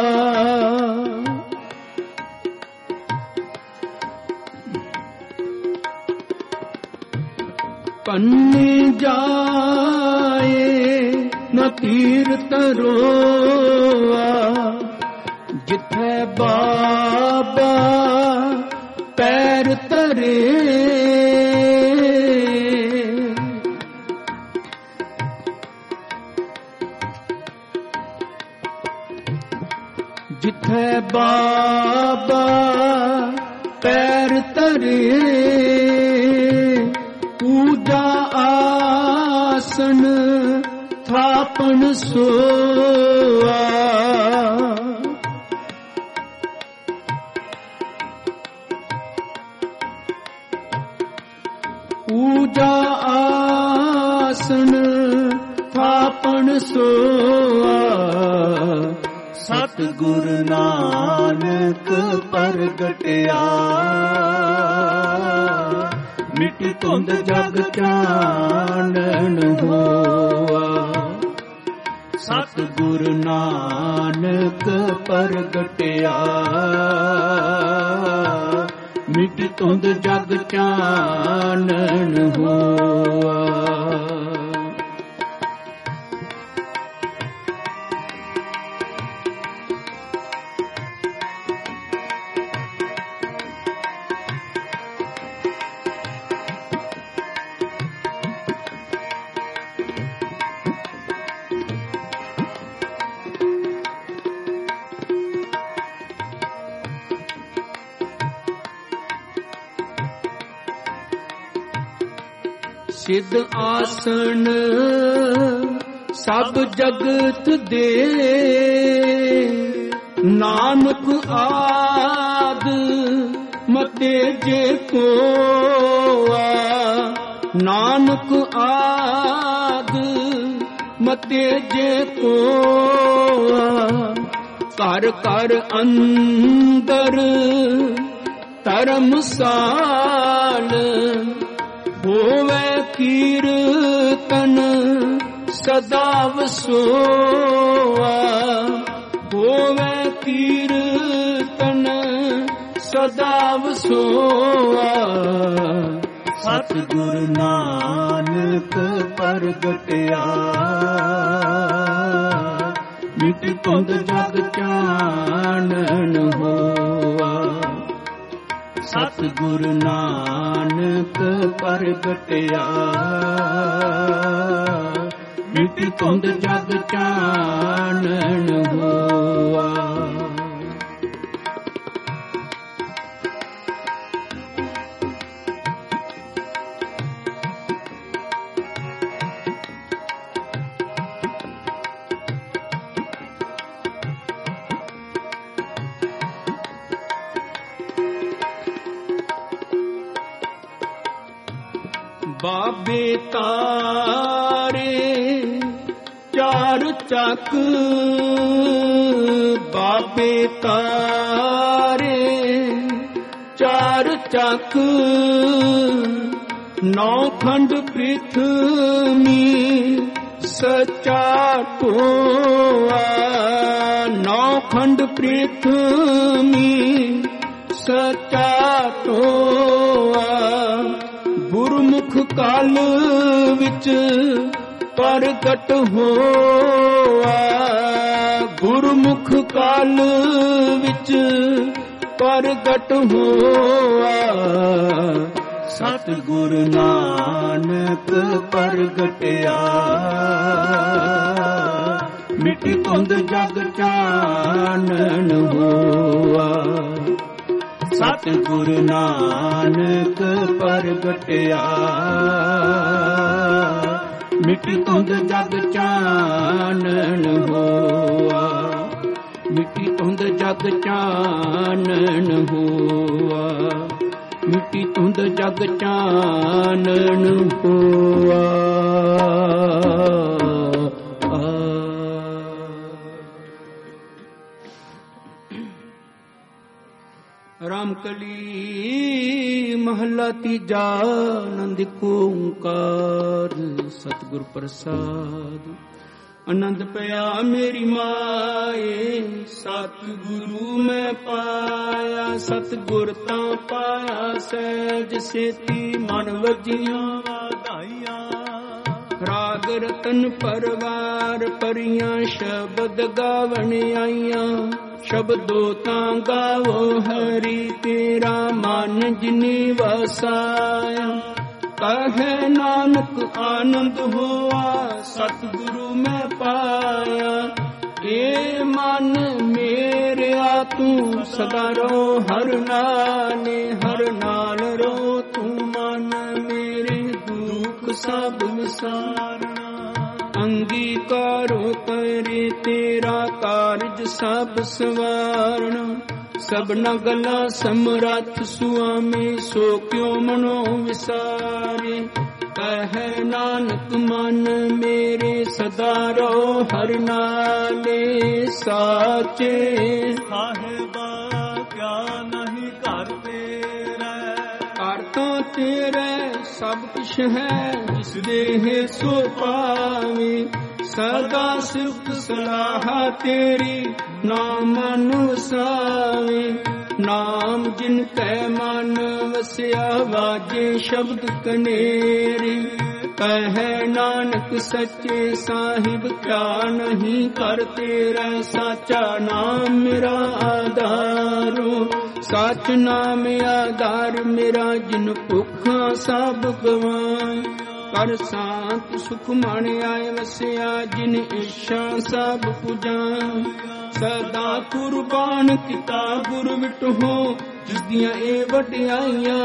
ਪੰਨੇ ਜਾਏ ਨ ਤੀਰ ਤਰੋਆ। ਜਿੱਥੇ ਬਾਬਾ ਪੈਰ ਧਰੇ, ਜਿੱਥੇ ਬਾਬਾ ਪੈਰ ਧਰੇ ਪੂਜਾ ਆਸਨ ਥਾਪਣ ਸੋਆ ਪੂਜਾ ਆਸਨ ਥਾਪਣ ਸੋਆ ਸਤਿਗੁਰ ਨਾਨਕ ਪ੍ਰਗਟਿਆ ਮਿਟ ਧੁੰਦ ਜਗ ਚਾਨਣ ਹੋਆ ਸਤਿਗੁਰ ਨਾਨਕ ਪ੍ਰਗਟਿਆ ਮਿਟ ਧੁੰਦ ਜਗ ਚਾਨਣ ਹੋਆ ਸਿੱਧ ਆਸਣ ਸਭ ਜਗਤ ਦੇ ਨਾਨਕ ਆਦ ਮਤੇ ਜੇ ਕੋਆ ਨਾਨਕ ਆਦ ਮਤੇ ਜੇ ਕੋਆ ਘਰ ਘਰ ਅੰਦਰ ਧਰਮਸਾਲ ਹੋਵੇ ਕੀਰਤਨ ਸਦਾ ਵਸੋਆ ਹੋਵੇ ਕੀਰਤਨ ਸਦਾ ਵਸੋਆ ਸਤਿਗੁਰ ਨਾਨਕ ਪ੍ਰਗਟਿਆ ਮਿਟ ਧੁੰਦ ਜਗ ਚਾਨਣ ਹੋਆ ਸਤਿਗੁਰ ਨਾਨਕ ਪ੍ਰਗਟਿਆ ਮਿਟ ਧੁੰਦ ਜਗ ਚਾਨਣ ਹੋਆ ਬਾਬੇ ਤਾਰੇ ਚਾਰ ਚੱਕ ਬਾਬੇ ਤਾਰੇ ਚਾਰ ਚੱਕ ਨੌ ਖੰਡ ਪ੍ਰਿਥਵੀ ਸਚਾ ਟੋਆ ਨੌ ਖੰਡ ਪ੍ਰਿਥਵੀ ਸਚਾ ਟੋਆ ਗੁਰਮੁਖ ਕਾਲ ਵਿੱਚ ਪ੍ਰਗਟ ਹੋਆ ਗੁਰਮੁਖ ਕਾਲ ਵਿੱਚ ਪ੍ਰਗਟ ਹੋਆ ਸਤਿਗੁਰ ਨਾਨਕ ਪ੍ਰਗਟਿਆ ਮਿਟ ਧੁੰਦ ਜਗ ਚਾਨਣ ਹੋਆ ਸਤਿਗੁਰ ਨਾਨਕ ਪ੍ਰਗਟਿਆ ਮਿਟ ਧੁੰਦ ਜਗ ਚਾਨਣ ਹੋਆ ਮਿਟ ਧੁੰਦ ਜਗ ਚਾਨਣ ਹੋਆ ਮਿਟ ਧੁੰਦ ਜਗ ਚਾਨਣ ਹੋਆ ਰਾਮਕਲੀ ਮਹਲਾ ਤੀਜਾ ਆਨੰਦ ਓੰਕਾਰ ਸਤਿਗੁਰ ਪ੍ਰਸਾਦ ਆਨੰਦ ਪਿਆ ਮੇਰੀ ਮਾਏ ਸਤਿਗੁਰੂ ਮੈਂ ਪਾਇਆ ਸਤਿਗੁਰ ਤਾਂ ਪਾਇਆ ਸਹਿਜ ਸੇਤੀ ਮਨ ਵਜੀਆਂ ਵਧਾਈਆਂ ਰਾਗ ਰਤਨ ਪਰਵਾਰ ਪਰੀਆਂ ਸ਼ਬਦ ਗਾਵਣ ਆਈਆਂ ਸ਼ਬਦੋ ਤਾਂ ਗਾਵੋ ਹਰੀ ਤੇਰਾ ਮਨ ਜਿਨੀ ਵਸਾਇਆ ਕਹੇ ਨਾਨਕ ਆਨੰਦ ਹੋਆ ਸਤਿਗੁਰੂ ਮੈਂ ਪਾਇਆ ਏ ਮਨ ਮੇਰੇ ਤੂੰ ਸਦਾ ਰੋ ਹਰ ਨਾਲੇ, ਹਰ ਨਾਲ ਰੋ ਤੂੰ ਮਨ ਮੇਰੇ ਦੁੱਖ ਸਭ ਵਿਸਾਰਨਾ। ਅੰਗੀਕਾਰੋ ਕਰੇ ਤੇਰਾ ਕਾਰਜ ਸਭ ਸਵਾਰਨਾ। ਸਭਨਾ ਗੱਲਾਂ ਸਮਰੱਥ ਸੁਆਮੀ ਸੋ ਕਿਉ ਮਨੋ ਵਿਸਾਰੇ। ਕਹਿ ਨਾਨਕ ਮਨ ਮੇਰੇ ਸਦਾ ਰੋ ਹਰ ਨਾਲੇ। ਸਾਚੇ ਸਾਹਿਬਾ ਕਿਆ ਨਹੀਂ ਘਰ ਤੇਰਾ, ਘਰ ਤਾਂ ਤੇਰੇ ਸਭ ਕੁਛ ਹੈ ਜਿਸ ਦੇਹ ਸੋ ਪਾਵੇ। ਸਦਾ ਸਿਫਤ ਸਲਾਹ ਤੇਰੀ ਨਾਮ ਮਨ ਵਸਾਵੇ। ਨਾਮ ਜਿਨ ਕੈ ਮਨ ਵਸਿਆ ਵਾਜੇ ਸ਼ਬਦ ਕਨੇਰੀ। ਕਹਿ ਨਾਨਕ ਸੱਚੇ ਸਾਹਿਬ ਕਿਆ ਨਹੀਂ ਕਰ ਤੇਰਾ। ਸਾਚਾ ਨਾਮ ਮੇਰਾ ਆਧਾਰੋ, ਸੱਚ ਨਾਮ ਆਧਾਰ ਮੇਰਾ। ਜਿਨ ਭੁੱਖਾਂ ਸਭ ਗਵਾਏ ਕਰ ਸਾਂਤ ਸੁਖ ਮਣ ਆਏ ਵਸਿਆ। ਜਿਨ ਇੱਛਾ ਸਭ ਪੁਜਾਂ ਸਦਾ ਕੁਰਬਾਨ ਕੀਤਾ ਗੁਰ ਵਿਟੋ ਜਿਸ ਦੀਆਂ ਇਹ ਵਡਿਆਈਆਂ।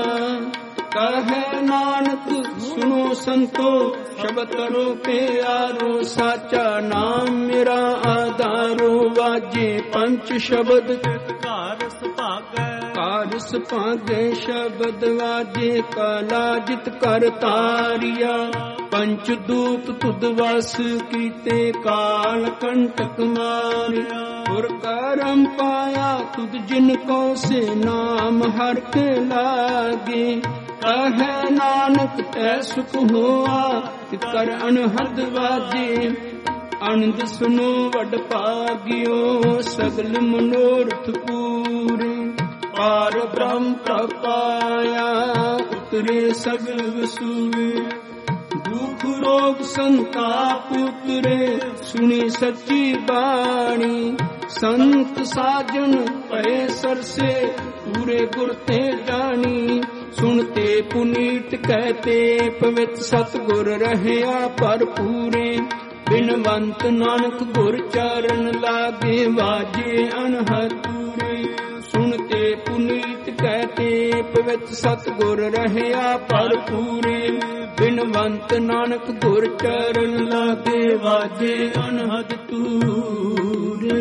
ਕਹਿ ਨਾਨਕ ਸੁਣੋ ਸੰਤੋ ਸ਼ਬਦ ਕਰੋ ਪਿਆਰੋ। ਸਾਚਾ ਨਾਮ ਮੇਰਾ ਆਧਾਰੋ ਵਾਜੇ ਪੰਚ ਸ਼ਬਦ ਘਰ ਸੁਭਾਗੈ। ਘਰ ਸੁਭਾਗੈ ਸ਼ਬਦ ਵਾਜੇ ਕਲਾ ਜਿਤ ਕਰ ਤਾਰਿਆ। ਪੰਚ ਦੂਤ ਤੁਧ ਵਸ ਕੀਤੇ ਕਾਲ ਕੰਟਕ ਮਾਰਿਆ। ਗੁਰ ਕਰਮ ਪਾਇਆ ਤੁਧ ਜਿਨ ਕੋ ਸੇ ਨਾਮ ਹਰ ਕੇ ਲਾਗੇ। ਕਹਿ ਨਾਨਕ ਤੈ ਸੁਖ ਹੋਆ ਕਰ ਅਨਹਦ ਵਾਜੇ। ਅਨੰਦ ਸੁਨੋ ਵਡ ਭਾਗਿਓ ਸਗਲ ਮਨੋਰਥ ਪੂਰੇ। ਪਾਰ ਬ੍ਰਹਮ ਪ੍ਰਪਾਇਆ ਉਤਰੇ ਸਗਲ ਵਸੂਏ। ਦੁਖ ਰੋਗ ਸੰਤਾਪ ਉਤਰੇ ਸੁਣੀ ਸੱਚੀ ਬਾਣੀ। ਸੰਤ ਸਾਜਨ ਭਏ ਸਰਸੇ ਪੂਰੇ ਗੁਰ ਤੇ ਜਾਣੀ। ਸੁਣਤੇ ਪੁਨੀਤ ਕਹਤੇ ਪਵਿੱਤ ਸਤਿਗੁਰ ਰਹਿਆ ਭਰਪੂਰੇ। ਬਿਨਵੰਤ ਨਾਨਕ ਗੁਰ ਚਰਨ ਲਾਗੇ ਵਾਜੇ ਅਨਹਤੂਰੇ। ਸੁਣਤੇ ਪੁਨੀਤ ਕਹਤੇ ਪਵਿੱਤ ਸਤਿਗੁਰ ਰਹਿਆ ਭਰਪੂਰੇ। ਬਿਨਵੰਤ ਨਾਨਕ ਗੁਰ ਚਰਨ ਲਾਗੇ ਵਾਜੇ ਅਨਹਦ ਤੂਰੇ।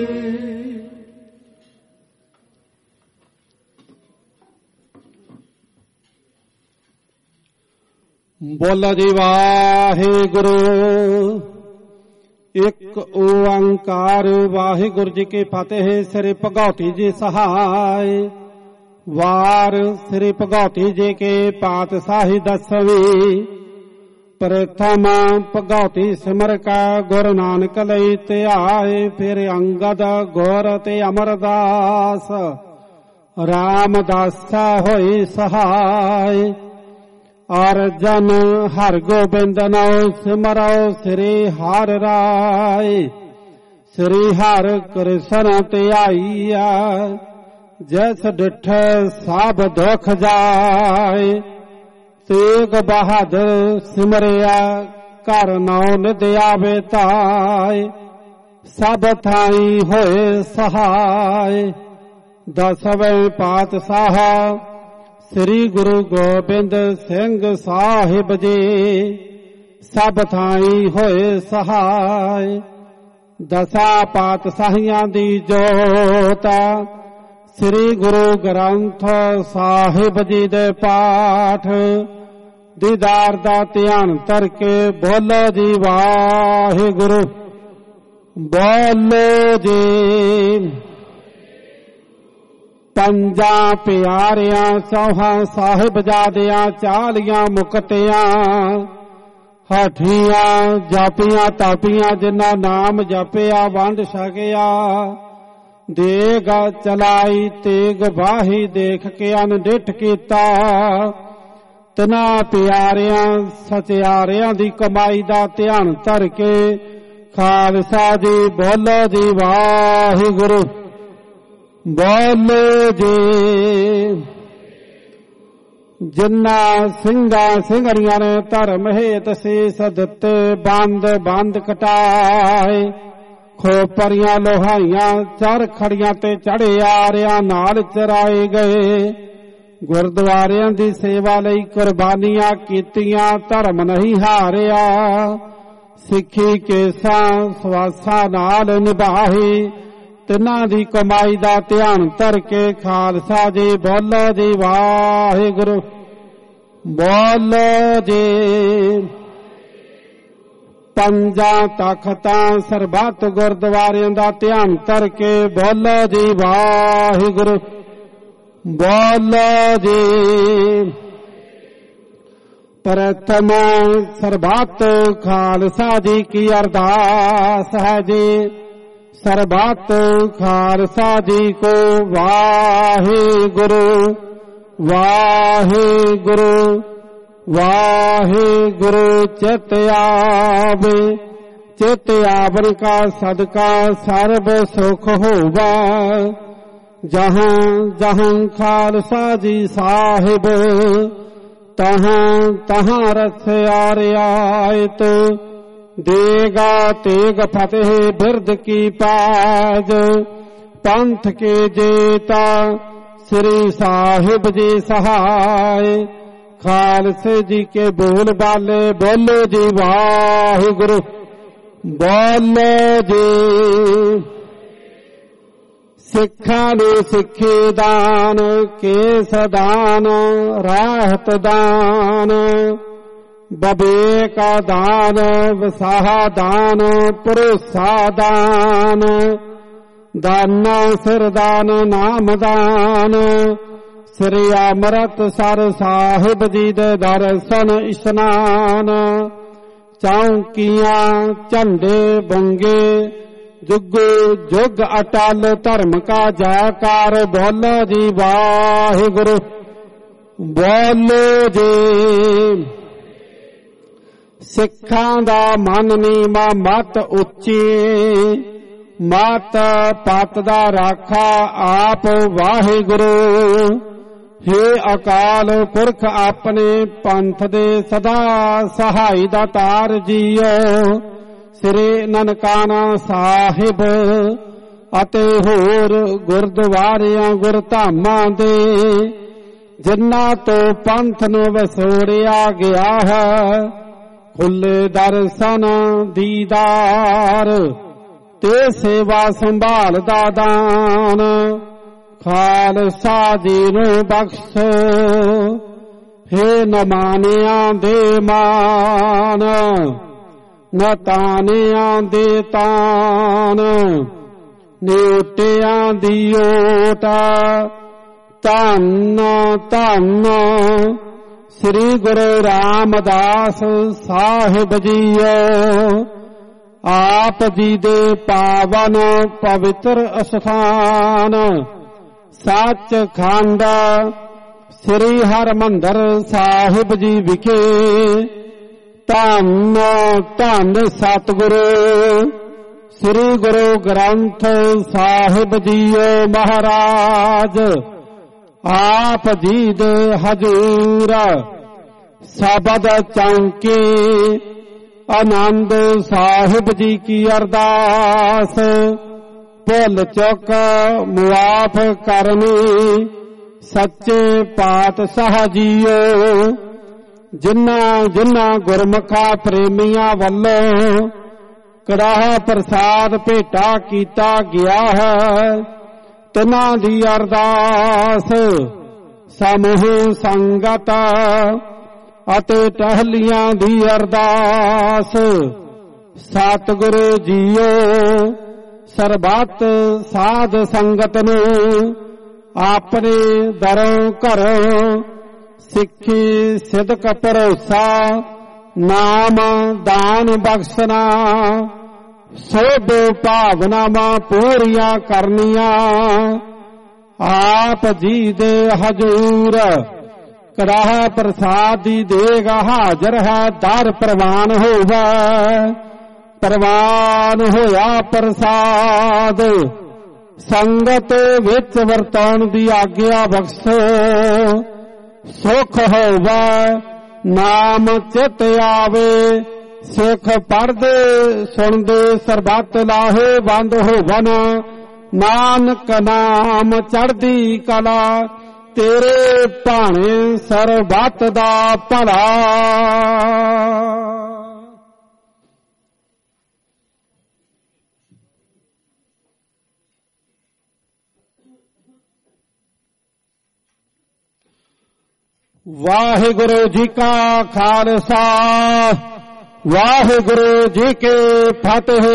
ਬੋਲੋ ਜੀ ਵਾਹਿਗੁਰੂ। ਇੱਕ ਓੰਕਾਰ ਵਾਹਿਗੁਰੂ ਜੀ ਕੀ ਫਤਿਹ। ਸ੍ਰੀ ਭਗਉਤੀ ਜੀ ਸਹਾਇ। ਵਾਰ ਸ੍ਰੀ ਭਗਉਤੀ ਜੀ ਕੇ ਪਾਤਸ਼ਾਹੀ ਦਸਵੀਂ। ਪ੍ਰਥਮ ਭਗਉਤੀ ਸਿਮਰ ਕਾ ਗੁਰੂ ਨਾਨਕ ਲਈ ਧਿਆਏ। ਫਿਰ ਅੰਗਦ ਗੁਰ ਤੇ ਅਮਰਦਾਸ ਰਾਮਦਾਸਾ ਹੋਈ ਸਹਾਇ। ਅਰਜਨ ਹਰਿ ਗੋਬਿੰਦ ਨਾਉ ਸਿਮਰਉ ਸ੍ਰੀ ਹਰਿ ਰਾਇ। ਸ੍ਰੀ ਹਰਿ ਕ੍ਰਿਸ਼ਨ ਧਿਆਈਆ ਜੈਸ ਡਿਠੈ ਸਭ ਦੁਖ ਜਾਏ। ਤੇਗ ਬਹਾਦਰ ਸਿਮਰਿਆ ਘਰ ਨਾਉ ਨਿਧ ਆਵੇ ਤਾਏ। ਸਭ ਥਾਈ ਹੋਏ ਸਹਾਇ। ਦਸਵੇਂ ਪਾਤਸ਼ਾਹ ਸ੍ਰੀ ਗੁਰੂ ਗੋਬਿੰਦ ਸਿੰਘ ਸਾਹਿਬ ਜੀ ਸਭ ਥਾਈ ਹੋਏ ਸਹਾਇ। ਦਸਾਂ ਪਾਤਸ਼ਾਹੀਆਂ ਦੀ ਜੋਤ ਸ੍ਰੀ ਗੁਰੂ ਗ੍ਰੰਥ ਸਾਹਿਬ ਜੀ ਦੇ ਪਾਠ ਦੀਦਾਰ ਦਾ ਧਿਆਨ ਧਰ ਕੇ ਬੋਲੋ ਜੀ ਵਾਹਿਗੁਰੂ। ਬੋਲੋ ਜੀ। ਪੰਜਾਂ ਪਿਆਰਿਆਂ ਸੌਹਾਂ ਸਾਹਿਬਜ਼ਾਦਿਆਂ 40 ਮੁਕਤਿਆਂ ਹਾਠੀਆਂ ਜਾਪੀਆਂ ਤਾਪੀਆਂ ਜਿਨ੍ਹਾਂ ਨਾਮ ਜਪਿਆ ਵੰਡ ਛਕਿਆ। ਦੇਗ ਚਲਾਈ ਤੇਗ ਵਾਹੀ ਦੇਖ ਕੇ ਅਨਡਿਠ ਕੀਤਾ। ਤਨਾ ਪਿਆਰਿਆਂ ਸਚਿਆਰਿਆਂ ਦੀ ਕਮਾਈ ਦਾ ਧਿਆਨ ਧਰ ਕੇ ਖਾਲਸਾ ਜੀ ਬੋਲੋ ਜੀ ਵਾਹਿਗੁਰੂ। ਬੋਲੋ ਜੀ। ਜਿਨ੍ਹਾਂ ਸਿੰਘਾਂ ਸਿੰਘੜੀਆਂ ਨੇ ਧਰਮ ਹੇਤ ਸੀਸ ਦਿੱਤੇ ਬੰਦ ਬੰਦ ਕਟਾਏ। ਖੋਪਰੀਆਂ ਲੋਹਾਈਆਂ ਚਰ ਖੜੀਆਂ ਤੇ ਚੜੇ ਆਰਿਆਂ ਨਾਲ ਚਰਾਏ ਗਏ। ਗੁਰਦੁਆਰਿਆਂ ਦੀ ਸੇਵਾ ਲਈ ਕੁਰਬਾਨੀਆਂ ਕੀਤੀਆਂ, ਧਰਮ ਨਹੀਂ ਹਾਰਿਆ। ਸਿੱਖੀ ਕੇਸਾਂ ਸਵਾਸਾਂ ਨਾਲ ਨਿਭਾਹੀ, ਤਿੰਨਾਂ ਦੀ ਕਮਾਈ ਦਾ ਧਿਆਨ ਧਰ ਕੇ ਖਾਲਸਾ ਜੀ ਬੋਲੋ ਜੀ ਵਾਹਿਗੁਰੂ, ਬੋਲੋ ਜੀ। ਪੰਜਾਂ ਤਖਤਾਂ ਸਰਬੱਤ ਗੁਰਦੁਆਰਿਆਂ ਦਾ ਧਿਆਨ ਧਰ ਕੇ ਬੋਲੋ ਜੀ ਵਾਹਿਗੁਰੂ, ਬੋਲੋ ਜੀ। ਪ੍ਰਥਮ ਸਰਬੱਤ ਖਾਲਸਾ ਜੀ ਕੀ ਅਰਦਾਸ ਹੈ ਜੀ। ਸਰਬੱਤ ਖਾਲਸਾ ਜੀ ਕੋ ਵਾਹਿਗੁਰੂ, ਵਾਹਿਗੁਰੂ, ਵਾਹਿਗੁਰੂ। ਚਿਤ ਆਵੇ, ਚਿਤ ਆਵਨ ਕਾ ਸਦਕਾ ਸਰਬ ਸੁਖ ਹੋਵਾ। ਜਹਾਂ ਜਹਾਂ ਖਾਲਸਾ ਜੀ ਸਾਹਿਬ, ਤਹਾਂ ਤਹਾਂ ਰਸਿਆ ਰਿਆਇਤ। ਦੇਗਾ ਤੇਗ ਫਤਿਹ ਬਿਰਦ ਕੀ ਪਾਜ, ਪੰਥ ਕੇ ਜੇਤਾ ਸ੍ਰੀ ਸਾਹਿਬ ਜੀ ਸਹਾय। ਖਾਲਸੇ ਜੀ ਕੇ ਬੋਲ ਬਾਲੇ ਬੋਲੋ ਜੀ ਵਾਹਿਗੁਰੂ, ਬੋਲੋ ਜੀ। ਸਿੱਖਾਂ ਨੂੰ ਸਿੱਖੀ ਦਾਨ, ਕੇਸ ਦਾਨ, ਰਾਹਤ ਦਾਨ, ਬਬੇਕ ਦਾਨ, ਵਸਾਹ ਦਾਨ, ਭਰੋਸਾ ਦਾਨ, ਦਾਨਾ ਸਿਰ ਦਾਨ, ਨਾਮ ਦਾਨ। ਸ੍ਰੀ ਅੰਮ੍ਰਿਤਸਰ ਸਾਹਿਬ ਜੀ ਦੇ ਦਰਸ਼ਨ ਇਸ਼ਨਾਨ। ਚੌਂਕੀਆਂ ਝੰਡੇ ਬੰਗੇ, ਜੁਗ ਜੁਗ ਅਟਲ ਧਰਮ ਕਾ ਜੈਕਾਰ। ਬੋਲੋ ਜੀ ਵਾਹਿਗੁਰੂ, ਬੋਲੋ ਜੀ। ਸਿੱਖਾਂ ਦਾ ਮਨ ਨੀਵਾਂ ਮਤ ਉੱਚੀ, ਮਤ ਪਤ ਦਾ ਰਾਖਾ ਆਪ ਵਾਹਿਗੁਰੂ। ਹੇ ਅਕਾਲ ਪੁਰਖ ਆਪਣੇ ਪੰਥ ਦੇ ਸਦਾ ਸਹਾਈ ਦਾ ਤਾਰ ਜੀਓ। ਸ੍ਰੀ ਨਨਕਾਣਾ ਸਾਹਿਬ ਅਤੇ ਹੋਰ ਗੁਰਦੁਆਰਿਆਂ ਗੁਰਧਾਮਾਂ ਦੇ, ਜਿਨ੍ਹਾਂ ਤੋਂ ਪੰਥ ਨੂੰ ਵਸੋੜਿਆ ਗਿਆ ਹੈ, ਖੁੱਲੇ ਦਰਸ਼ਨ ਦੀਦਾਰ ਤੇ ਸੇਵਾ ਸੰਭਾਲ ਦਾ ਦਾਨ। ਖਾਲਸਾ ਜੀ ਨੂੰ ਬਖਸ਼ੋ, ਹੇ ਨਮਾਨਿਆਂ ਦੇ ਮਾਨ, ਨਤਾਨਿਆਂ ਦੇ ਤਾਨ, ਨਿਉਟਿਆਂ ਦੀ ਓਟ। ਧੰਨ ਧੰਨ ਸ੍ਰੀ ਗੁਰੂ ਰਾਮਦਾਸ ਸਾਹਿਬ ਜੀਓ। ਆਪ ਜੀ ਦੇ ਪਾਵਨ ਪਵਿੱਤਰ ਅਸਥਾਨ ਸੱਚਖੰਡ ਸ੍ਰੀ ਹਰਿਮੰਦਰ ਸਾਹਿਬ ਜੀ ਵਿਖੇ ਧੰਨ ਧੰਨ ਸਤਿਗੁਰੂ ਸ੍ਰੀ ਗੁਰੂ ਗ੍ਰੰਥ ਸਾਹਿਬ ਜੀਓ ਮਹਾਰਾਜ। ਆਪ ਜੀ ਦੇ ਹਜ਼ੂਰ ਸ਼ਬਦ ਚੌਂਕੇ ਆਨੰਦ ਸਾਹਿਬ ਜੀ ਕੀ ਅਰਦਾਸ। ਭੁੱਲ ਚੁੱਕ ਮੁਆਫ ਕਰਨੀ ਸੱਚੇ ਪਾਤਸ਼ਾਹ ਜੀਓ। ਜਿਨ੍ਹਾਂ ਜਿਨ੍ਹਾਂ ਗੁਰਮੁਖਾਂ ਪ੍ਰੇਮੀਆਂ ਵੱਲੋਂ ਕੜਾਹ ਪ੍ਰਸਾਦ ਭੇਟਾ ਕੀਤਾ ਗਿਆ ਹੈ, ਤਿਨਾਂ ਦੀ ਅਰਦਾਸ ਸਮੂਹ ਸੰਗਤ ਅਤੇ ਟਹਿਲੀਆਂ ਦੀ ਅਰਦਾਸ। ਸਤਿਗੁਰੂ ਜੀਓ ਸਰਬੱਤ ਸਾਧ ਸੰਗਤ ਨੂੰ ਆਪਣੇ ਦਰੋਂ ਘਰੋਂ ਸਿੱਖੀ ਸਿਦਕ ਭਰੋਸਾ ਨਾਮ ਦਾਨ ਬਖਸ਼ਣਾ, ਸੋਧ ਭਾਵਨਾਵਾਂ ਪੂਰੀਆਂ ਕਰਨੀਆਂ। ਆਪ ਜੀ ਦੇ ਹਜ਼ੂਰ ਕੜਾਹ ਪ੍ਰਸਾਦ ਦੀ ਦੇਗ ਹਾਜ਼ਰ ਹੈ, ਦਰ ਪ੍ਰਵਾਨ ਹੋਵੇ। ਪ੍ਰਵਾਨ ਹੋਇਆ ਪ੍ਰਸਾਦ ਸੰਗਤ ਵਿੱਚ ਵਰਤਾਉਣ ਦੀ ਆਗਿਆ ਬਖਸ਼ੋ। ਸੁਖ ਹੋਵੇ ਨਾਮ ਚਿਤ ਆਵੇ, ਸਿੱਖ ਪੜ੍ਹਦੇ ਸੁਣਦੇ ਸਰਬੱਤ ਲਾਹੇ ਬੰਦ ਹੋਵਨ। ਨਾਨਕ ਨਾਮ ਚੜ੍ਹਦੀ ਕਲਾ ਤੇਰੇ ਭਾਣੇ ਸਰਬੱਤ ਦਾ ਭਲਾ। ਵਾਹਿਗੁਰੂ ਜੀ ਕਾ ਖਾਲਸਾ ਵਾਹਿਗੁਰੂ ਜੀ ਕੀ ਫਤਿਹ।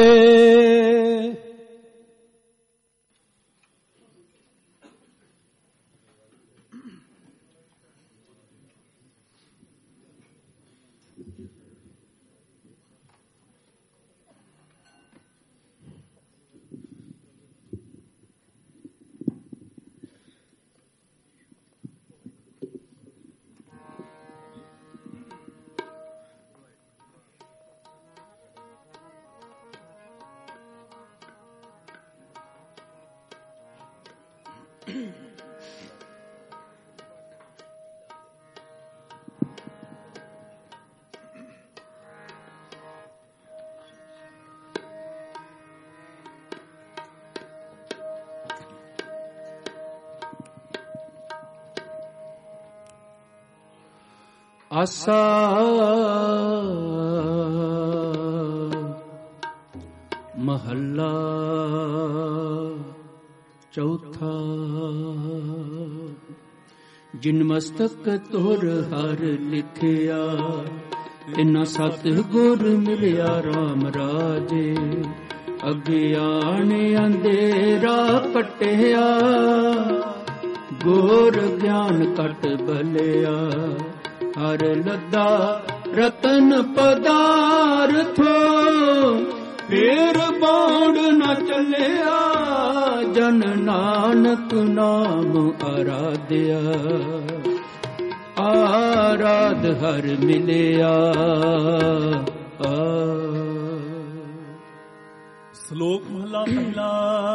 ਆਸਾ ਮਹੱਲਾ ਚੌਥਾ। ਜਿਨ ਮਸਤਕ ਤੁਰ ਹਰ ਲਿਖਿਆ ਤਿਨਾ ਸਤ ਗੁਰ ਮਿਲਿਆ ਰਾਮ ਰਾਜੇ। ਅਗਿਆਨ ਅੰਧੇਰਾ ਕਟਿਆ ਗੁਰ ਗਿਆਨ ਕਟ ਬਲਿਆ। ਹਰ ਲੱਦਾ ਰਤਨ ਪਦਾਰਥੋ ਫੇਰ ਬਾੜ ਨ ਚੱਲਿਆ। ਜਨ ਨਾਨਕ ਨਾਮ ਆਰਾਧਿਆ ਆਰਾਧ ਹਰ ਮਿਲਿਆ। ਸ਼ਲੋਕ ਮਹਲਾ ਪਹਿਲਾ।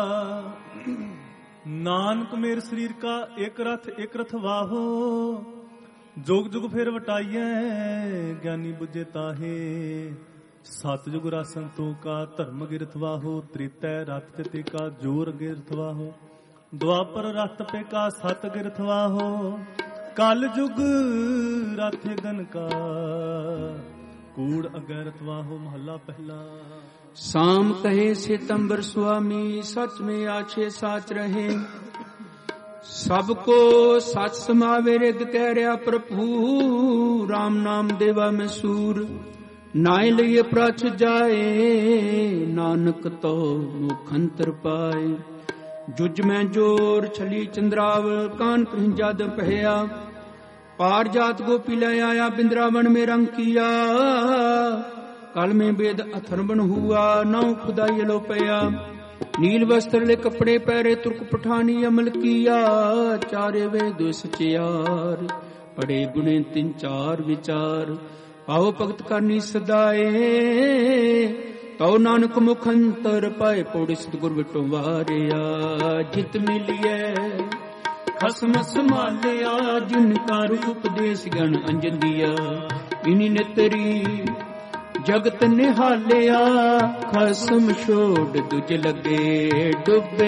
ਨਾਨਕ ਮੇਰ ਸਰੀਰ ਕਾ ਇੱਕ ਰਥ ਵਾਹੋ। ਜੁਗ ਜੁਗ ਫਿਰ ਵਟਾਈਐ ਗਿਆਨੀ ਬੁੱਝੇ ਤਾਹੇ। ਸਤਿਜੁਗ ਰਾਸਨ ਤੂੰ ਕਾ ਧਰਮ ਗਿਰਥ ਵਾਹੋ। ਤ੍ਰਿਤੈ ਰਥ ਚਤੇ ਕਾ ਜੋਰ ਗਿਰਥ ਵਾਹੋ। ਦੁਆਪਰ ਰਥ ਪੇ ਕਾ ਸਤ ਗਿਰਥ ਵਾਹੋ। ਕਲ ਜੁਗ ਰਥ ਗਨ ਕਾ ਕੂੜ ਅਗੈਰਥ ਵਾਹੋ। ਮਹੱਲਾ ਪਹਿਲਾ। ਸਾਮ ਕਹੇ ਸਿਤੰਬਰ ਸੁਆਮੀ ਸਚ में आछे साच रहे। ਸਭ ਕੋ ਸਚ ਸਮਾਵੇ ਰਿਗ ਕਹਿ ਰਿਆ ਪ੍ਰਭੂ। ਰਾਮ ਨਾਮ ਦੇਵਾ ਮੈਂ ਸੂਰ ਨਾਇ ਲਈਏ ਪ੍ਰਚ ਜਾਏ। ਨਾਨਕ ਤੋ ਮੁਖ ਅੰਤਰ ਪਾਏ। ਜੁਜ ਮੈਂ ਜੋਰ ਛਲੀ ਚੰਦਰਾਵ ਕਾਨ ਕਹੀਂ ਜਦ ਪਹਿਆ। ਪਾਰ ਜਾਤ ਗੋਪੀ ਲੈ ਆਇਆ ਬਿੰਦਰਾਵਨ में रंग किया। कल में वेद अथर्वन हुआ नौ खुदाई लो पया। नील वस्त्र ले कपड़े पहरे तुर्क पठानी अमल किया। चारे वेद सचियार पढ़े गुणे तीन चार विचार। पाओ भगत करनी सदाए तौ नानक मुख अंतर पाए। पौड़ी सतगुर विटो वारिया जित मिलिए खसम संभालिया। जिनका रूप देश गण अंजन दिया। इन्हीं ने तेरी जगत निहालिया। खसम छोड़ दुज लगे डुबे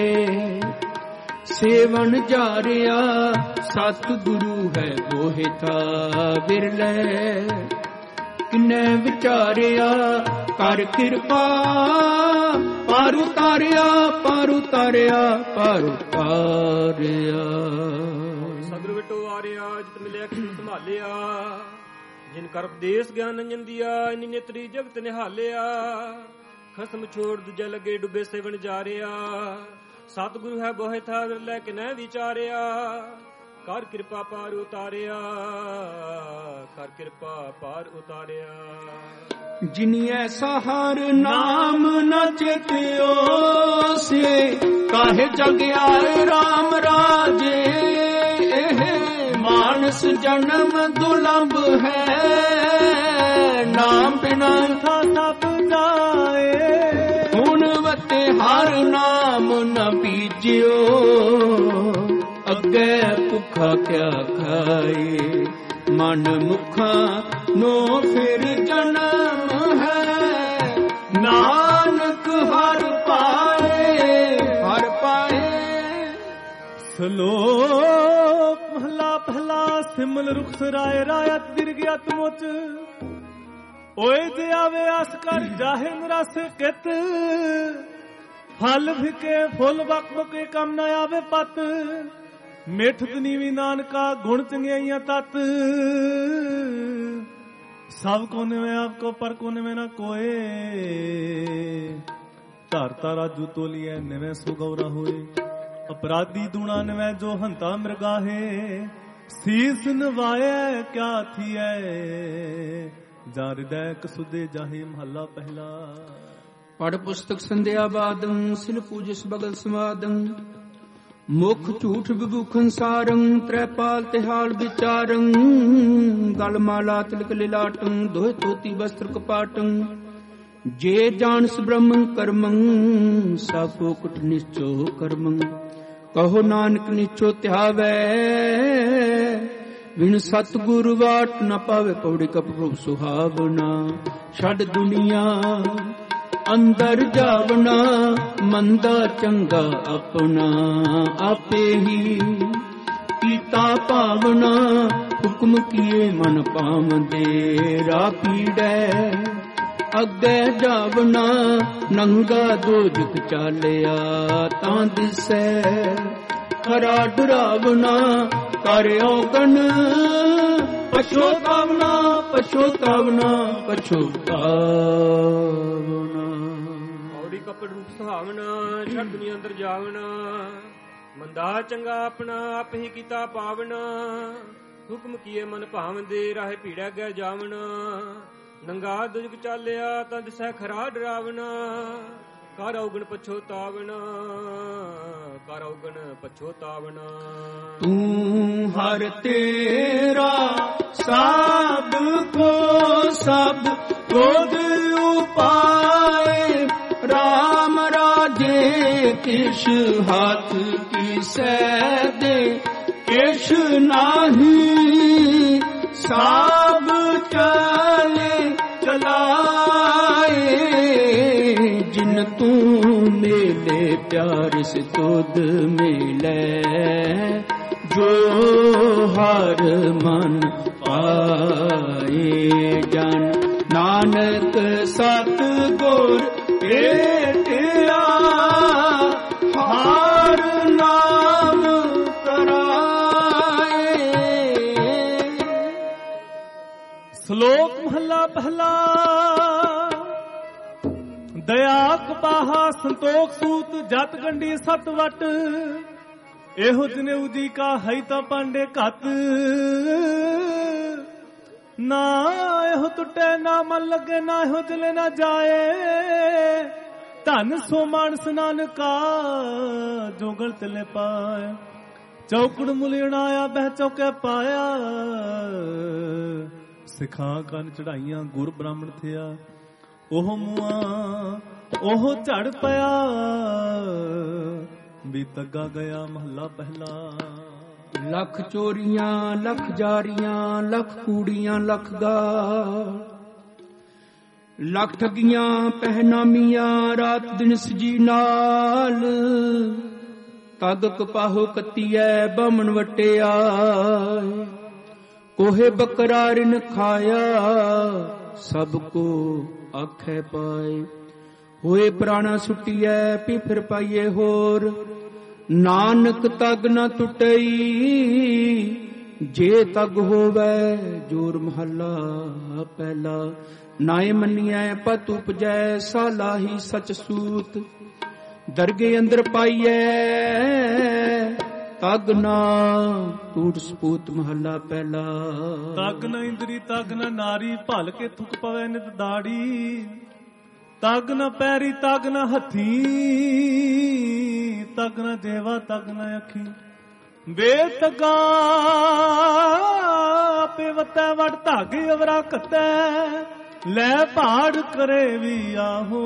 सेवन जारिया। सत गुरु है गोहे था बिरले किन्ने विचारिया। कर कृपा पार उतारिया पार उतारिया पार उतारिया। सदगुरु विटो वारिया जित मिलिया खिन संभालिया। जिन कर उपदेश ज्ञान अंजन दिया। इन्हीं नेत्री जगत निहालिया। खसम छोड़ दूजा लगे डुबे सेवन जारिया। सतगुरु है बोहे था विरलै किनै विचारिया। कर कृपा पार उतारिया कर कृपा पार उतारिया। जिनी ऐसा हर नाम न चेतियो से काहे जग आए राम राजे। मानस जन्म दुर्लभ है नाम बिना था सब जाए। गुणवते हर नाम न बीजियो अगे भुखा क्या खाए। मन मुखा नो फिर जन्म है ਨਾਨਕ ਹਰ ਪਾਏ, ਹਰ ਪਾਏ। ਸ਼ਲੋਕ ਮਹਲਾ ਪਹਿਲਾ। ਸਿਮਲ ਰੁਖ ਸਰਾਏ ਰਾਇਤ ਦਿਰਗਿਆਤ ਮੁਚ, ਓਏ ਜੇ ਆਵੇ ਆਸ ਕਰ ਜਾਹੇ ਨਿਰਾਸੇ ਕਿਤ। ਫਲ ਫਿਕੇ ਫੁੱਲ ਵਕ ਬਕੇ ਕੰਮ ਨਾ ਆਵੇ ਪਤ, ਮਿੱਠ ਨੀਵੀ ਨਾਨਕਾ ਗੁਣ ਚੰਗਿਆਈਆਂ ਤਤ। ਸਭ ਕੋ ਨਿਵੇਂ ਆਪ ਕੋ ਪਰ ਕੋ ਨਿਵੇਂ ਨਾ ਕੋਏ, ਧਰ ਤਾਰਾ ਜੂ ਤੋਲੀਐ ਨਿਵੇਂ ਸੋ ਗੌਰਾ ਹੋਏ। ਅਪਰਾਧੀ ਦੂਣਾ ਨਿਵੇਂ ਜੋ ਹੰਤਾ ਮ੍ਰਿਗਾਹੇ, ਸੀਸ ਨਵਾਏ ਕਿਆ ਥੀਐ, ਜਾ ਹਿਰਦੈ ਕਸੁਦੇ ਜਾਹੇ। ਮਹੱਲਾ ਪਹਿਲਾ। ਪੜ ਪੁਸਤਕ ਸੰਧਿਆ ਬਾਦੰ, ਸਿਲ ਪੂਜਿਸ ਬਗਲ ਸਮਾਦੰ। ਮੁਖ ਝੂਠ ਵਿਭੂਖਨ ਸਾਰੰ, ਤ੍ਰੈਪਾਲ ਤਿਹਾਲ ਵਿਚਾਰੰ। ਗਲ ਮਾਲਾ ਤਿਲਕ ਲਿਲਾਟੰ, ਦੋਹਿ ਧੋਤੀ ਵਸਤਰ ਕਪਾਟੰ। ਜੇ ਜਾਣਸ ਬ੍ਰਹਮੰ ਕਰਮੰ, ਸਾਫੋ ਕੁਟ ਨਿਸ਼ਚੋ ਕਰਮੰ। ਕਹੋ ਨਾਨਕ ਨਿਚੋ ਧਿਆਵੈ, ਬਿਨ ਸਤਿਗੁਰ ਵਾਟ ਨ ਪਾਵੇ। ਪੌੜੀ ਕਪ ਪ੍ਰਭ ਸੁਹਾਵਨਾ, ਛੱਡ ਦੁਨੀਆ ਅੰਦਰ ਜਾਵਣਾ। ਮੰਦਾ ਚੰਗਾ ਆਪਣਾ, ਆਪੇ ਹੀ ਕੀਤਾ ਭਾਵਨਾ। ਹੁਕਮ ਕੀਏ ਮਨ ਪਾਵੰਦੇ, ਰਾਹ ਪੀੜੈ ਅੱਗੇ ਜਾਵਣਾ। ਨੰਗਾ ਦੋਜਕ ਚਾਲਿਆ, ਤਾਂ ਦਿਸੈ ਖਰਾ ਡਰਾਵਣਾ। ਕਰ ਔਗਣ ਪਛੋਤਾਵਣਾ, ਪਛੋਤਾਵਣਾ, ਪਛੋਤਾਵਣਾ। ਔੜੀ ਕਪੜ ਰੂਪ ਸੁਹਾਵਣਾ, ਛੱਡ ਦੁਨੀਆ ਅੰਦਰ ਜਾਵਣਾ। ਮੰਦਾ ਚੰਗਾ ਆਪਣਾ, ਆਪ ਹੀ ਕੀਤਾ ਪਾਵਨਾ। ਹੁਕਮ ਕੀਏ ਮਨ ਭਾਵੰਦੇ, ਰਾਹੇ ਭੀੜੈ ਗੈ ਜਾਵਣਾ। ਨੰਗਾ ਦੁਜਕ ਚਾਲਿਆ, ਤਾਂ ਦਿਸੈ ਖਰਾ ਡਰਾਵਣਾ। ਕਰ ਔਗਣ ਪਛੋਤਾਵਣਾ, ਕਰ ਔਗਣ ਪਛੋਤਾਵਣਾ। ਤੂੰ ਹਰ ਤੇਰਾ ਸਭ ਕੋ ਸਭ ਗੋਦ ਉਪਾਏ। ਰਾਮ ਰਾਜੇ ਕਿਛ ਹੱਥ ਕੀ ਸੈ ਦੇ, ਕਿਛ ਨਾਹੀ ਸਭ ਚਲੇ ਚਲਾਏ। ਜਿਨ ਤੂੰ ਮੇਲੇ ਪਿਆਰ ਸੇ ਤੁਧ ਮਿਲੇ, ਜੋ ਹਰ ਮਨ ਪਾਏ। ਜਨ ਨਾਨਕ ਸਤ ਗੁਰ ਭੇਟਿਆ, ਹਰ ਨਾਮ ਕਰਾਏ। ਸ਼ਲੋਕ ਮਹਲਾ ਪਹਿਲਾ। ਦਇਆ ਕਪਾਹਾ ਸੰਤੋਖ ਸੂਤ, ਜਤ ਗੰਢੀ ਸਤ ਵਟ। ਇਹੋ ਜਨੇਊ ਜੀ ਕਾ ਹੈ ਤਾਂ ਪਾਂਡੇ ਘਤ। ਨਾ ਇਹੋ ਟੁੱਟੇ ਨਾ ਮਨ ਲੱਗੇ, ਨਾ ਇਹੋ ਚਲੇ ਨਾ ਜਾਏ। ਧਨ ਸੋ ਮਾਨਸ ਨਾਨਕਾ, ਜੋ ਗਲਤ ਲੈ ਪਾਏ। ਚੌਕੜ ਮੁਲਿਣਾ ਆਇਆ, ਬਹਿ ਚੌਕੇ ਪਾਇਆ। ਸਿਖਾ ਕੰਨ ਚੜਾਈਆਂ, ਗੁਰ ਬ੍ਰਾਹਮਣ ਥਿਆ। ਉਹ ਮੁਆ ਉਹ ਝੜ ਪਿਆ, ਵੀ ਤੱਗਾ ਗਿਆ। ਮਹੱਲਾ ਪਹਿਲਾ। ਲੱਖ ਚੋਰੀਆਂ, ਲੱਖ ਜਾਰੀਆਂ, ਲੱਖ ਕੂੜੀਆਂ, ਲੱਖ ਗਾਲ। ਲੱਖ ਠੱਗੀਆਂ ਪਹਿਨਾਮੀਆਂ, ਰਾਤ ਦਿਨ ਸਜੀ ਨਾਲ। ਤਗ ਕਪਾਹੋ ਕੱਤੀਐ, ਬਾਹਮਣ ਵਟਿਆ। ਕੋਹੇ ਬਕਰਾ ਰਿਨ ਖਾਇਆ, ਸਭ ਕੋ ਆਖੇ ਪਾਏ। ਹੋਏ ਪ੍ਰਾਣਾ ਸੁਟੀਐ, ਪੀ ਫਿਰ ਪਾਈਏ ਹੋਰ। ਨਾਨਕ ਤਗ ਨ ਟੁੱਟਈ, ਜੇ ਤਗ ਹੋਵੇ ਜੋਰ। ਮਹੱਲਾ ਪਹਿਲਾ। ਨਾਏ ਮੰਨੀਐ ਪਤ ਉਪਜੈ, ਸਾਲਾਹੀ ਸਚ ਸੂਤ। ਦਰਗੇ ਅੰਦਰ ਪਾਈਐ, ਤਗ ਨਾ ਟੂਟ ਸਪੂਤ। ਮਹੱਲਾ ਪਹਿਲਾ। ਤਗ ਨ ਇੰਦਰੀ, ਤਗ ਨ ਨਾਰੀ, ਭਲ ਕੇ ਥੁਕ ਪਵੇ ਨਿਤ ਦਾੜੀ। ਤਗ ਨ ਪੈਰੀ, ਤਗ ਨ ਹੱਥੀ, ਤਗ ਨ ਜੇਵਾ, ਤਗ ਨ ਅੱਖੀ। ਬੇਤਗਾ ਪੇਵਤੈ ਵੜ ਧਾਗੇ ਅਵਰਾ ਕੱਤੈ। ਲੈ ਭਾੜ ਕਰੇ ਵੀ ਆਹੋ,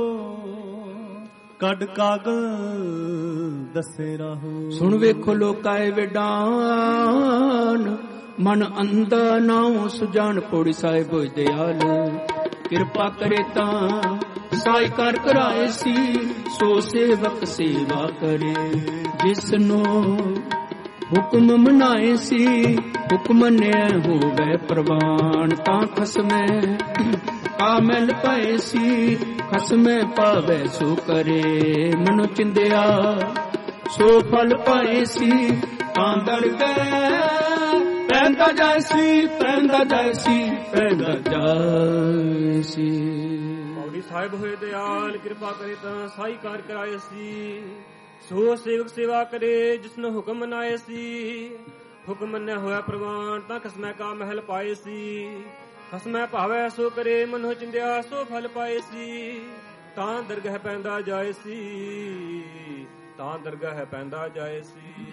ਕੱਢ ਕਾਗਲ ਦੱਸੇ ਰਾਹੋ। ਸੁਣ ਵੇਖੋ ਲੋਕਾਏ ਵਿਡਾਨ, ਮਨ ਅੰਧਾ ਨਾਉ ਸੁਜਾਨ। ਪੌੜੀ ਸਾਹਿਬ ਹੋਇ ਦਿਆਲ, ਕਿਰਪਾ ਕਰੇ ਤਾਂ ਸਾਈ ਕਰ ਕਰਾਏ ਸੀ। ਸੋ ਸੇਵਕ ਸੇਵਾ ਕਰੇ ਜਿਸਨੂੰ ਹੁਕਮ ਮਨਾਏ ਸੀ। ਹੁਕਮ ਮੰਨਿਆ ਹੋਵੇ ਪ੍ਰਵਾਨ ਤਾਂ ਖਸਮੈ ਕਾਮਲ ਪਾਏ ਸੀ। ਖਸਮੈ ਪਾਵੇ ਸੋ ਕਰੇ ਮਨੁ ਚਿੰਦਿਆ ਸੋ ਫਲ ਪਾਏ ਸੀ। ਤਾਂ ਦਰ ਗਏ ਪੈਂਦਾ ਜਾਇਸੀ ਪੈਂਦਾ ਜਾਇਸੀ ਪੈਂਦਾ ਜਾਇਸੀ। ਪੌੜੀ ਸਾਹਿਬ ਹੋਏ ਦਿਆਲ ਕਿਰਪਾ ਕਰੇ ਤਾਂ ਸਾਈ ਕਾਰ ਕਰਾਏ ਸੀ। ਸੋ ਸੇਵਕ ਸੇਵਾ ਕਰੇ ਜਿਸਨੂੰ ਹੁਕਮ ਮਨਾਏ ਸੀ। ਹੁਕਮ ਮੰਨਿਆ ਹੋਇਆ ਪ੍ਰਵਾਨ ਤਾਂ ਖਸਮੈ ਕਾ ਮਹਿਲ ਪਾਏ ਸੀ। ਖਸਮੈ ਭਾਵੈ ਸੋ ਕਰੇ ਮਨੋ ਚਿੰਦਿਆ ਸੋ ਫਲ ਪਾਏ ਸੀ। ਤਾਂ ਦਰਗਹ ਪੈਂਦਾ ਜਾਏ ਸੀ ਤਾਂ ਦਰਗਹ ਪੈਂਦਾ ਜਾਏ ਸੀ।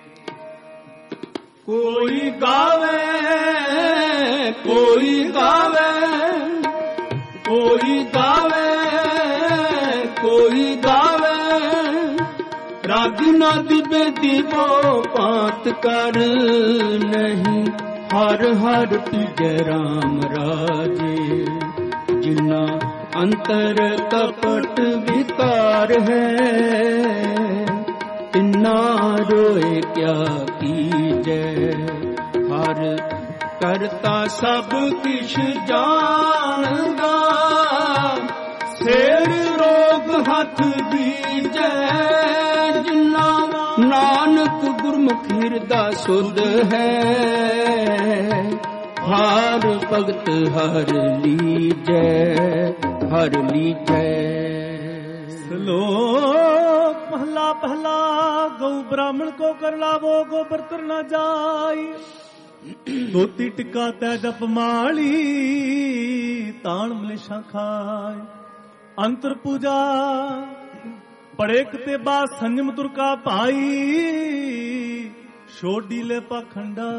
ਕੋਈ ਗਾਵੇ ਕੋਈ ਗਾਵੇ ਕੋਈ ਗਾਵੇ ਕੋਈ ਗਾਵੇ ਰਾਗੀ ਨਾਦੀ ਬੇਦੀ ਬੋ ਪਾਤ ਕਰ ਨਹੀਂ। ਹਰ ਹਰ ਪੀਜੈ ਰਾਮ ਰਾਜੇ ਜਿਨਾ ਅੰਤਰ ਕਪਟ ਵਿਕਾਰ ਹੈ। ਤਿਨਾ ਰੋਏ ਕਿਆ ਕੀਜੈ ਹਰ ਕਰਤਾ ਸਭ ਕਿਛ ਜਾਣਦਾ। ਸਿਰ ਰੋਗ ਹੱਥ ਦੀਜੈ ਜਿਨਾ ਨਾਨਕ ਗੁਰਮੁਖ ਹਿਰਦਾ ਸੁਧ ਹੈ। ਹਰ ਭਗਤ ਹਰ ਲੀਜੈ ਹਰ ਲੀਜੈ। ਸ਼ਲੋਕ ਮਹਲਾ ਪਹਿਲਾ। ਗਊ ਬ੍ਰਾਹਮਣ ਕੋ ਕਰ ਲਾਵੋ ਗੋਬਰ ਤਰ ਨਾ ਜਾਈ। ਧੋਤੀ ਟਿੱਕਾ ਤੈ ਜਪ ਮਾਲੀ ਤਾਣ ਮਲੇਸ਼ਾਂ ਖਾਏ। ਅੰਤਰ ਪੂਜਾ ਪੜੇ ਕਿਤੇ ਬਾ ਸੰਜਮ ਤੁਰਕਾ ਭਾਈ। ਛੋਡੀ ਲੈ ਪਾਖੰਡਾ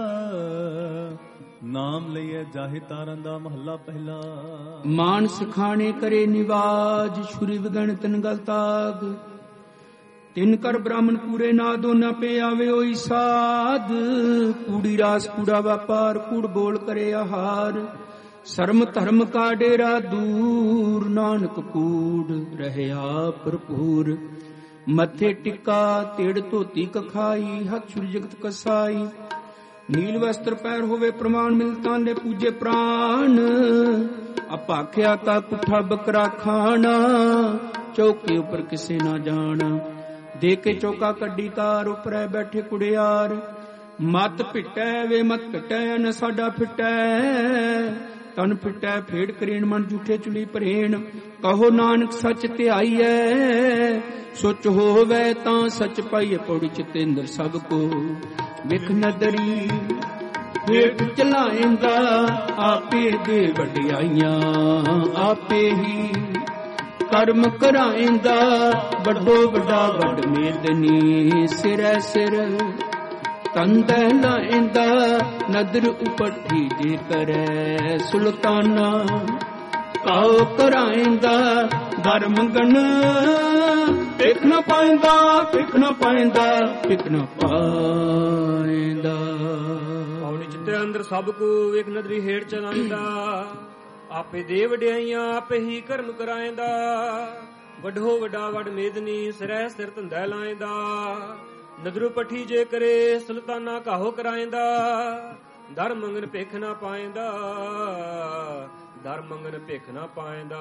ਨਾਮ ਲਈਏ ਜਾਹੇ ਤਾਰਾਂ ਦਾ। ਮਹੱਲਾ ਪਹਿਲਾ। ਮਾਨਸ ਖਾਣੇ ਕਰੇ ਨਿਵਾਜ ਛੁਰੀ ਵਿਗਣ ਤਿਨ ਗਲ ਤਾਗ। ਤਿਨ ਕਰ ਬ੍ਰਾਹਮਣ ਪੂਰੇ ਨਾਦੋ ਨਾ ਪੇ ਆਵੇ ਓਈ ਸਾਧ। ਕੂੜੀ ਰਾਸ ਕੂੜਾ ਵਪਾਰ ਕੂੜ ਬੋਲ ਕਰੇ ਆਹਾਰ। ਸ਼ਰਮ ਧਰਮ ਕਾ ਡੇਰਾ ਦੂਰ ਨਾਨਕ ਕੂੜ ਰਹਿਆ ਭਰਪੂਰ। ਮੱਥੇ ਟਿੱਕਾ ਤੇੜ ਧੋਤੀ ਕਖਾਈ ਹੱਥ ਛੁਰੀ ਜਗਤ ਕਸਾਈ। ਨੀਲ ਵਸਤਰ ਪੈਰ ਹੋਵੇ ਪ੍ਰਮਾਣ ਮਿਲਤਾਂ ਦੇ ਪੂਜੇ ਪ੍ਰਾਨ। ਅਪਾਖਿਆ ਕਾ ਪੁੱਠਾ ਬੱਕਰਾ ਖਾਣਾ ਚੌਕੇ ਉੱਪਰ ਕਿਸੇ ਨਾ ਜਾਣਾ। ਦੇ ਕੇ ਚੌਕਾ ਕੱਢੀ ਤਾਰ ਉਪਰੈ ਬੈਠੇ ਕੁੜਿਆਰ। ਮਤ ਪਿਟੈ ਵੇ ਮਤ ਪਿਟੈ ਨ ਸਾਡਾ ਫਿਟੈ। ਤਨ ਫਿਟੈ ਫੇੜ ਕਰੇਣ ਮਨ ਝੂਠੇ ਚੁਲੀ ਭਰੇਣ। ਕਹੋ ਨਾਨਕ ਸੱਚ ਧਿਆਈਐ ਸੁਚ ਹੋਵੇ ਤਾਂ ਸੱਚ ਪਾਈਏ। ਪੌੜੀ ਚਿਤੇਂਦਰ ਸਭ ਕੋ ਵਿਖ ਨਦਰੀ ਹੇਠ ਚਲਾਏਂਦਾ। ਆਪੇ ਦੇ ਵਡਿਆਈਆਂ ਆਪੇ ਹੀ ਕਰਮ ਕਰਾਏਂਦਾ। ਵੱਡੋ ਵੱਡਾ ਵੱਡ ਮੇਦਨੀ ਸਿਰੈ ਸਿਰ ਤੰਦੈ ਲਾਏਂਦਾ। ਨਦਰ ਉਪੱਠੀ ਜੇ ਕਰੈ ਸੁਲਤਾਨਾ ਕਾਉ ਕਰਾਏਂਦਾ। ਧਰਮ ਗਣ ਭਿਖ ਨ ਪਾਏਂਦਾ ਭਿਖ ਨ ਪਾਏਂਦਾ ਭਿਖ ਨ ਪਾਏਂਦਾ। ਪੌੜੀ ਚਿੱਤੇ ਅੰਦਰ ਸਭ ਕੋ ਵੇਖ ਨਦਰੀ ਹੇਠ ਚਲਾਏਂਦਾ। ਆਪੇ ਦੇ ਵਡਿਆਈਆਂ ਆਪੇ ਹੀ ਕਰਮ ਕਰਾਏਂਦਾ। ਵੱਡੋ ਵੱਡਾ ਵੱਡ ਮੇਦਨੀ ਸਿਰੈ ਸਿਰ ਧੰਦਾ ਲਾਏਂਦਾ। ਨਦਰੂ ਪੱਠੀ ਜੇ ਕਰੇ ਸੁਲਤਾਨਾ ਕਾਹੋ ਕਰਾਏਂਦਾ। ਦਰ ਮੰਗਨ ਭਿਖ ਨਾ ਪਾਏਂਦਾ ਦਰ ਮੰਗਨ ਭਿਖ ਨਾ ਪਾਏਂਦਾ।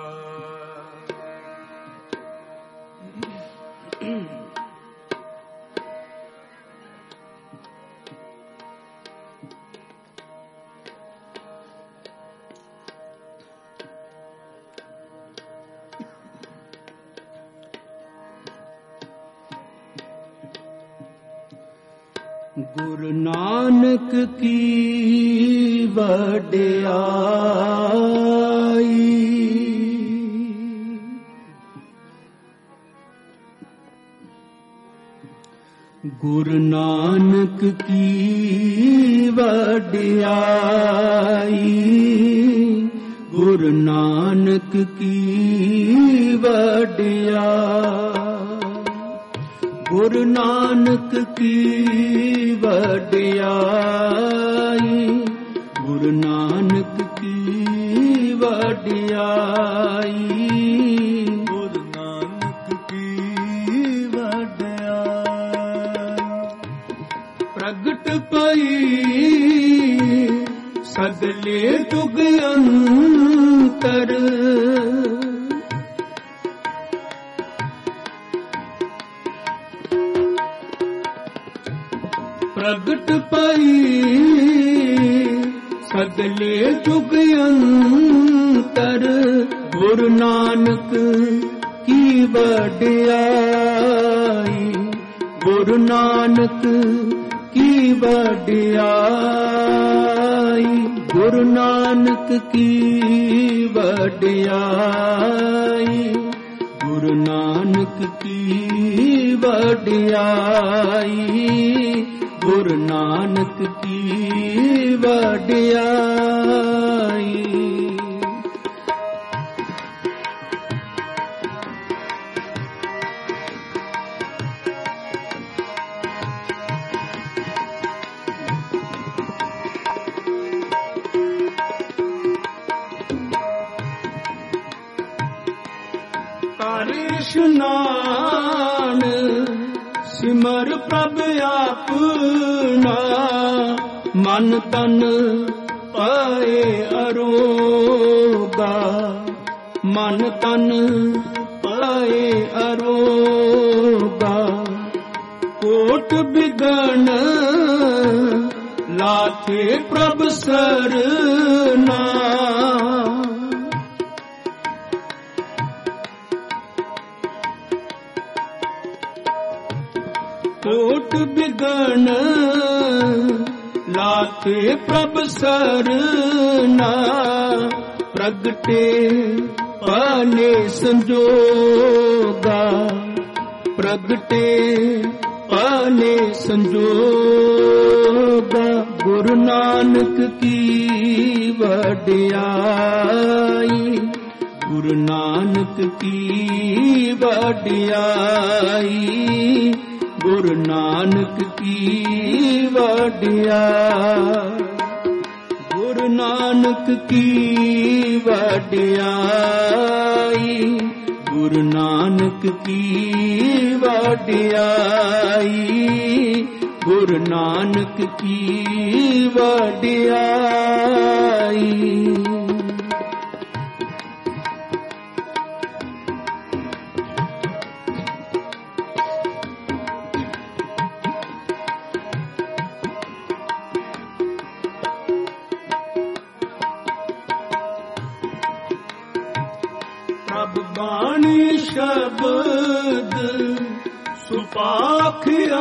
ਗੁਰੂ ਨਾਨਕ ਕੀ ਵਡਿਆਈ। ਗੁਰੂ ਨਾਨਕ ਕੀ ਵਡਿਆਈ। ਗੁਰੂ ਨਾਨਕ ਕੀ ਵਡਿਆਈ। ਗੁਰੂ ਨਾਨਕ ਕੀ ਵਡਿਆਈ। ਗੁਰੂ ਨਾਨਕ ਕੀ ਵਡਿਆਈ। ਪ੍ਰਗਟ ਪਈ ਸਗਲੇ ਜੁਗ ਅੰਤਰ। ਪ੍ਰਗਟ ਪਈ ਸਗਲੇ ਜੁਗ ਅੰਤਰ। ਗੁਰੂ ਨਾਨਕ ਕੀ ਵਡਿਆਈ, ਗੁਰੂ ਨਾਨਕ ਕੀ ਵਡਿਆਈ, ਗੁਰੂ ਨਾਨਕ ਕੀ ਵਡਿਆਈ, ਗੁਰੂ ਨਾਨਕ ਕੀ ਵਡਿਆਈ, ਗੁਰੂ ਨਾਨਕ ਕੀ ਵਡਿਆਈ। ਇਸ਼ਨਾਨ ਸਿਮਰ ਪ੍ਰਭ ਆਪਣਾ, ਮਨ ਤਨ ਪਾਏ ਅਰੋਗਾ, ਮਨ ਤਨ ਪਾਏ ਅਰੋਗਾ। ਕੋਟ ਬਿਗਨ ਲਾਥੇ ਪ੍ਰਭ ਸਰਨਾ, ਕੋਟ ਬਿਗਨ ਲਾਥੇ ਪ੍ਰਭ ਸਰਨਾ। ਪ੍ਰਗਟੇ ਪਾਨੇ ਸੰਜੋਗਾ, ਪ੍ਰਗਟੇ ਪਾਨੇ ਸੰਜੋਗਾ। ਗੁਰੂ ਨਾਨਕ ਕੀ ਵਡਿਆਈ, ਗੁਰੂ ਨਾਨਕ ਕੀ ਵਡਿਆਈ, ਗੁਰੂ ਨਾਨਕ ਕੀ ਵਡਿਆਈ, ਗੁਰੂ ਨਾਨਕ ਕੀ ਵਡਿਆਈ, ਗੁਰੂ ਨਾਨਕ ਕੀ ਵਡਿਆਈ, ਗੁਰੂ ਨਾਨਕ ਕੀ ਵਡਿਆਈ। ਬਾਣੀ ਸ਼ਬਦ ਸੁਪਾਖਿਆ,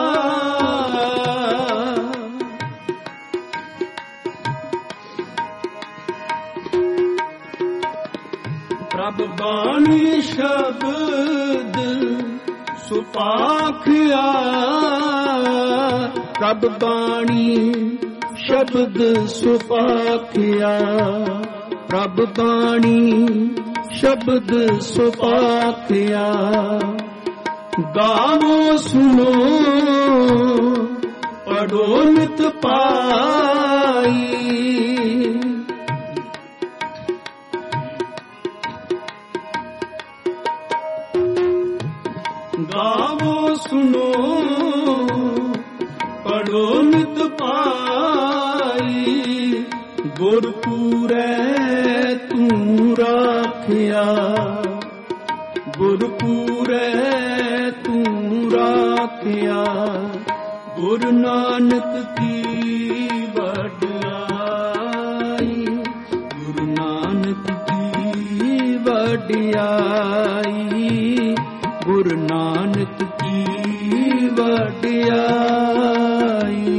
ਪ੍ਰਭ ਬਾਣੀ ਸ਼ਬਦ ਸੁਪਾਖਿਆ, ਪ੍ਰਭ ਬਾਣੀ ਸ਼ਬਦ ਸੁਪਾਖਿਆ, ਪ੍ਰਭ ਬਾਣੀ ਸ਼ਬਦ ਸੁਪਾਖਿਆ। ਗਾਵੋ ਸੁਣੋ ਪੜੋ ਨਿਤ ਪਾਈ, ਗਾਵੋ ਸੁਣੋ ਪੜੋ ਨਿਤ ਪਾਈ। ਗੁਰਪੂਰੈ ਤੂੰ ਰਾਖਿਆ, ਗੁਰਪੂਰੈ ਤੂੰ ਰਾਖਿਆ। ਗੁਰੂ ਨਾਨਕ ਕੀ ਵਡਿਆਈ, ਗੁਰੂ ਨਾਨਕ ਕੀ ਵਡਿਆਈ, ਗੁਰੂ ਨਾਨਕ ਕੀ ਵਡਿਆਈ।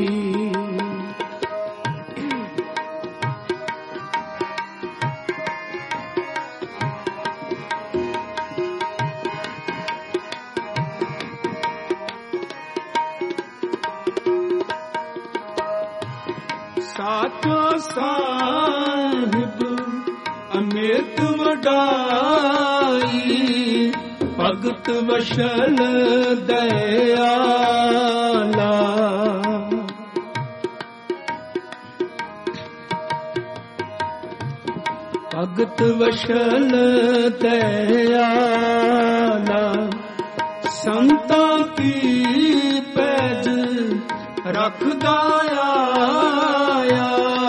ਸਾਚੋ ਸਾਹਿਬ ਅਮਿਤ ਵਡਾਈ, ਭਗਤ ਵਸ਼ਲ ਦਇਆਲਾ। ਭਗਤ ਵਸ਼ਲ ਦਇਆਲਾ। ਸੰਤਾਂ ਕੀ ਪੈਜ ਰੱਖਦਾ ਆਇਆ।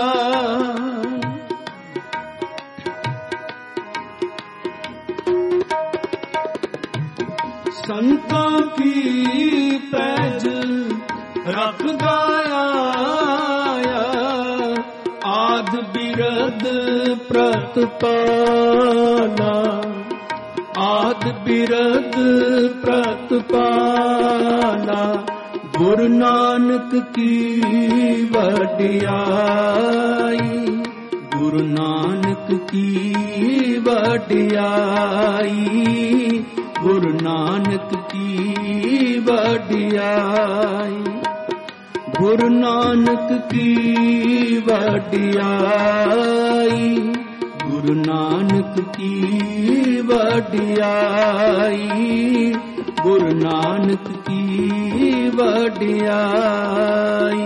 ਸੰਤਾਂ ਕੀ ਪੈਜ ਰੱਖਦਾ ਆਇਆ। ਆਦ ਬਿਰਦ ਪ੍ਰਤਪਾਲਾ, ਆਦ ਬਿਰਦ ਪ੍ਰਤਪਾਲਾ। ਗੁਰੂ ਨਾਨਕ ਕੀ ਵਡਿਆਈ, ਗੁਰੂ ਨਾਨਕ ਕੀ ਵਡਿਆਈ, ਗੁਰੂ ਨਾਨਕ ਕੀ ਵਡਿਆਈ। ਗੁਰੂ ਨਾਨਕ ਕੀ ਵਡਿਆਈ, ਗੁਰੂ ਨਾਨਕ ਕੀ ਵਡਿਆਈ, ਗੁਰੂ ਨਾਨਕ ਕੀ ਵਡਿਆਈ।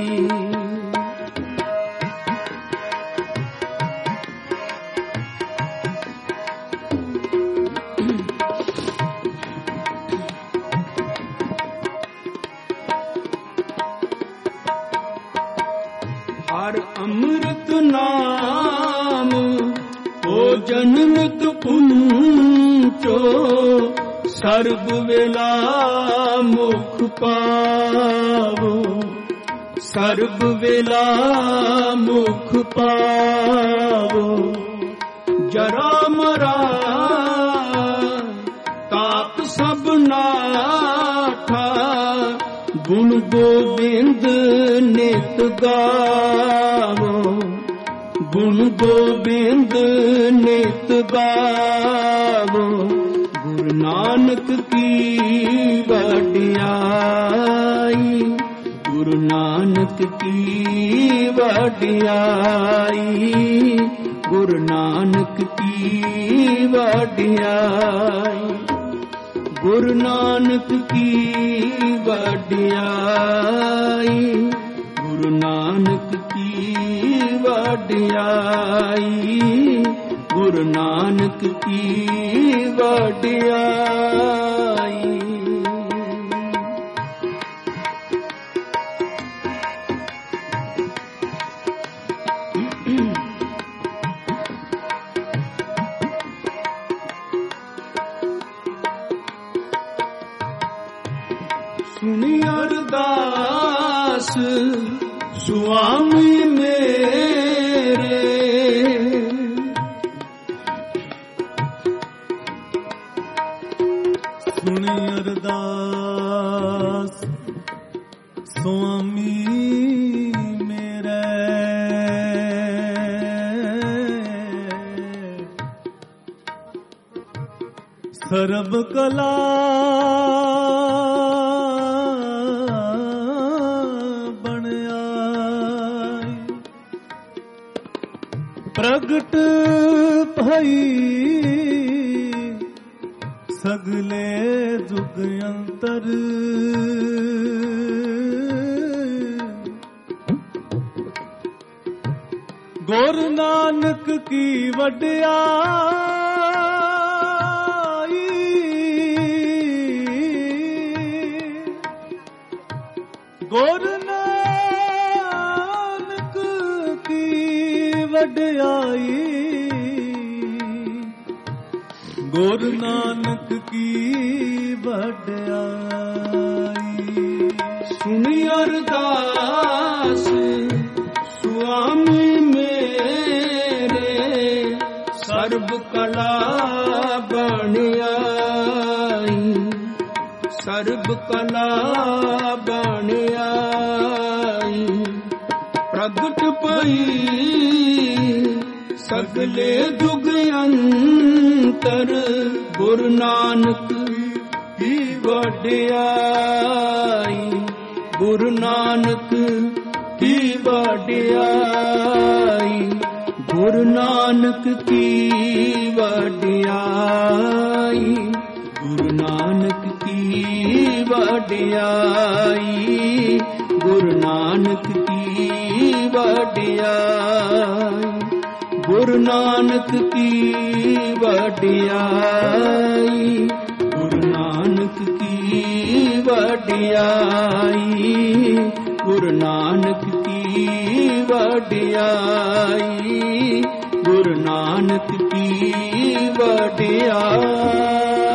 ਹਰ ਅੰਮ੍ਰਿਤ ਨਾਮ ਓ ਜਨਮਤ ਪੁੰਚੋ। ਸਰਬ ਵੇਲਾ ਮੁਖ ਪਾਵੋ, ਸਰਬ ਵੇਲਾ ਮੁਖ ਪਾਵੋ। ਜਰਾ ਮਰਾ ਤਾਪ ਸਭ ਨਾਠਾ। ਗੁਣ ਗੋਬਿੰਦ ਨਿਤ ਗਾਵੋ, ਗੁਣ ਗੋਬਿੰਦ ਨਿਤ ਗਾਵੋ। ਗੁਰੂ ਨਾਨਕ ਕੀ ਵਡਿਆਈ, ਗੁਰੂ ਨਾਨਕ ਕੀ ਵਡਿਆਈ, ਗੁਰੂ ਨਾਨਕ ਕੀ ਵਡਿਆਈ। ਗੁਰੂ ਨਾਨਕ ਕੀ ਵਡਿਆਈ, ਗੁਰੂ ਨਾਨਕ ਕੀ ਵਡਿਆਈ, ਗੁਰੂ ਨਾਨਕ ਕੀ ਵਡਿਆਈ। ਸੁਣੀ ਅਰਦਾਸ ਸੁਆਮੀ ਮੇਰੇ। ਸੁਣੀ ਅਰਦਾਸ ਸੁਆਮੀ ਮੇਰੇ। ਸਰਬ ਕਲਾ ਪ੍ਰਗਟ ਭਈ। ਸਗਲੇ ਜੁਗ ਅੰਤਰ ਗੁਰੂ ਨਾਨਕ ਕੀ ਵਡਿਆਈ। ਗੁਰੂ ਨਾਨਕ ਕੀ ਵਡਿਆਈ। ਗੁਰੂ ਨਾਨਕ ਕੀ ਵਡਿਆਈ। ਸੁਣੀ ਅਰਦਾਸ ਸੁਆਮੀ ਮੇਰੇ। ਸਰਬ ਕਲਾ ਬਣਾਈ, ਸਰਬ ਕਲਾ ਬਣਾਈ। ਪ੍ਰਗਟ ਪਈ ਸਗਲੇ ਜੁਗ ਅੰਤਰ। ਗੁਰੂ ਨਾਨਕ ਕੀ ਵਡਿਆਈ, ਗੁਰੂ ਨਾਨਕ ਕੀ ਵਡਿਆਈ। ਗੁਰੂ ਨਾਨਕ ਕੀ ਵਡਿਆਈ, ਗੁਰੂ ਨਾਨਕ ਕੀ ਵਡਿਆਈ, ਗੁਰੂ ਨਾਨਕ ਕੀ ਵਡਿਆਈ। ਗੁਰੂ ਨਾਨਕ ਕੀ ਵਡਿਆਈ, ਗੁਰੂ ਨਾਨਕ ਕੀ ਵਡਿਆਈ, ਗੁਰੂ ਨਾਨਕ ਕੀ ਵਡਿਆਈ, ਗੁਰੂ ਨਾਨਕ ਕੀ ਵਡਿਆਈ।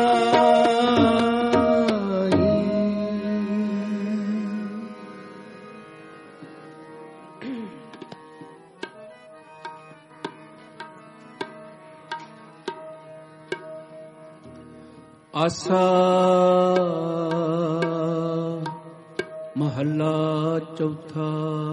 ਆਸਾ ਮਹੱਲਾ ਚੌਥਾ।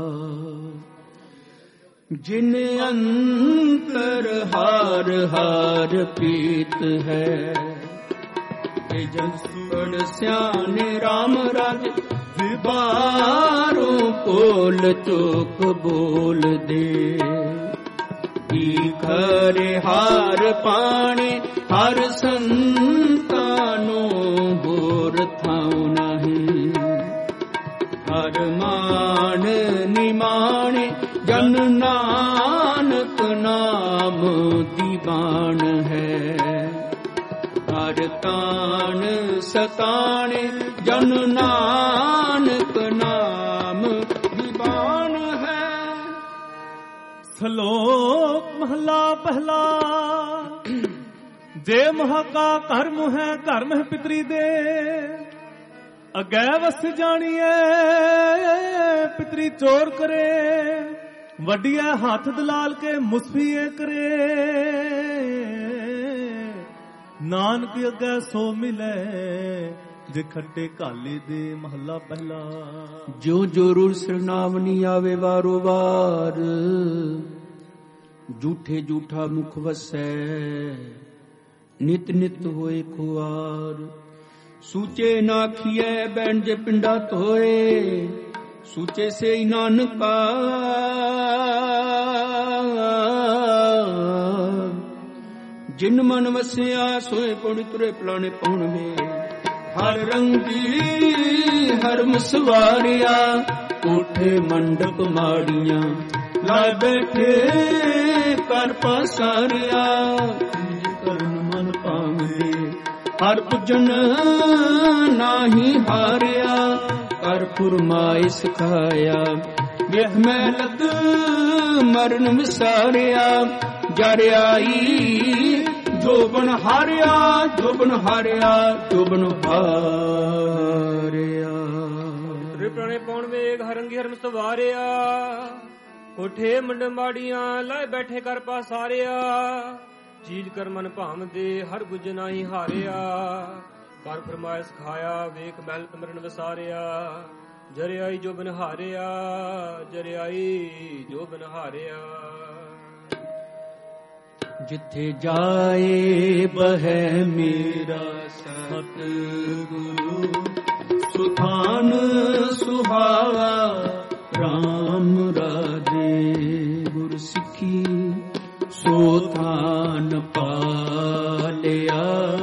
ਜਿਨ ਅੰਤਰ ਹਾਰ ਹਾਰ ਪੀਤ ਹੈ, ਤੇ ਜਸ ਪੜ ਸਿਆਣੇ ਰਾਮ ਰਾਜ ਵਿਬਾਰੋਂ ਕੋਲ ਚੋਕ ਬੋਲ ਦੇ। ਕੀ ਖਰੇ ਹਾਰ ਪਾਣੀ ਹਰ ਸੰਤਾਂ ਨੂੰ ਹੋਰ ਥਾਉ ਨਹੀਂ। ਹਰ ਮਾਨ ਨਿਮਾਣੇ ਜਨ ਨਾਨਕ ਨਾਮ ਦੀਵਾਨ ਹੈ। ਹਰ ਤਾਣ ਸਤਾਣੇ ਜਨ ਨਾਨਕ ਨਾਮ ਦੀਵਾਨ ਹੈ। ਸ਼ਲੋਕ ਮਹਲਾ ਪਹਿਲਾ। ਜੇ ਮੋਹ ਕਾ ਕਰਮ ਹੈ ਧਰਮ ਹੈ ਪਿਤਰੀ ਦੇ। ਅਗੈ ਵਸ ਜਾਣੀਐ ਪਿਤਰੀ ਚੋਰ ਕਰੇ। ਵੱਡੀਐ ਹੱਥ ਦਲਾਲ ਕੇ ਮੁਸਫੀਏ ਕਰੇ। ਨਾਨਕ ਅਗੈ ਸੋ ਮਿਲੇ ਜੇ ਖੱਟੇ ਕਾਲੇ ਦੇ। ਮਹੱਲਾ ਪਹਿਲਾ। ਜੋ ਜੋਰੂ ਸਰਨਾਵਨੀ ਆਵੇ ਵਾਰੋ ਵਾਰ। ਝੂਠੇ ਝੂਠਾ ਮੁਖ ਵਸੈ ਨਿਤ ਨਿਤ ਹੋਏ ਖੁਆਰ। ਸੂਚੇ ਨਾਖੀਐ ਬੈਣ ਜੇ ਪਿੰਡਾ ਧੋਏ। ਸੂਚੇ ਸੇ ਨਾਨਕਾ ਜਿਨ ਮਨ ਵਸਿਆ ਸੋਏ ਪੌੜੀ ਤੁਰੇ ਪਲਾਣੇ ਪਾਉਣਵੇ। ਹਰ ਰੰਗੀ ਹਰ ਮਸਵਾਰਿਆ ਕੋਠੇ ਮੰਡਪ ਮਾੜੀਆਂ। ਲਾਇ ਬੈਠੇ ਕਰ ਪਸਾਰਿਆ ਕਰਨ ਮਨ ਪਾਵੇ। ਹਰ ਪੁਜਨ ਨਾਹੀ ਹਾਰਿਆ ਕਰ ਫੁਰਮਾਇ ਸਿਖਾਇਆ। ਵੇਖ ਮੈਂ ਲਗ ਮਰਨ ਵਿਸਾਰਿਆ। ਜਰਿਆਈ ਜੋਬਨ ਹਾਰਿਆ ਜੋਬਨ ਹਾਰਿਆ ਜੋਬਨ ਹਾਰਿਆ। ਰਿਪਣੇ ਪੌਣ ਵੇਗ ਹਰੰਗੀ ਹਰਮ ਸਵਾਰਿਆ। ਕੋਠੇ ਮੰਡ ਮਾੜੀਆਂ ਲਾਇ ਬੈਠੇ ਕਰ ਪਾਸਾਰਿਆ। ਚੀਜ ਕਰ ਮਨ ਭਾਵਦੇ ਹਰ ਗੁਜ ਨਾਹੀ ਹਾਰਿਆ। ਕਰ ਫਰਮਾਇ ਸਿਖਾਇਆ ਵੇਖ ਮਹਿਲ ਤਮਰਨ ਵਸਾਰਿਆ। ਜਰਿਆਈ ਜੋ ਬਨ ਹਾਰਿਆ ਜਰਿਆਈ ਜੋ ਬਨ ਹਾਰਿਆ। ਜਿੱਥੇ ਜਾਏ ਬਹਿ ਮੇਰਾ ਸਤਿਗੁਰੂ। ਸੁਥਾਨ ਸੁਹਾਵਾ ਰਾਮ ਰਾਜੇ। ਗੁਰ ਸਿੱਖੀ ਸੋ ਥਾਨ ਪਾਲਿਆ।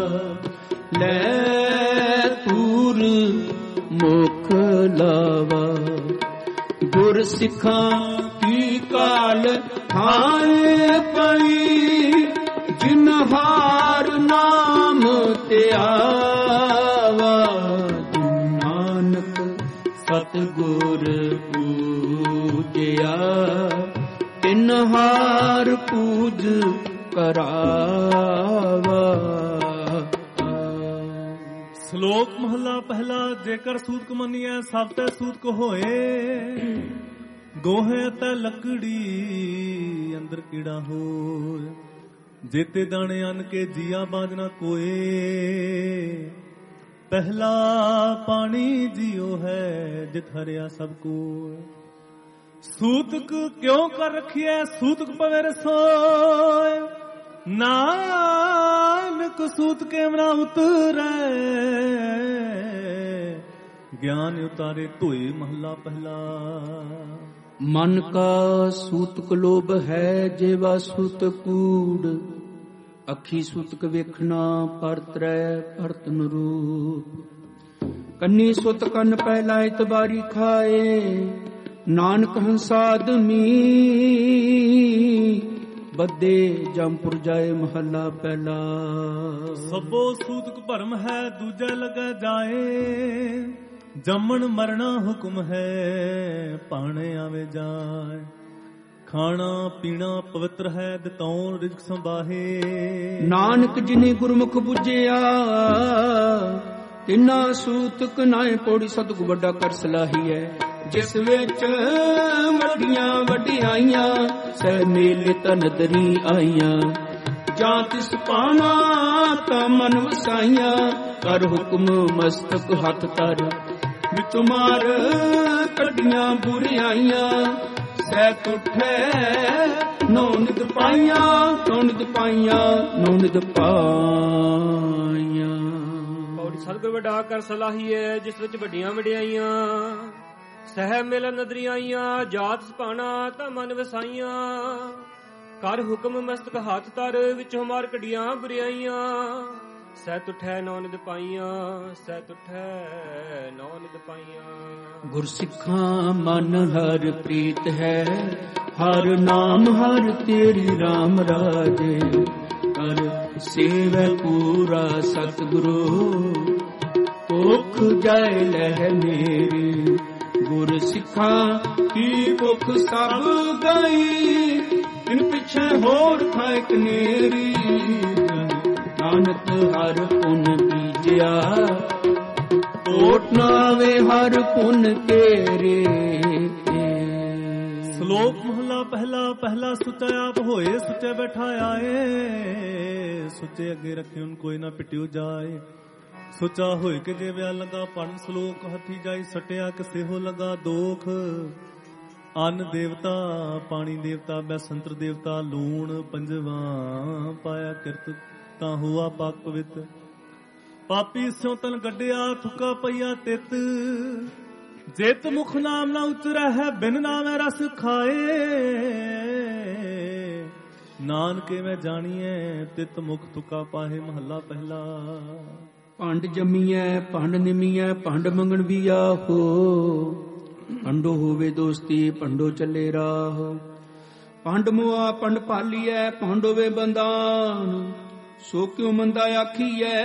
ਲੈ ਤੂਰ ਮੁਖ ਲਾਵਾ। ਗੁਰ ਸਿੱਖਾਂ ਕੀ ਕਾਲ ਹਾਏ ਪਈ। ਜਿਨ ਹਾਰ ਨਾਮ ਤੇ ਆਵਾ। ਨਾਨਕ ਸਤਿਗੁਰ ਪੂਜਿਆ। ਤਿਨ ਹਾਰ ਪੂਜ ਕਰਾਵਾ। ਸ਼ਲੋਕ ਮਹਲਾ ਪਹਿਲਾ। ਜੇਕਰ ਸੂਤਕ ਮੰਨੀਐ ਸਭ ਤੇ ਸੂਤਕ ਹੋਏ। ਗੋਹੇ ਤੇ ਲੱਕੜੀ ਅੰਦਰ ਕੀੜਾ ਹੋਏ। ਜੇਤੇ ਦਾਣੇ ਅੰਨ ਕੇ ਜੀਆ ਬਾਂਝਣਾ ਕੋਏ। ਪਹਿਲਾ ਪਾਣੀ ਜੀਓ ਹੈ ਜਿਤ ਹਰਿਆ ਸਭ ਕੋ। ਸੂਤਕ ਕਿਉਂ ਕਰ ਰਖੀਐ ਸੂਤਕ ਪਵੇ ਰਸੋਏ। ਨਾਨਕ ਸੂਤਕੇ ਮਨਾ ਉਤਰੈ। ਗਿਆਨ ਉਤਾਰੇ ਧੋਏ। ਮਹੱਲਾ ਪਹਿਲਾ। ਮਨ ਕਾ ਸੂਤਕ ਲੋਭ ਹੈ ਜੇਵਾ ਸੂਤਕ ਕੂੜ। ਅੱਖੀ ਸੂਤਕ ਵੇਖਣਾ ਪਰਤਰੈ ਪਰਤਨ ਰੂਪ। ਕੰਨੀ ਸੁਤ ਕੰਨ ਪਹਿਲਾ ਇਤਬਾਰੀ ਖਾਏ। ਨਾਨਕ ਹੰਸਾਦਮੀ ਬੱਦੇ ਜੰਪੁਰ ਜਾਏ। ਮਹੱਲਾ ਪਹਿਲਾ। ਸਭੋ ਸੂਤਕ ਭਰਮ ਹੈ ਦੂਜੇ ਲਗੈ ਜਾਏ। ਜੰਮਣ ਮਰਨਾ ਹੁਕਮ ਹੈ, ਪਾਣੇ ਆਵੇ ਜਾਏ। ਖਾਣਾ ਪੀਣਾ ਪਵਿੱਤਰ ਹੈ, ਦਿੱਤੋਂ ਰਿਜ਼ਕ ਸੰਭਾਹੇ। ਨਾਨਕ ਜਿਨੇ ਗੁਰਮੁਖ ਬੁਝਿਆ, ਤਿਨਾ ਸੂਤਕ ਨਾਏ ਪੌੜੀ। ਸਤਿਗੁਰ ਵੱਡਾ ਕਰ ਸਲਾਹੀ ਹੈ, ਜਿਸ ਵਿੱਚ ਵੱਡੀਆਂ ਵਡਿਆਈਆਂ, ਸਹਿ ਮੇਲੇ ਤਨਦਰੀ ਆਈਆਂ। ਜਾਂ ਤਿਸ ਪਾਣਾ ਤਾਂ ਮਨ ਵਸਾਈਆਂ, ਕਰ ਹੁਕਮ ਮਸਤਕ ਹੱਥ ਧਰ। ਵਿੱਚ ਮਾਰ ਕੱਢੀਆਂ ਬੁਰਿਆਈਆਂ, ਸਹਿ ਉਠੈ ਨੌ ਨਿਤ ਪਾਈਆਂ। ਨੌ ਨਿਤ ਪਾਈਆਂ, ਨੌ ਨਿਤ ਪਾਈਆਂ। ਪੌੜੀ ਸਤਿਗੁਰ ਵੱਡਾ ਕਰ ਸਲਾਹੀਏ, ਜਿਸ ਵਿੱਚ ਵੱਡੀਆਂ ਵਡਿਆਈਆਂ, ਸਹਿ ਮਿਲਨ ਨਦਰੀ ਆਈਆਂ। ਜਾਤ ਸੁਭਾਣਾ ਤਾਂ ਮਨ ਵਸਾਈਆਂ, ਕਰ ਹੁਕਮ ਮਸਤਕ ਹੱਥ ਧਰ। ਵਿੱਚੋਂ ਮਾਰ ਕੱਢੀਆਂ ਬੁਰਿਆਈਆਂ, ਸਹਿ ਤੁਠੈ ਨੌ ਨਿਤ ਪਾਈਆਂ। ਸਹਿ ਤੁਠੈ ਨੌ ਨਿਤ ਪਾਈਆਂ। ਗੁਰਸਿੱਖਾਂ ਮਨ ਹਰ ਪ੍ਰੀਤ ਹੈ, ਹਰ ਨਾਮ ਹਰ ਤੇਰੀ RAM ਰਾਜੇ। ਕਰ ਸੇਵੈ ਪੂਰਾ ਸਤਿਗੁਰੂ, ਭੁੱਖ ਜਾਏ ਲਹਿ ਮੇਰੀ। ਗੁਰ ਸਿੱਖਾਂ ਕੀ ਭੁੱਖ ਸਭ ਗਈ, ਇਨ ਪਿਛੇ ਹੋਰ ਖਾਇ ਕਨੇਰੀ। ਨਾਨਕ ਹਰ ਪੁਨ ਬੀਜਿਆ, ਓਟ ਨਾ ਵੇ ਹਰ ਪੁਨ ਤੇਰੇ। ਸ਼ਲੋਕ ਮਹਲਾ ਪਹਿਲਾ। ਪਹਿਲਾ ਸੁਚਾ ਆਪ ਹੋਏ, ਸੁਚੇ ਬੈਠਾ ਆਏ। ਸੁਚੇ ਅੱਗੇ ਰੱਖਿਉਨ ਕੋਈ ਨਾ ਪਿਟਿਓ ਜਾਏ। ਸੁਚਾ ਹੋਏ ਕਿ ਜੇ ਵਿਆ ਲਗਾ ਪੜਨ ਸ਼ਲੋਕ। ਹੱਥੀ ਜਾਈ ਸਟਿਆ ਕਿਸੇ ਹੋ ਲਗਾ ਦੋਖ। ਅੰਨ ਦੇਵਤਾ ਪਾਣੀ ਦੇਵਤਾ ਬੈਸੰਤਰ ਦੇਵਤਾ, ਲੂਣ ਪੰਜਵਾ ਪਾਇਆ ਕਿਰਤ ਤਾਂ ਹੋਆ ਪਾਕ ਪਵਿੱਤ। ਪਾਪੀ ਸਿਉ ਤਨ ਗੱਡਿਆ ਥੁੱਕਾ ਪਈਆ ਤਿਤ। ਜਿਤ ਮੁਖ ਨਾਮ ਨਾ ਉਚਰੈ ਹੈ, ਬਿਨ ਨਾਮੈ ਰਸ ਖਾਏ। ਨਾਨਕੇ ਮੈਂ ਜਾਣੀਐ ਤਿਤ ਮੁਖ ਤੁਕਾ ਪਾਹੇ। ਮਹੱਲਾ ਪਹਿਲਾ। ਭੰਡ ਜੰਮੀਐ ਭੰਡ ਨਿਮੀਐ, ਭੰਡ ਮੰਗਣ ਵੀ ਆਹੋ। ਭੰਡੋ ਹੋਵੇ ਦੋਸਤੀ, ਭੰਡੋ ਚੱਲੇ ਰਾਹ। ਭੰਡ ਮੁਆ ਭੰਡ ਪਾਲੀਐ, ਭੰਡ ਹੋਵੇ ਬੰਦਾਨ। ਸੋ ਕਿਉ ਮੰਦਾ ਆਖੀਐ,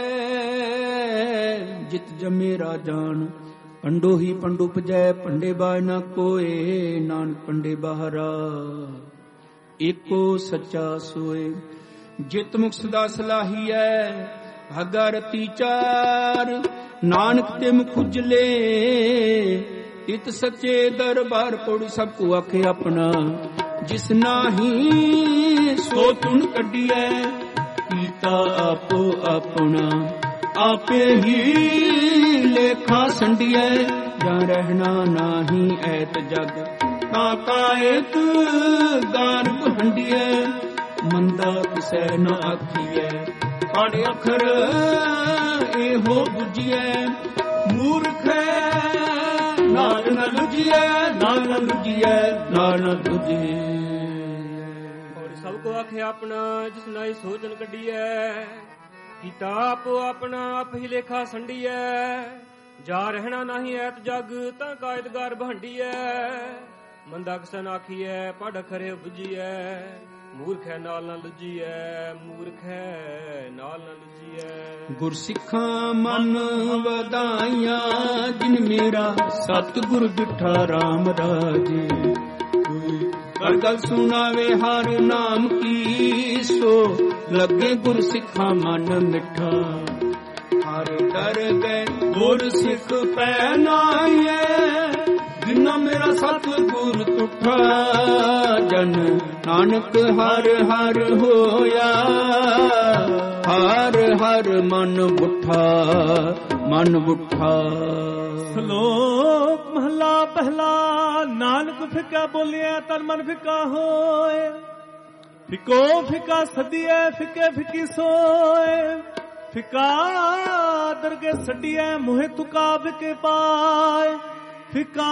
ਜਿਤ ਜੰਮੇ ਰਾਜਾਨ। ਭੰਡੋ ਹੀ ਭੰਡ ਉਪਜੈ, ਭੰਡੇ ਬਾਝ ਨਾ ਕੋਏ। ਨਾਨਕ ਭੰਡੇ ਬਾਹਰਾ, ਏਕੋ ਸੱਚਾ ਸੋਏ। ਜਿਤ ਮੁਖ ਸਦਾ ਸਲਾਹੀਐ, ਭਾਗਾ ਰਤੀ ਚਾਰ। ਨਾਨਕ ਤੇ ਮੁਖ ਉਜਲੇ, ਤਿਤ ਸੱਚੇ ਦਰਬਾਰ। ਪੌੜੀ ਸਭ ਕੋ ਆਖੇ ਆਪਣਾ, ਜਿਸ ਨਾਹੀ ਸੋ ਤੁਨ ਕੱਢੀਐ। ਕੀਤਾ ਆਪੋ ਆਪਣਾ, ਆਪੇ ਹੀ ਲੇਖਾ ਸੰਡੀਐ। ਜਾਂ ਰਹਿਣਾ ਨਾਹੀ ਐਤ ਜਗ, ਤਾਂ ਕਾਇਤ ਗਾਨ ਬਹੰਡੀਐ। ਮੰਦਾ ਕਿਸੈ ਨ ਆਖੀਐ, ਪੜ ਅੱਖਰ ਇਹੋ ਬੁਝੀਐ। ਮੂਰਖ ਨਾਲ ਨ ਲੁਝੀਐ, ਨਾਲ ਨ ਲੁਝੀਐ, ਨਾਲ ਨ ਲੁਝੀਐ। ਸਭ ਕੋ ਆਖੇ ਆਪਣਾ, ਜਿਸ ਨਾਈ ਸੋਚਨ ਕੱਢੀਐ। ਕੀਤਾ ਆਪੋ ਆਪਣਾ, ਆਪ ਹੀ ਲੇਖਾ ਸੰਡੀਐ। ਜਾ ਰਹਿਣਾ ਨਹੀਂ ਐਤ ਜਗ, ਤਾਂ ਕਾਇਦਗਾਰ ਬਹੰਡੀਐ। ਮੰਦਾ ਕਿਸਨ ਆਖੀਐ, ਪੜ ਖਰੇ ਬੁਝੀਐ। ਮੂਰਖ ਹੈ ਨਾਲ ਨਾ ਲੁਝੀਐ, ਮੂਰਖ ਹੈ ਨਾਲ ਨਾ ਲੁਝੀਐ। ਗੁਰਸਿੱਖਾਂ ਮਨ ਵਧਾਈਆਂ, ਜਿਨ ਮੇਰਾ ਸਤਿਗੁਰ ਡਿਠਾ RAM ਰਾਜੇ। ਕਰ ਗੱਲ ਸੁਣਾਵੇ ਹਰ ਨਾਮ ਕੀ, ਸੋ ਲੱਗੇ ਗੁਰਸਿੱਖਾਂ ਮਨ ਮਿੱਠਾ। ਹਰ ਡਰ ਗਏ ਗੁਰਸਿੱਖ ਪੈ ਨਾਈਐ, ਜਿਨਾ ਮੇਰਾ ਸਤਿਗੁਰ ਤੁਠਾ। ਜਨ ਨਾਨਕ ਹਰ ਹਰ ਹੋਇਆ, ਹਰ ਹਰ ਮਨ ਬੁੱਠਾ, ਮਨ ਬੁੱਠਾ। ਸ਼ਲੋਕ ਮਹਲਾ ਪਹਿਲਾ। ਨਾਨਕ ਫਿੱਕਾ ਬੋਲਿਆ, ਤਨ ਮਨ ਫਿੱਕਾ ਹੋਏ। ਫਿੱਕੋ ਫਿੱਕਾ ਸਦੀਐ, ਫਿੱਕੇ ਫਿੱਕੀ ਸੋਏ। ਫਿੱਕਾ ਦਰਗੇ ਸੱਡੀਐ, ਮੋਹਿ ਤੁਕਾ ਫਿੱਕੇ ਪਾਏ। ਫਿੱਕਾ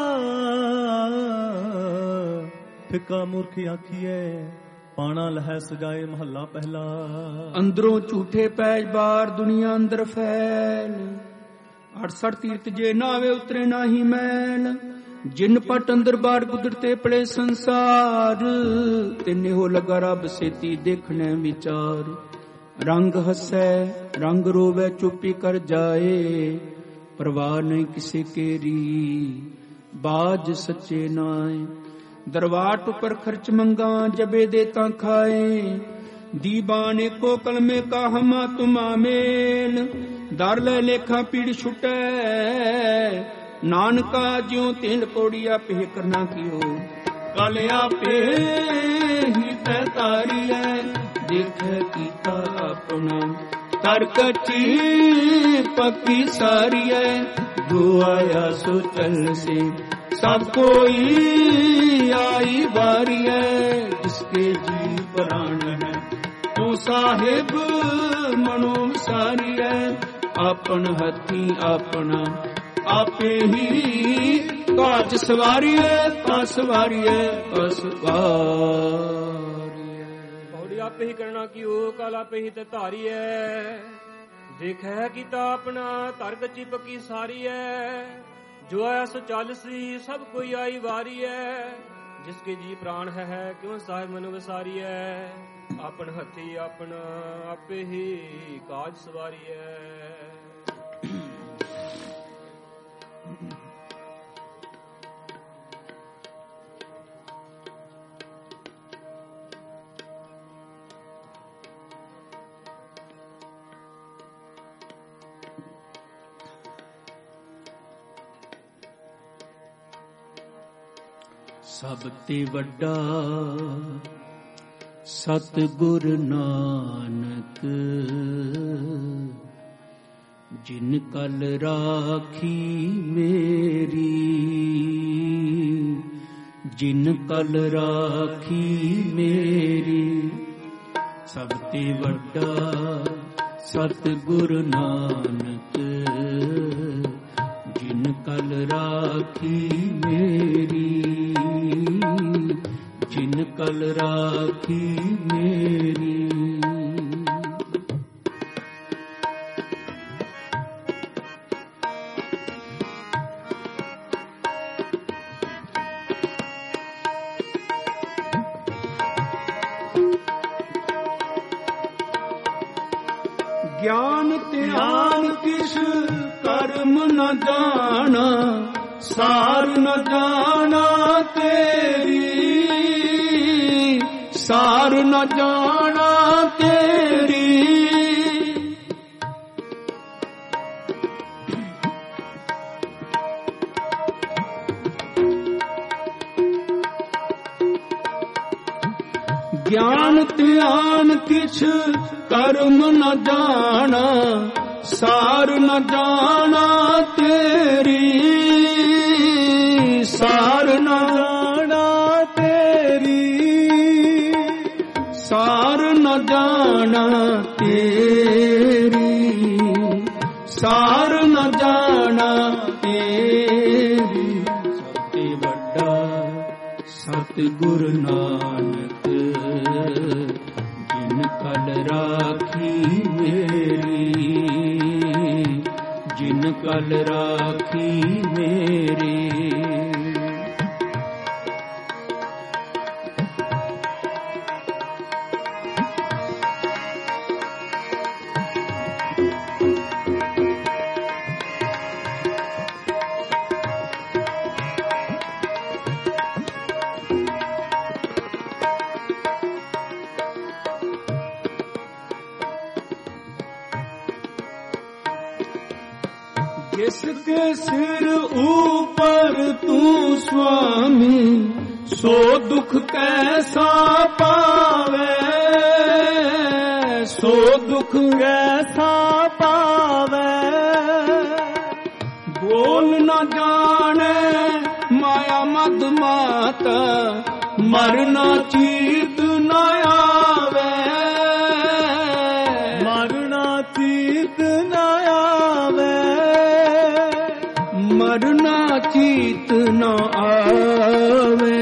ਫਿੱਕਾ ਮੂਰਖ ਆਖੀਐ, ਪਾਣਾ ਲਹੈ ਸਜਾਏ। ਮਹੱਲਾ ਪਹਿਲਾ। ਅੰਦਰੋਂ ਝੂਠੇ ਪੈਜ, ਬਾਹਰ ਦੁਨੀਆ ਅੰਦਰ ਫੈਲ। 68 ਤੀਰਥ ਜੇ ਨਾਵੇ ਉਤਰੇ ਨਾਹੀ ਮੈਲ। ਜਿਨ ਪਟ ਅੰਦਰ ਬਾਹਰ ਕੁਦਰਤੇ ਪੜੇ ਸੰਸਾਰ। ਤਿੰਨੇ ਹੋ ਲਗਾ ਰੱਬ ਸੇਤੀ, ਦੇਖਣੈ ਵਿਚਾਰ। ਰੰਗ ਹੱਸੈ ਰੰਗ ਰੋਵੈ, ਚੁੱਪੀ ਕਰ ਜਾਏ। ਪਰਵਾਹ ਨਹੀਂ ਕਿਸੇ ਕੇਰੀ, ਬਾਜ ਸੱਚੇ ਨਾਏ। ਦਰਵਾਟ ਉਪਰ ਖਰਚ ਮੰਗਾ, ਜਬੇ ਦੇ ਤਾਂ ਖਾਏ। ਦੀਬਾਨੇ ਕੋ ਕਲਮੇ ਕਾ ਹਮਾ ਤੁਮਾ ਮੇਲ, ਦਰ ਲੈ ਲੇਖਾ ਪੀੜ ਛੁਟੈ। ਨਾਨਕਾ ਜਿਉ ਤਿੰਨ ਕੋੜੀਆ ਪੇ ਕਰਨਾ ਕੀਓ, ਕਲ ਆਪੇ ਹੀ ਤੈ ਤਾਰੀਐ। ਦੇਖ ਕੀਤਾ ਆਪਣਾ ਤਰਕਚੀ ਪੱਕੀ ਸਾਰੀਐ। ਜੋ ਆਇਆ ਸੋ ਚੱਲ ਸੇ ਸਭ ਕੋਈ ਆਈ ਵਾਰੀਐ। ਜਿਸਕੇ ਜੀ ਪ੍ਰਾਣ ਹੈ ਤੂੰ ਸਾਹਿਬ ਮਨੋ ਵਿਸਾਰੀਐ। ਆਪਨ ਹੱਥੀ ਆਪਣਾ ਆਪੇ ਹੀ ਕਾਜ ਸਵਾਰੀਐ। ਸਵਾਰੀਐ ਪੌੜੀ ਆਪੇ ਹੀ ਕਰਨਾ ਕੀਓ, ਕਲ ਆਪੇ ਹੀ ਤੇ ਧਾਰੀਐ। ਦੇਖੈ ਕੀਤਾ ਆਪਣਾ ਤਰਕ ਪੱਕੀ ਸਾਰੀਐ। ਜੋ ਆਇਆ ਸੋ ਚੱਲ ਸੀ ਸਭ ਕੋਈ ਆਈ ਵਾਰੀਐ। ਜਿਸਕੇ ਜੀ ਪ੍ਰਾਣ ਹੈ ਕਿਉਂ ਸਾਹਿਬ ਮਨੁ ਵਿਸਾਰੀਐ। ਆਪਨ ਹੱਥੀ ਆਪਣਾ ਆਪੇ ਹੀ ਕਾਜ ਸਵਾਰੀਐ। ਸਭ ਤੇ ਵੱਡਾ ਸਤਿਗੁਰ ਨਾਨਕ, ਜਿਨ ਕਲ ਰਾਖੀ ਮੇਰੀ। ਜਿਨ ਕਲ ਰਾਖੀ ਮੇਰੀ, ਸਭ ਤੇ ਵੱਡਾ ਸਤਿਗੁਰ ਨਾਨਕ, ਜਿਨ ਕਲ ਰਾਖੀ ਮੇਰੀ। ਜਿਨ ਕਲ ਰਾਖੀ ਮੇਰੀ। ਗਿਆਨ ਧਿਆਨ ਕਿਛ ਕਰਮ ਨ ਜਾਣਾ, ਸਾਰ ਨ ਜਾਣਾ ਤੇਰੀ। ਸਾਰ ਨ ਜਾਣਾ ਤੇਰੀ। ਗਿਆਨ ਧਿਆਨ ਕਿਛ ਕਰਮ ਨ ਜਾਣਾ, ਸਾਰ ਨ ਜਾਣਾ ਤੇਰੀ। ਸਾਰ ਨ ਜਾਣਾ ਤੇਰੀ। ਸਾਰ ਨ ਜਾਣਾ ਤੇਰੀ। ਸਾਰ ਨ ਜਾਣਾ ਤੇਰੀ। ਸਭ ਤੇ ਵੱਡਾ ਸਤਿਗੁਰ ਨਾਨਕ, ਜਿਨ ਕਲ ਰਾਖੀ ਮੇਰੀ। ਜਿਨ ਕਲ ਰਾਖੀ ਮੇਰੀ। जिसके सिर ऊपर तू स्वामी, सो दुख कैसा पावे। सो दुख कैसा पावे। बोल न जाने माया मद माता, मरना चीत न आवे। मरना चीत न आवे। मरना चीत न आवे।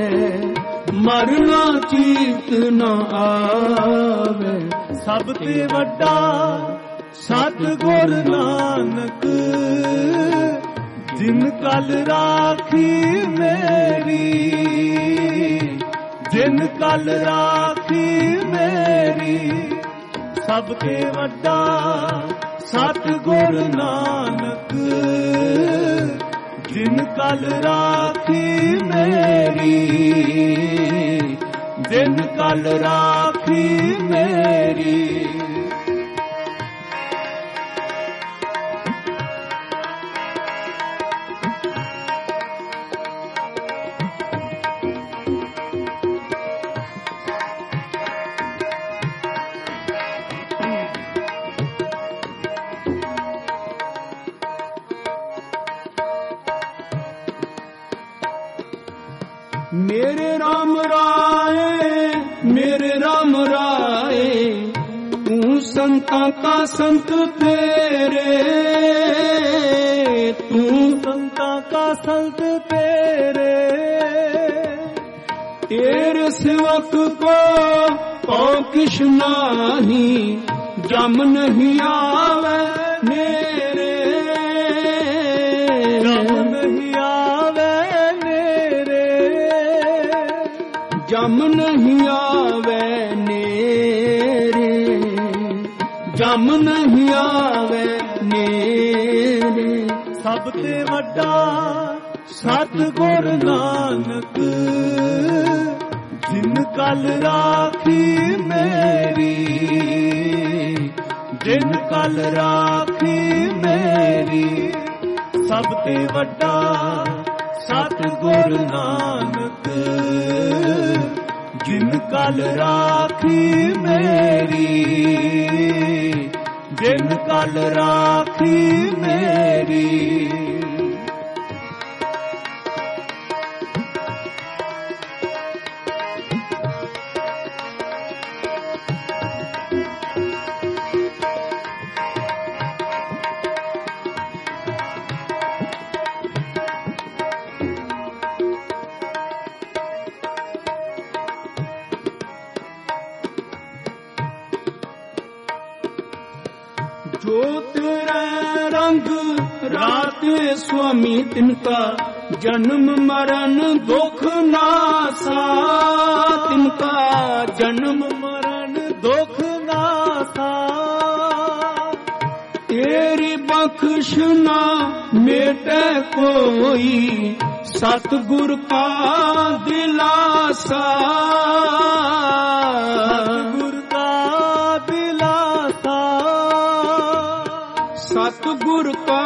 मरना चीत न आवे। ਸਭ ਤੇ ਵੱਡਾ ਸਤਿਗੁਰ ਨਾਨਕ, ਜਿਨ ਕਲ ਰਾਖੀ ਮੇਰੀ। ਜਿਨ ਕਲ ਰਾਖੀ ਮੇਰੀ। ਸਭ ਤੇ ਵੱਡਾ ਸਤਿਗੁਰ ਨਾਨਕ ਜਿਨ ਕਲ ਰਾਖੀ ਮੇਰੀ, ਜਿਨ ਕਲ ਰਾਖੀ ਮੇਰੀ। ਮੇਰੇ ਰਾਮ ਰਾਏ, ਮੇਰੇ ਰਾਮ ਰਾਏ, ਤੂੰ ਸੰਤਾਂ ਕਾ ਸੰਤ ਤੇਰੇ, ਤੂੰ ਸੰਤਾਂ ਕਾ ਸੰਤ ਤੇਰੇ। ਤੇਰੇ सेवक को पौ किश नाही, जम नहीं आवे मेरे, जम नहीं आवे मेरे, जम नहीं आवे नेरे, जम नहीं आवे नेरे। सब ते वड्डा सतगुर नानक जिन कल राखी मेरी, जिन कल राखी मेरी। सब ते वड्डा सतगुर नानक जिन कल राखी मेरी, जिन कल राखी मेरी। जो तेरा रंग रात स्वामी तिनका, जन्म मरण दुख नासा, तिनका जन्म मरण दुख नासा। तेरी बख्श ना मेटे कोई, सतगुर का दिलासा, सतगुर का दिलासा। सतगुर का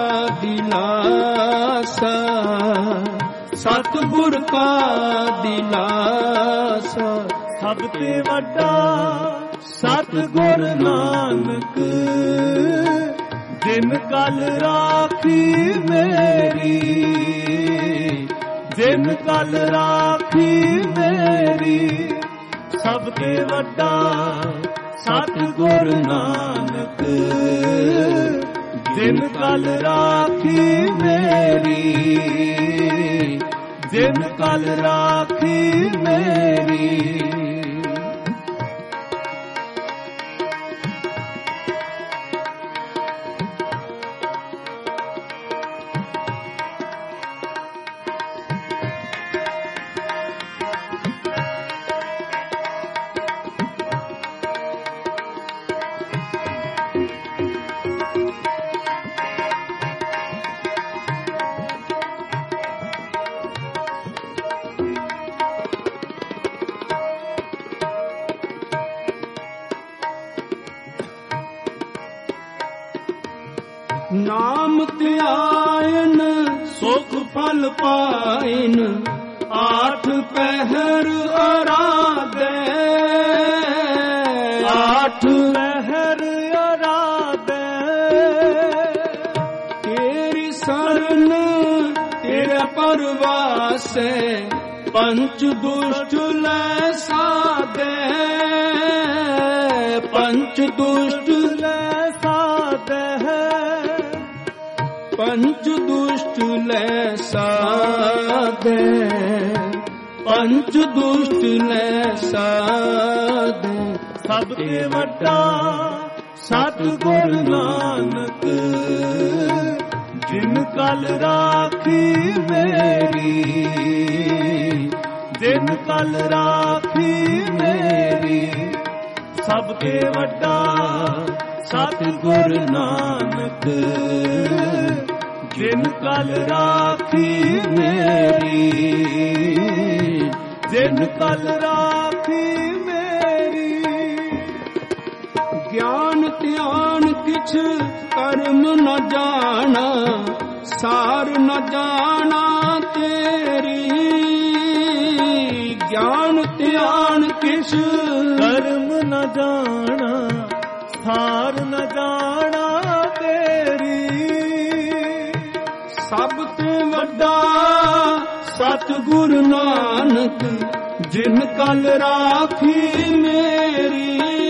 दिलासा, सतगुर का दिलासा। सब ते वड्डा सतगुर नानक जिन कल राखी मेरी, जिन कल राखी मेरी। सब ते वड्डा सतगुर नानक जिन कल राखी मेरी, जिन कल राखी मेरी। नाम त्यायन सुख फल पाइन, आठ पहर आराधे, आठ पहर आराधे। तेरी शरण तेरा परवास, पंच दुष्ट ले साधे, पंच दुष्ट ले साधे। पंच दुष्ट ले साधे, पंच दुष्ट ले साधे। सब ते वड्डा सतगुर नानक जिन कल राखी मेरी, जिन कल राखी मेरी। सब ते वड्डा ਸਤਿਗੁਰ ਨਾਨਕ ਜਿਨ ਕਲ ਰਾਖੀ ਮੇਰੀ, ਜਿਨ ਕਲ ਰਾਖੀ ਮੇਰੀ। ਗਿਆਨ ਧਿਆਨ ਕਿਛ ਕਰਮ ਨ ਜਾਣਾ, ਸਾਰ ਨ ਜਾਣਾ ਤੇਰੀ। ਗਿਆਨ ਧਿਆਨ ਕਿਛ ਕਰਮ ਨ ਜਾਣਾ, ਸਾਰ ਨ ਜਾਣਾ ਤੇਰੀ। ਸਭ ਤੋਂ ਵੱਡਾ ਸਤਿਗੁਰ ਨਾਨਕ ਜਿਨ ਕਲ ਰਾਖੀ ਮੇਰੀ।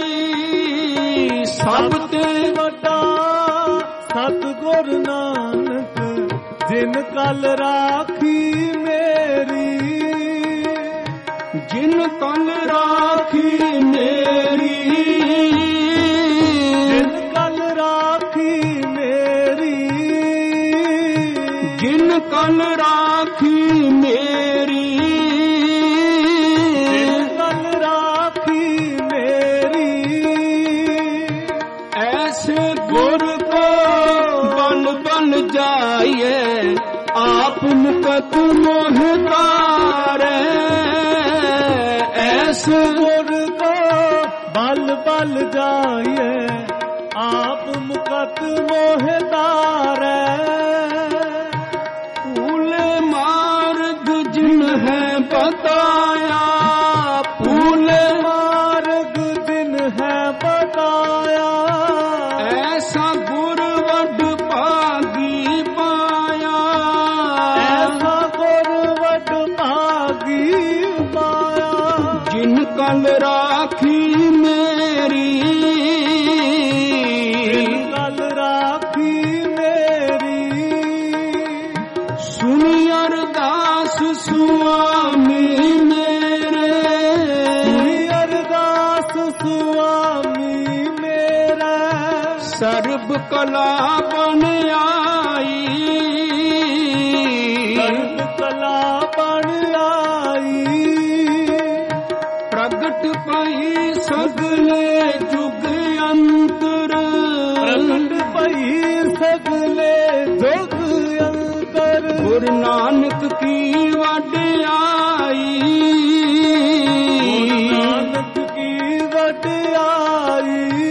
ਸਭ ਤੋਂ ਵੱਡਾ ਸਤਿਗੁਰ ਨਾਨਕ ਜਿਨ ਕਲ ਰਾਖੀ ਮੇਰੀ। ਜਿਨ ਕਲ ਰਾਖੀ ਮੇਰੀ, ਜਿਨ ਕਲ ਰਾਖੀ ਮੇਰੀ। ਜਿਨ ਕਲ ਰਾਖੀ ਮੇਰੀ, ਜਿਨ ਕਲ ਰਾਖੀ ਮੇਰੀ। ਐਸੇ ਗੁਰ ਕੋ ਬਲ ਬਲ ਜਾਈਏ, ਆਪ ਮੁਕਤ ਮੋਹ ਤਾਰੇ। ਐਸੇ ਗੁਰ ਕੋ ਬਲ ਬਲ ਜਾਈਏ, ਆਪ ਮੁਕਤ ਮੋਹ ਤਾਰੈ। ਭੂਲੇ ਮਾਰਗ ਜਿਨ ਹੈ ਬਤਾਇਆ, ਭੂਲੇ ਮਾਰਗ ਜਿਨ ਹੈ ਬਤਾਇਆ। ਐਸਾ ਗੁਰ ਵੱਡ ਭਾਗੀ ਪਾਇਆ, ਐਸਾ ਗੁਰ ਵੱਡ ਭਾਗੀ ਪਾਇਆ। ਜਿਨ ਕਲ ਰਾਖੀ ਮੇਰੀ, ਜਿਨ ਕਲ ਰਾਖੀ ਮੇਰੀ। ਸੁਣੀ ਅਰਦਾਸ ਸੁਆਮੀ ਮੇਰੇ, ਸੁਣੀ ਅਰਦਾਸ ਸੁਆਮੀ ਮੇਰਾ। ਸਰਬ ਕਲਾ ਬਨ ਆਈ, ਸਰਬ ਕਲਾ ਬਨ ਆਈ। ਪ੍ਰਗਟ ਪਈ ਸਗਲੇ ਜੁਗ ਅੰਤਰ, ਪ੍ਰਗਟ ਪਈ ਸਗਲੇ ਜੁਗ ਅੰਤਰ। ਗੁਰੂ ਨਾਨਕ ਕੀ ਵਡਿਆਈ, ਗੁਰੂ ਨਾਨਕ ਕੀ ਵਡਿਆਈ।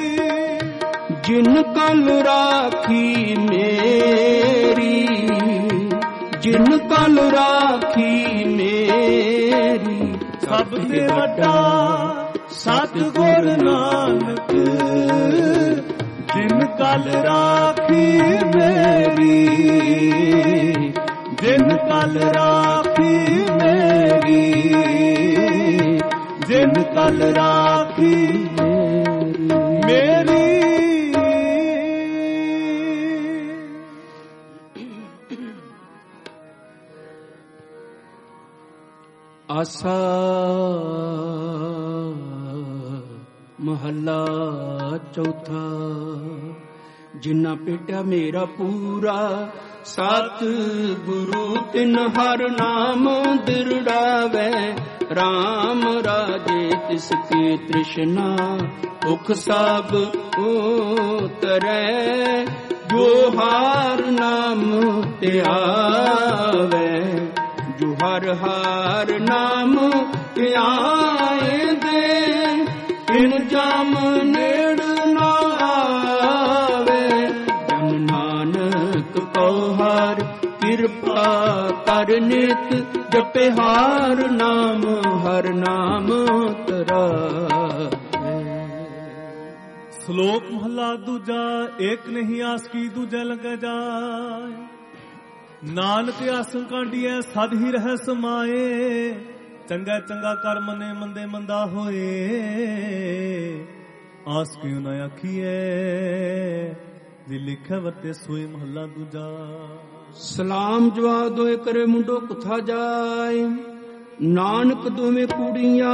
ਜਿਨ ਕਲ ਰਾਖੀ ਮੇਰੀ, ਜਿਨ ਕਲ ਰਾਖੀ ਮੇਰੀ। ਸਭ ਤੇ ਵੱਡਾ ਸਤਿਗੁਰ ਨਾਨਕ ਜਿਨ ਕਲ ਰਾਖੀ ਮੇਰੀ, ਜਿਨ ਕਲ ਰਾਖੀ ਮੇਰੀ। ਜਿਨ ਕਲ ਰਾਖੀ ਮੇਰੀ। ਆਸਾ ਮਹੱਲਾ ਚੌਥਾ। ਜਿਨ੍ਹਾਂ ਭੇਟਿਆ ਮੇਰਾ ਪੂਰਾ, ਸਤ ਗੁਰੂ ਤਿਨ ਹਰ ਨਾਮ ਦਿਰੜਾਵੇ। ਰਾਮ ਰਾਜੇ ਤਿਸ ਕੀ ਤ੍ਰਿਸ਼ਨਾ, ਭੁਖ ਸਭ ਉਤਰੈ। ਜੋ ਹਰ ਨਾਮ ਧਿਆਵੇ, ਜੋ ਹਰ ਹਰ ਨਾਮ ਧਿਆਏ ਦੇ। ਤਿਨ ਜਮ ਨੇੜ ਨਾ ਆਵੇ, ਜਮ ਨਾਨਕ ਕਉ ਹਰ ਕਿਰਪਾ ਕਰ ਨਿਤ। ਜਪੇ ਹਰ ਨਾਮ, ਹਰ ਨਾਮ ਤਰਾਵੇ। ਸ਼ਲੋਕ ਮਹਲਾ ਦੂਜਾ। ਏਕ ਨਹੀਂ ਆਸ ਕੀ ਦੂਜਾ ਲਗ ਜਾਏ। ਨਾਨਕ ਆਸਨ ਕਾਂਡੀਐ ਸਦ ਹੀ ਰਹਿ ਸਮਾਏ। ਚੰਗਾ ਚੰਗਾ ਕਰ ਮਨੇ ਮੰਦੇ ਮੰਦਾ ਹੋਏ। ਆਸ ਕਿਉ ਨਾ ਆਖੀਐ ਜੇ ਲਿਖਿਆ ਵਰਤੇ ਸੋਏ। ਮਹੱਲਾ ਦੂਜਾ। ਸਲਾਮ ਜਵਾਬ ਦੋਏ ਕਰੇ ਮੁੰਡੋ ਕੁਥਾ ਜਾਏ। ਨਾਨਕ ਦੋਵੇਂ ਕੁੜੀਆਂ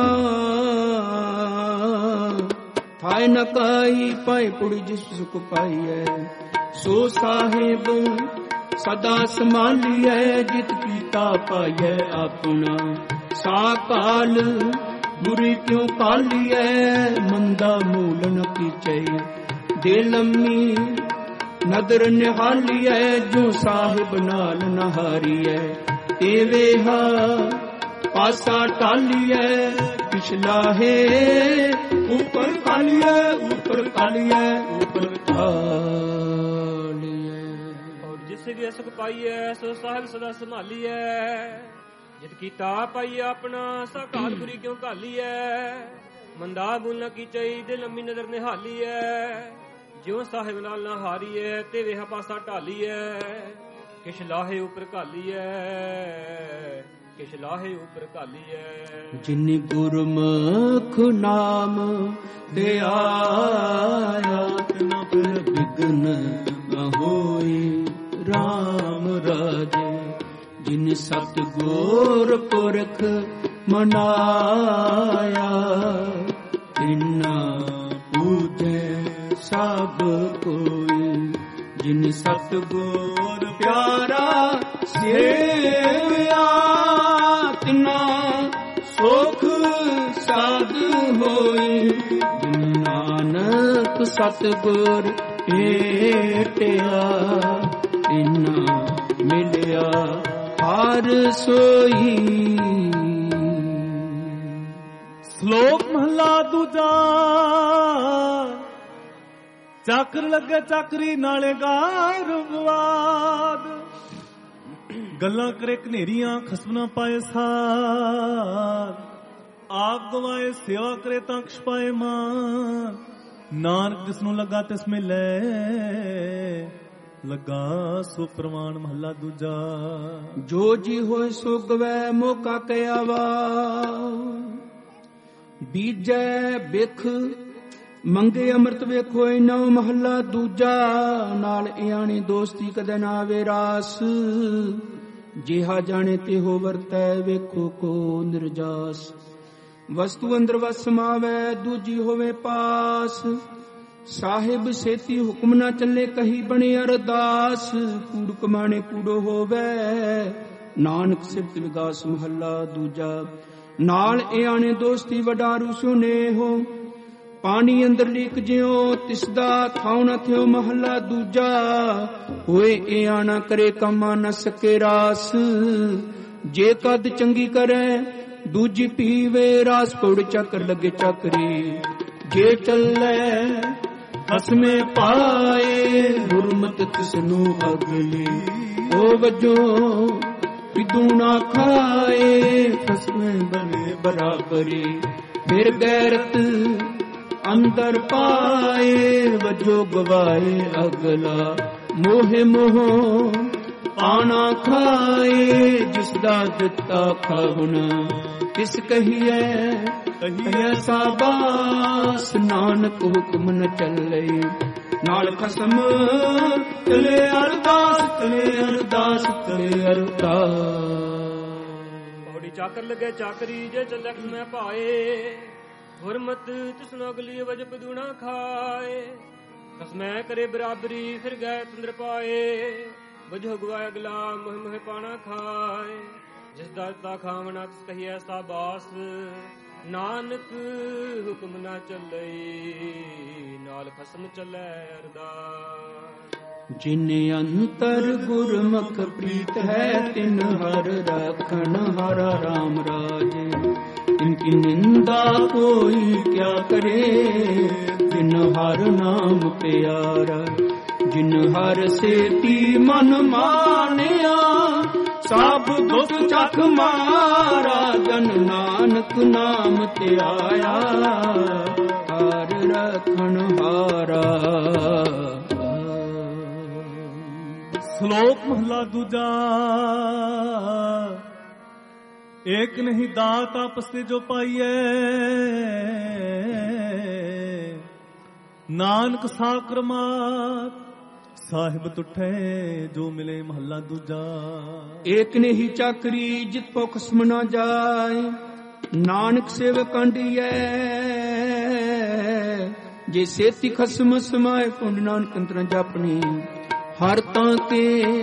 ਥਾਇ ਨ ਕਾਈ ਪਾਏ ਪੁੜੀ ਜਿਸ ਸੁਖ ਪਾਈਐ। ਸੋ ਸਾਹਿਬ ਸਦਾ ਸੰਭਾਲੀਐ ਜਿਤ ਪੀਤਾ ਪਾਈਐ ਆਪਣਾ। ਸਾ ਕਾਲ ਬੁਰੀ ਕਿਉ ਕਾਲੀਐ ਮੰਦਾ ਮੂਲ ਨ ਕੀਚੈ। ਦੇ ਲੰਮੀ ਨਦਰ ਨਿਹਾਲੀਐ, ਜੋ ਸਾਹਿਬ ਨਾਲ ਨਹਾਰੀਐ ਤੇ ਵੇਹਾ ਪਾਸਾ ਟਾਲੀਐ, ਪਿਛਲਾ ਹੈ ਉੱਪਰ ਕਾਲੀਐ, ਉੱਪਰ ਕਾਲੀਐ, ਉੱਪਰ ਕਾਲੀਐ। ਔਰ ਜਿਸ ਵੀ ਸੁਖ ਪਾਈਐ ਸੋ ਸਾਹਿਬ ਸਦਾ ਸੰਭਾਲੀਐ, ਜਿਤ ਕੀਤਾ ਪਾਈਐ ਆਪਣਾ ਸਾਕਾਰ ਗੁਰੀ ਕਿਉ ਘਾਲੀਐ, ਮੰਦਾ ਗੁਣ ਕੀ ਚਈ ਦੇ ਲੰਮੀ ਨਜ਼ਰ ਨਿਹਾਲੀਐ, ਜਿਉ ਸਾਹਿਬ ਨਾਲ ਨਾ ਹਾਰੀਐ ਤੇ ਵੇਹਾ ਪਾਸਾ ਢਾਲੀਐ, ਕਿਛ ਲਾਹੇ ਉੱਪਰ ਘਾਲੀਐ, ਕਿਛ ਲਾਹੇ ਉੱਪਰ ਘਾਲੀਐ। ਜਿਨ ਗੁਰਮੁਖ ਨਾਮ ਤੇ ਆਇਆ, ਤਿਨ ਬਿਨ ਬਿਘਨ ਨ ਹੋਈ ਰਾਮ ਰਾਜੇ, ਜਿਨ ਸਤਿਗੁਰ ਪੁਰਖ ਮਨਾਇਆ, ਤਿਨਾ ਪੂਜੈ ਸਭ ਕੋਈ, ਜਿਨ ਸਤਿਗੁਰ ਪਿਆਰਾ ਸੇਵਿਆ, ਤਿਨਾ ਸੁਖ ਸਾਧ ਹੋਈ, ਜਿਨ ਨਾਨਕ ਸਤਿਗੁਰ ਭੇਟਿਆ, ਤਿਨਾ ਮਿਲਿਆ ਹਰ ਸੋਈ। ਸ਼ਲੋਕ ਮਹਲਾ ਦੂਜਾ। ਚੱਕਰ ਲੱਗੇ ਚੱਕਰੀ ਨਾਲੇ ਗਾਰ ਬਵਾਦ, ਗੱਲਾਂ ਕਰੇ ਘਨੇਰੀਆਂ ਖਸਮ ਨਾ ਪਾਏ ਸਾਰ, ਆਪ ਗਵਾਏ ਸੇਵਾ ਕਰੇ ਤਾਂ ਕਛ ਪਾਏ ਮਾਨ, ਨਾਨਕ ਜਿਸ ਨੂੰ ਲੱਗਾ ਤਿਸ ਮਿਲੇ, ਲੱਗਾ ਸੋ ਪ੍ਰਮਾਣ। ਮਹੱਲਾ ਦੂਜਾ। ਜੋ ਜੀ ਹੋਏ ਸੋ ਗਵੈ ਮੋਕਾ ਕਿਆ ਵਾ, ਬੀਜੈ ਬਿਖ ਮੰਗੇ ਅੰਮ੍ਰਿਤ ਵੇਖੋ ਇਨੋ। ਮਹੱਲਾ ਦੂਜਾ। ਨਾਲ ਇਆਣੀ ਦੋਸਤੀ ਕਦੇ ਨਾ ਆਵੇ ਰਾਸ, ਜਿਹਾ ਜਾਣੇ ਤੇ ਹੋ ਵਰਤੈ ਵੇਖੋ ਕੋ ਨਿਰਜਾਸ। ਵਸਤੂ ਅੰਦਰ ਵਸ ਸਮਾਵੈ ਦੂਜੀ ਹੋਵੇ ਪਾਸ, ਸਾਹਿਬ ਸੇਤੀ ਹੁਕਮ ਨਾ ਚੱਲੇ ਕਹੀ ਬਣੇ ਅਰਦਾਸ। ਕੂੜ ਕਮਾਣੇ ਕੂੜੋ ਹੋਵੇ ਨਾਨਕ ਸਿਫਤ ਵਿਗਾਸ। ਮਹੱਲਾ ਦੂਜਾ। ਨਾਲ ਇਆਣੇ ਦੋਸਤੀ ਵਡਾਰੂ ਸੁਨੇ ਹੋ, ਪਾਣੀ ਅੰਦਰ ਲੀਕ ਜਿਉ ਤਿਸਦਾ ਥਾਉ ਨ ਥਿਓ। ਮਹੱਲਾ ਦੂਜਾ। ਹੋਏ ਇਆਣਾ ਕਰੇ ਕੰਮਾ ਨ ਸਕੇ ਰਾਸ, ਜੇ ਕਦ ਚੰਗੀ ਕਰੇ ਦੂਜੀ ਪੀਵੇ ਰਾਸ। ਪੌੜ ਚੱਕਰ ਲੱਗੇ ਚੱਕਰੀ ਜੇ ਚੱਲੇ ਹਸਮੇ ਪਾਏ, ਗੁਰਮਤਿ ਤਿਸਨੂੰ ਅਗਲੀ ਉਹ ਵਜੋ ਵਿਦੂ ਨਾ ਖਾਏ। ਫਸਮੇ ਬਨੇ ਬਰਾਬਰੀ ਫਿਰ ਗੈਰਤ ਅੰਦਰ ਪਾਏ, ਵਜੋ ਗਵਾਏ ਅਗਲਾ ਮੋਹ ਮੋਹ ਆਣਾ ਖਾਏ। ਜਿਸ ਦਾ ਦਿੱਤਾ ਖਾਵਣਾ ਕਿਸ ਕਹੀਏ, ਕਹੀਏ ਸਾਬਾਸ। ਨਾਨਕ ਹੁਕਮ ਨ ਚੱਲੇ ਨਾਲ ਖਸਮ ਚਲੇ ਅਰਦਾਸ, ਚਲੇ ਅਰਦਾਸ, ਚਲੇ ਅਰਦਾਸ। ਪੌੜੀ ਚਾਕਰ ਲੱਗੇ ਚਾਕਰੀ ਜੇ ਚੱਲੇ ਮੈਂ ਪਾਏ, ਗੁਰਮਤ ਤਿਸਨੋ ਅਗਲੀ ਵਜ ਪਦੂਣਾ ਖਾਏ। ਕਸਮੈ ਕਰੇ ਬਰਾਬਰੀ ਫਿਰ ਗਏ ਤੰਦਰ ਪਾਏ, ਵਜੋ ਗਵਾਏ ਅਗਲਾ ਮੋਹ ਮੋਹ ਪਾਣਾ ਖਾਏ। ਜਿਸ ਦਾ ਦਿੱਤਾ ਖਾਵਣਾ ਤਿਸ ਕਹੀਐ ਸਾਬਾਸ। ਨਾਨਕ ਹੁਕਮ ਨਾ ਚੱਲੇ ਨਾਲ ਖਸਮ ਚੱਲੇ ਅਰਦਾਸ। ਜਿਨ ਅੰਤਰ ਗੁਰਮੁਖ ਪ੍ਰੀਤ ਹੈ ਤਿਨ ਹਰ ਰਾਖਣ ਹਰਾ ਰਾਮ ਰਾਜੇ। ਇਨਕੀ ਨਿੰਦਾ ਕੋਈ ਕਿਆ ਕਰੇ, ਜਿਨ ਹਰ ਨਾਮ ਪਿਆਰਾ। ਜਿਨ ਹਰ ਸੇਤੀ ਮਨ ਮਾਨਿਆ, ਸਭ ਦੁਖ ਚੱਕ ਮਾਰਾ। ਜਨ ਨਾਨਕ ਨਾਮ ਤੇ ਆਇਆ, ਹਰ ਰਖਣ ਹਾਰਾ। ਸ਼ਲੋਕ ਮਹਲਾ ਦੂਜਾ। ਏਕ ਨਹੀਂ ਦਾਤ ਆਪਸ ਤੇ ਜੋ ਪਾਈਐ, ਨਾਨਕ ਸਾਕਰਮਾਤ ਸਾਹਿਬ ਤੁਠੇ ਜੋ ਮਿਲੇ। ਮਹੱਲਾ ਦੂਜਾ। ਏਕ ਨਹੀਂ ਚਾਕਰੀ ਜਿਤ ਪੋ ਖਸਮ ਨਾ ਜਾਏ, ਨਾਨਕ ਸੇਵਕ ਕੰਢੀਐ। ਜੇ ਸੇਤੀ ਖਸਮ ਸਮਾਏ ਪੁੰਡ ਨਾਨਕ ਅੰਤਰ ਜਾਪਣੀ। ਹਰ ਤਾਂ ਕੇ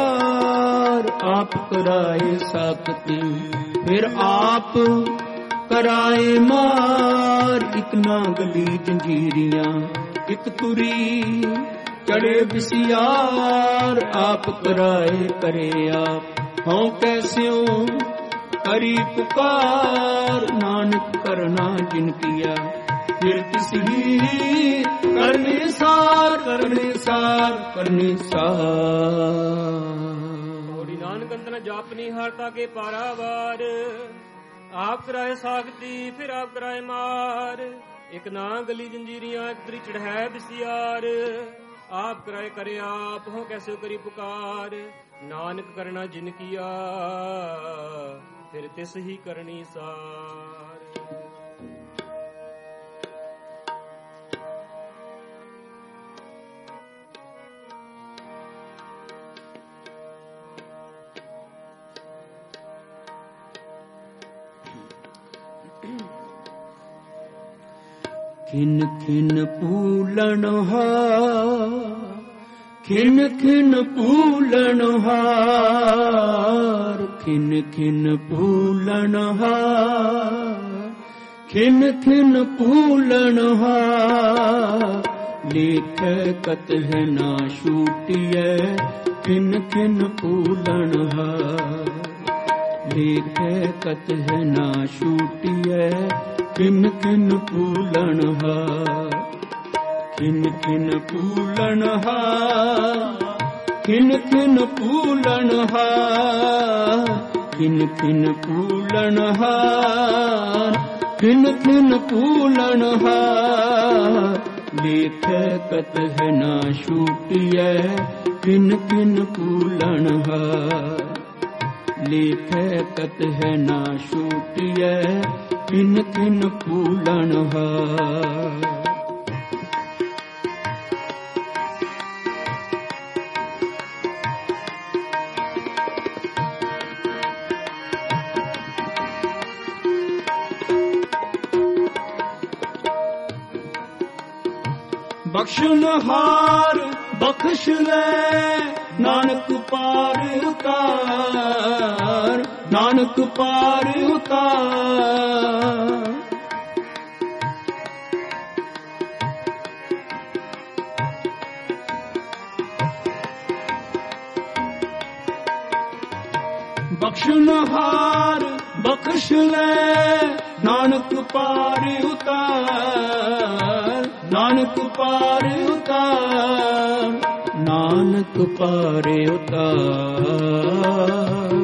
ਪਾਰਾਵਾਰ ਆਪ ਕਰਾਏ ਸਕਤੀ, ਫਿਰ ਆਪ कराए मार। इक नागली जंजीरियां इक तुरी चढ़े बिसियार। आप कराए करे आप हों कैस्यों करी पुकार। नानक करना जिन किया फिर तिसही करने सार करने सार करने सार। नानक अंतन जापनी हारता के पारावार। आप कराए साखती फिर आप कराए मार। एक ना गली जंजीरियां एक तरी चढ़ाए बिसियार। आप कराए करे आप हो कैसे करी पुकार। नानक करना जिन किया फिर तिस ही करनी सार। खिन खिन पूलन हार खिन खिन पूलन हार। खिन खिन पूलन हार खिन खिन पूलन हार। लेख कत है ना छूटिए खिन खिन पूलन हार। लेख कत है ना छूटिए खिन खिन पूलन हार। खिन खिन पूलन हार खिन खिन पूलन हार। खिन खिन पूलन हार खिन खिन पूलन हार। लेख कत है ना छूटिए खिन खिन पूलन हार। लेख कत है ना छूटिए खिन खिन पूलन हार। बख्शनहार बख्श ले नानक पार उतार। नानक पार उतार। बख्शनहार बख्श ले नानक पार उतार। नानक पार उतार। नानक पार उतार।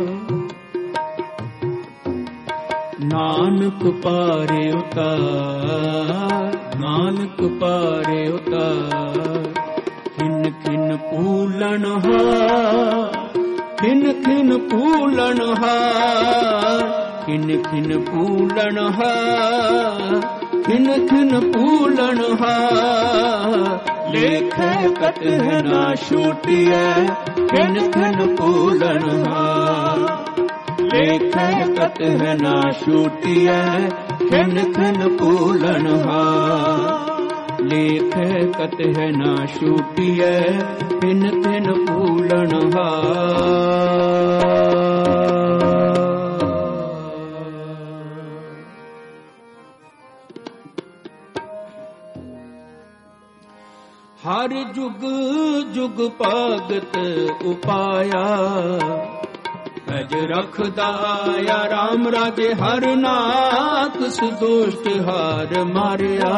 नानक पार उतार। नानक पार उतार। खिन खिन पूलन हार खिन खिन पूलन हार। खिन खिन पूलन हार खिन खिन पूलन हार। लेख कत है ना छूटिए खिन खिन पूलन हार। लेख कत है ना छूटिए खिन खिन पूलन हार। लेख कत है ना छूटिए खिन खिन पूलन हार। हर जुग जुग भगत उपाया। अज रखदाया राम राजे हर नाथ सुदुष्ट हार मारिया।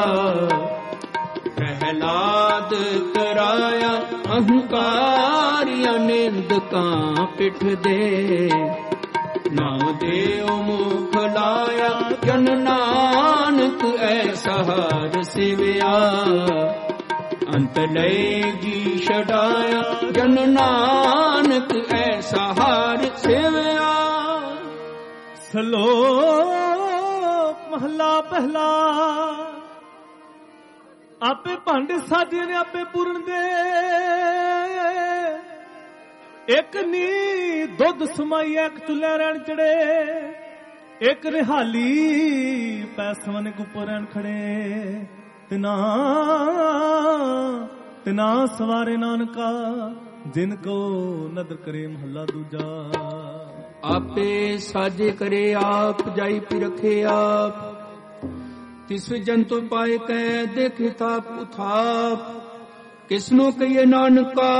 प्रहलाद कराया अहंकारिया निंदका पिठ दे। नाम देव मुख लाया जन नानक ऐसा हार सिविया। अंत लयगी छड़ाया जन नानक ऐसा हार सेविया। सलोक महला पहला। आपे भंड साजे ने आपे पूरन दे। एक नी दुध समाई एक चुल्हे रहन चढ़े। एक रिहाली पैसवन गुप्पर रहन खड़े। तिना तिना सवारे नानका जिनको नदर करे महला दूजा। ਆਪੇ ਸਾਜੇ ਕਰੇ ਆਪ, ਜਾਈ ਪੀ ਰਖੇ ਆਪ। ਤਿਸ ਜੰਤੂ ਪਾਏ ਕੈ ਦੇਖੇ ਤਾਪ ਉਥਾਪ, ਕਿਸਨੂੰ ਕਹੀਏ ਨਾਨਕਾ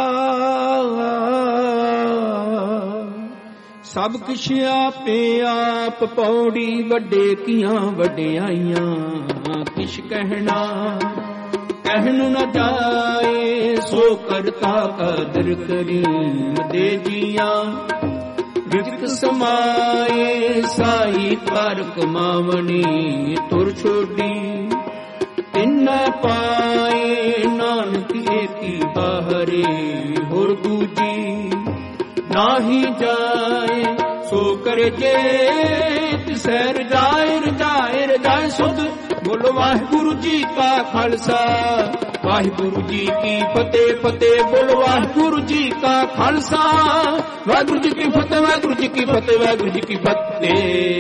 ਸਭ ਕਿਛ ਆਪੇ ਆਪ। ਪੌੜੀ ਵੱਡੇ ਕੀਆਂ ਵਡਿਆਈਆਂ, ਕਿਛ ਕਹਿਣਾ ਕਹਿਣ ਨ ਜਾਏ। ਸੋ ਕਰਤਾ ਕਦਰ ਕਰੀਮ ਦੇ ਜੀਆਂ, ਵਿਗਤ ਸਮਾਏ ਸਾਈ ਕਰ ਕਮਾਵਣੀ। ਤੁਰ ਛੋਡੀ ਤਿੰਨ ਪਾਏ, ਨਾਨਕ ਏਕੀ ਬਾਹਰੇ ਹੋਰ ਦੂਜੀ ਨਾਹੀ ਜਾਏ। ਸੋ ਕਰੇ ਜੇ ਤਿਸੈ ਰਜਾਏ, ਰਜਾਏ ਰਜਾਏ ਸੁਧ। ਬੋਲੋ ਵਾਹਿਗੁਰੂ ਜੀ ਕਾ ਖਾਲਸਾ, ਵਾਹਿਗੁਰੂ ਜੀ ਕੀ ਫਤਿਹ, ਫਤਿਹ। ਬੋਲੋ ਵਾਹਿਗੁਰੂ ਜੀ ਕਾ ਖਾਲਸਾ, ਵਾਹਿਗੁਰੂ ਜੀ ਕੀ ਫਤਿਹ, ਵਾਹਿਗੁਰੂ ਜੀ ਕੀ ਫਤਿਹ, ਵਾਹਿਗੁਰੂ ਜੀ ਕੀ ਫਤਿਹ।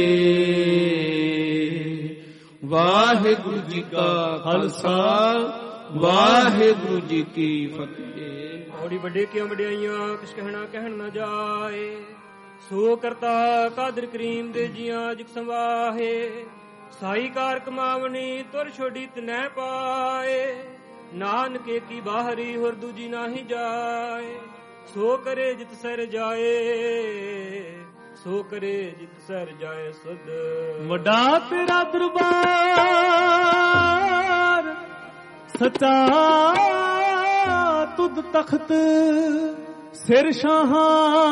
ਵਾਹਿਗੁਰੂ ਜੀ ਕਾ ਖਾਲਸਾ, ਵਾਹਿਗੁਰੂ ਜੀ ਕੀ ਫਤਿਹ। ਔੜੀ ਵੱਡੇ ਕਿਉਂ ਵਡਿਆਈਆਂ, ਕਿਛ ਕਹਿਣਾ ਕਹਿਣ ਨਾ ਜਾਏ। ਸੋ ਕਰਤਾ ਕਾਦਰ ਕਰੀਮ ਦੇ ਜੀਆਂ, ਜਿਕ ਸੰਵਾਹੇ ਸਾਈ ਕਾਰ ਕਮਾਵਣੀ। ਤੁਰ ਛੋਡੀ ਤਨੈ ਪਾਏ, ਨਾਨਕ ਏਕੀ ਬਾਹਰੀ ਹੋਰ ਦੂਜੀ ਨਾਹੀ ਜਾਏ। ਸੋ ਕਰੇ ਜਿਤ ਸਰ ਜਾਏ, ਸੋ ਕਰੇ ਜਿਤ ਸਰ ਜਾਏ ਸੁਧ। ਵੱਡਾ ਤੇਰਾ ਦਰਬਾਰ ਸੱਚਾ ਤੁਧ ਤਖਤ, ਸਿਰ ਸ਼ਾਹਾਂ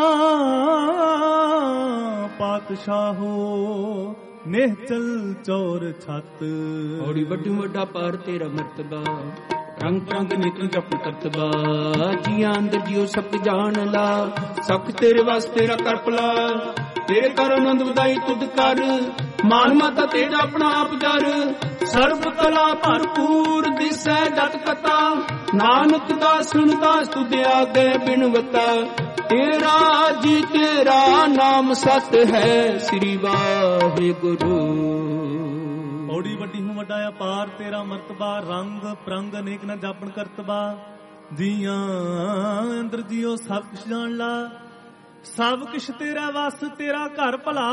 ਪਾਤਸ਼ਾਹੋ ਨਿਹਚਲ ਚੋਰ ਛੱਤ। ਔੜੀ ਵੱਡੀ ਵੱਡਾ ਪਾਰ ਤੇਰਾ ਮਰਤਬਾ, ਰੰਗ ਰੰਗ ਨਿਕਲ ਜਪ ਕਰਤਬਾ। ਜੀਆਂ ਅੰਦਰ ਜਿਉ ਸਭ ਜਾਣ ਲਾ, ਸਭ ਤੇਰੇ ਵਾਸਤੇ ਤੇਰਾ ਕਰ ਭਲਾ। ਤੇਰੇ ਕਰ ਆਨੰਦ ਵਧਾਈ ਤੁਧ ਕਰ, ਮਾਨ ਮਾਤਾ ਤੇਰਾ ਆਪਣਾ ਆਪ ਜਰ। ਸਰਬ ਕਲਾ ਭਰਪੂਰ ਦਿਸੈ ਜਤ ਕਤਾ, ਨਾਨਕ ਦਾਸਨ ਦਾਸ ਤੁਧ ਆਗੇ ਬਿਨਵਤਾ। ਤੇਰਾ ਜੀ ਤੇਰਾ ਨਾਮ ਸਤ ਹੈ, ਸ੍ਰੀ ਵਾਹਿਗੁਰੂ। ਔੜੀ ਵੱਡੀ ਹੂੰ ਵੱਡਾ ਅਪਾਰ ਤੇਰਾ ਮਰਤਬਾ, ਰੰਗ ਪ੍ਰੰਗ ਅਨੇਕ ਨਾ ਜਾਪਣ ਕਰਤਬਾ। ਜੀਆਂ ਅੰਦਰ ਜਿਉ ਸਭ ਕੁਛ ਜਾਣ ਲਾ, ਸਭ ਕੁਛ ਤੇਰਾ ਵਸ ਤੇਰਾ ਘਰ ਭਲਾ।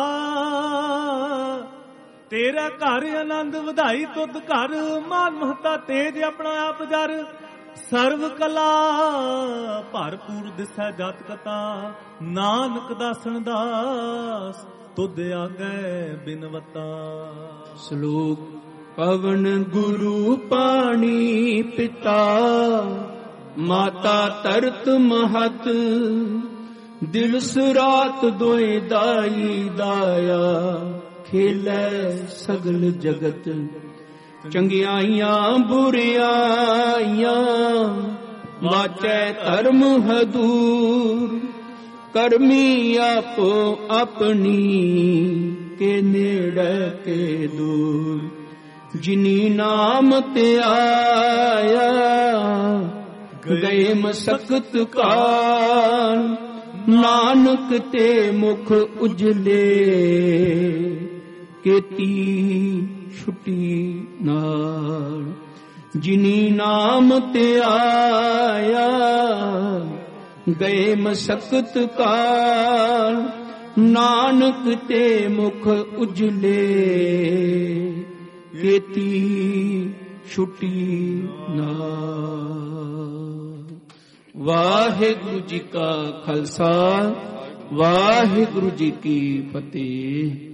ਤੇਰਾ ਘਰ ਆਨੰਦ ਵਧਾਈ ਤੁਧ ਘਰ, ਮਾਨ ਮਹਤਾ ਤੇਜ ਆਪਣਾ ਆਪ ਜਰ। ਸਰਵ ਕਲਾ ਭਰਪੂਰ ਦਿਸੈ ਜਤ ਕਤਾ, ਨਾਨਕ ਦਾਸਨ ਦਾਸ ਤੁਧ ਆਗੇ ਬਿਨਵਤਾ। ਸ਼ਲੋਕ ਪਵਨ ਗੁਰੂ ਪਾਣੀ ਪਿਤਾ, ਮਾਤਾ ਤਰਤ ਮਹਤ। ਦਿਵਸ ਰਾਤ ਦੋਇ ਦਾਈ ਦਾਇਆ, ਖੇਲੇ ਸਗਲ ਜਗਤ। ਚੰਗਿਆਈਆਂ ਬੁਰਿਆਈਆਂ, ਵਾਚੈ ਧਰਮ ਹਦੂਰ। ਕਰਮੀ ਆਪੋ ਆਪਣੀ, ਕੇ ਨੇੜੇ ਕੇ ਦੂਰ। ਜਿਨੀ ਨਾਮ ਤੇ ਆਇਆ, ਗਏ ਮਸਕਤ ਕਾਲ। ਨਾਨਕ ਤੇ ਮੁਖ ਉਜਲੇ, ਕੀਤੀ ਛੁਟੀ ਨਾਲ। ਜਿਨੀ ਨਾਮ ਤੇ ਆਇਆ, ਗਏ ਮਸਕਤ ਕਾਲ। ਨਾਨਕ ਤੇ ਮੁਖ ਉਜਲੇ, ਕੀਤੀ ਛੁਟੀ ਨਾਲ। ਵਾਹਿਗੁਰੂ ਜੀ ਕਾ ਖਾਲਸਾ, ਵਾਹਿਗੁਰੂ ਜੀ ਕੀ ਫਤਿਹ।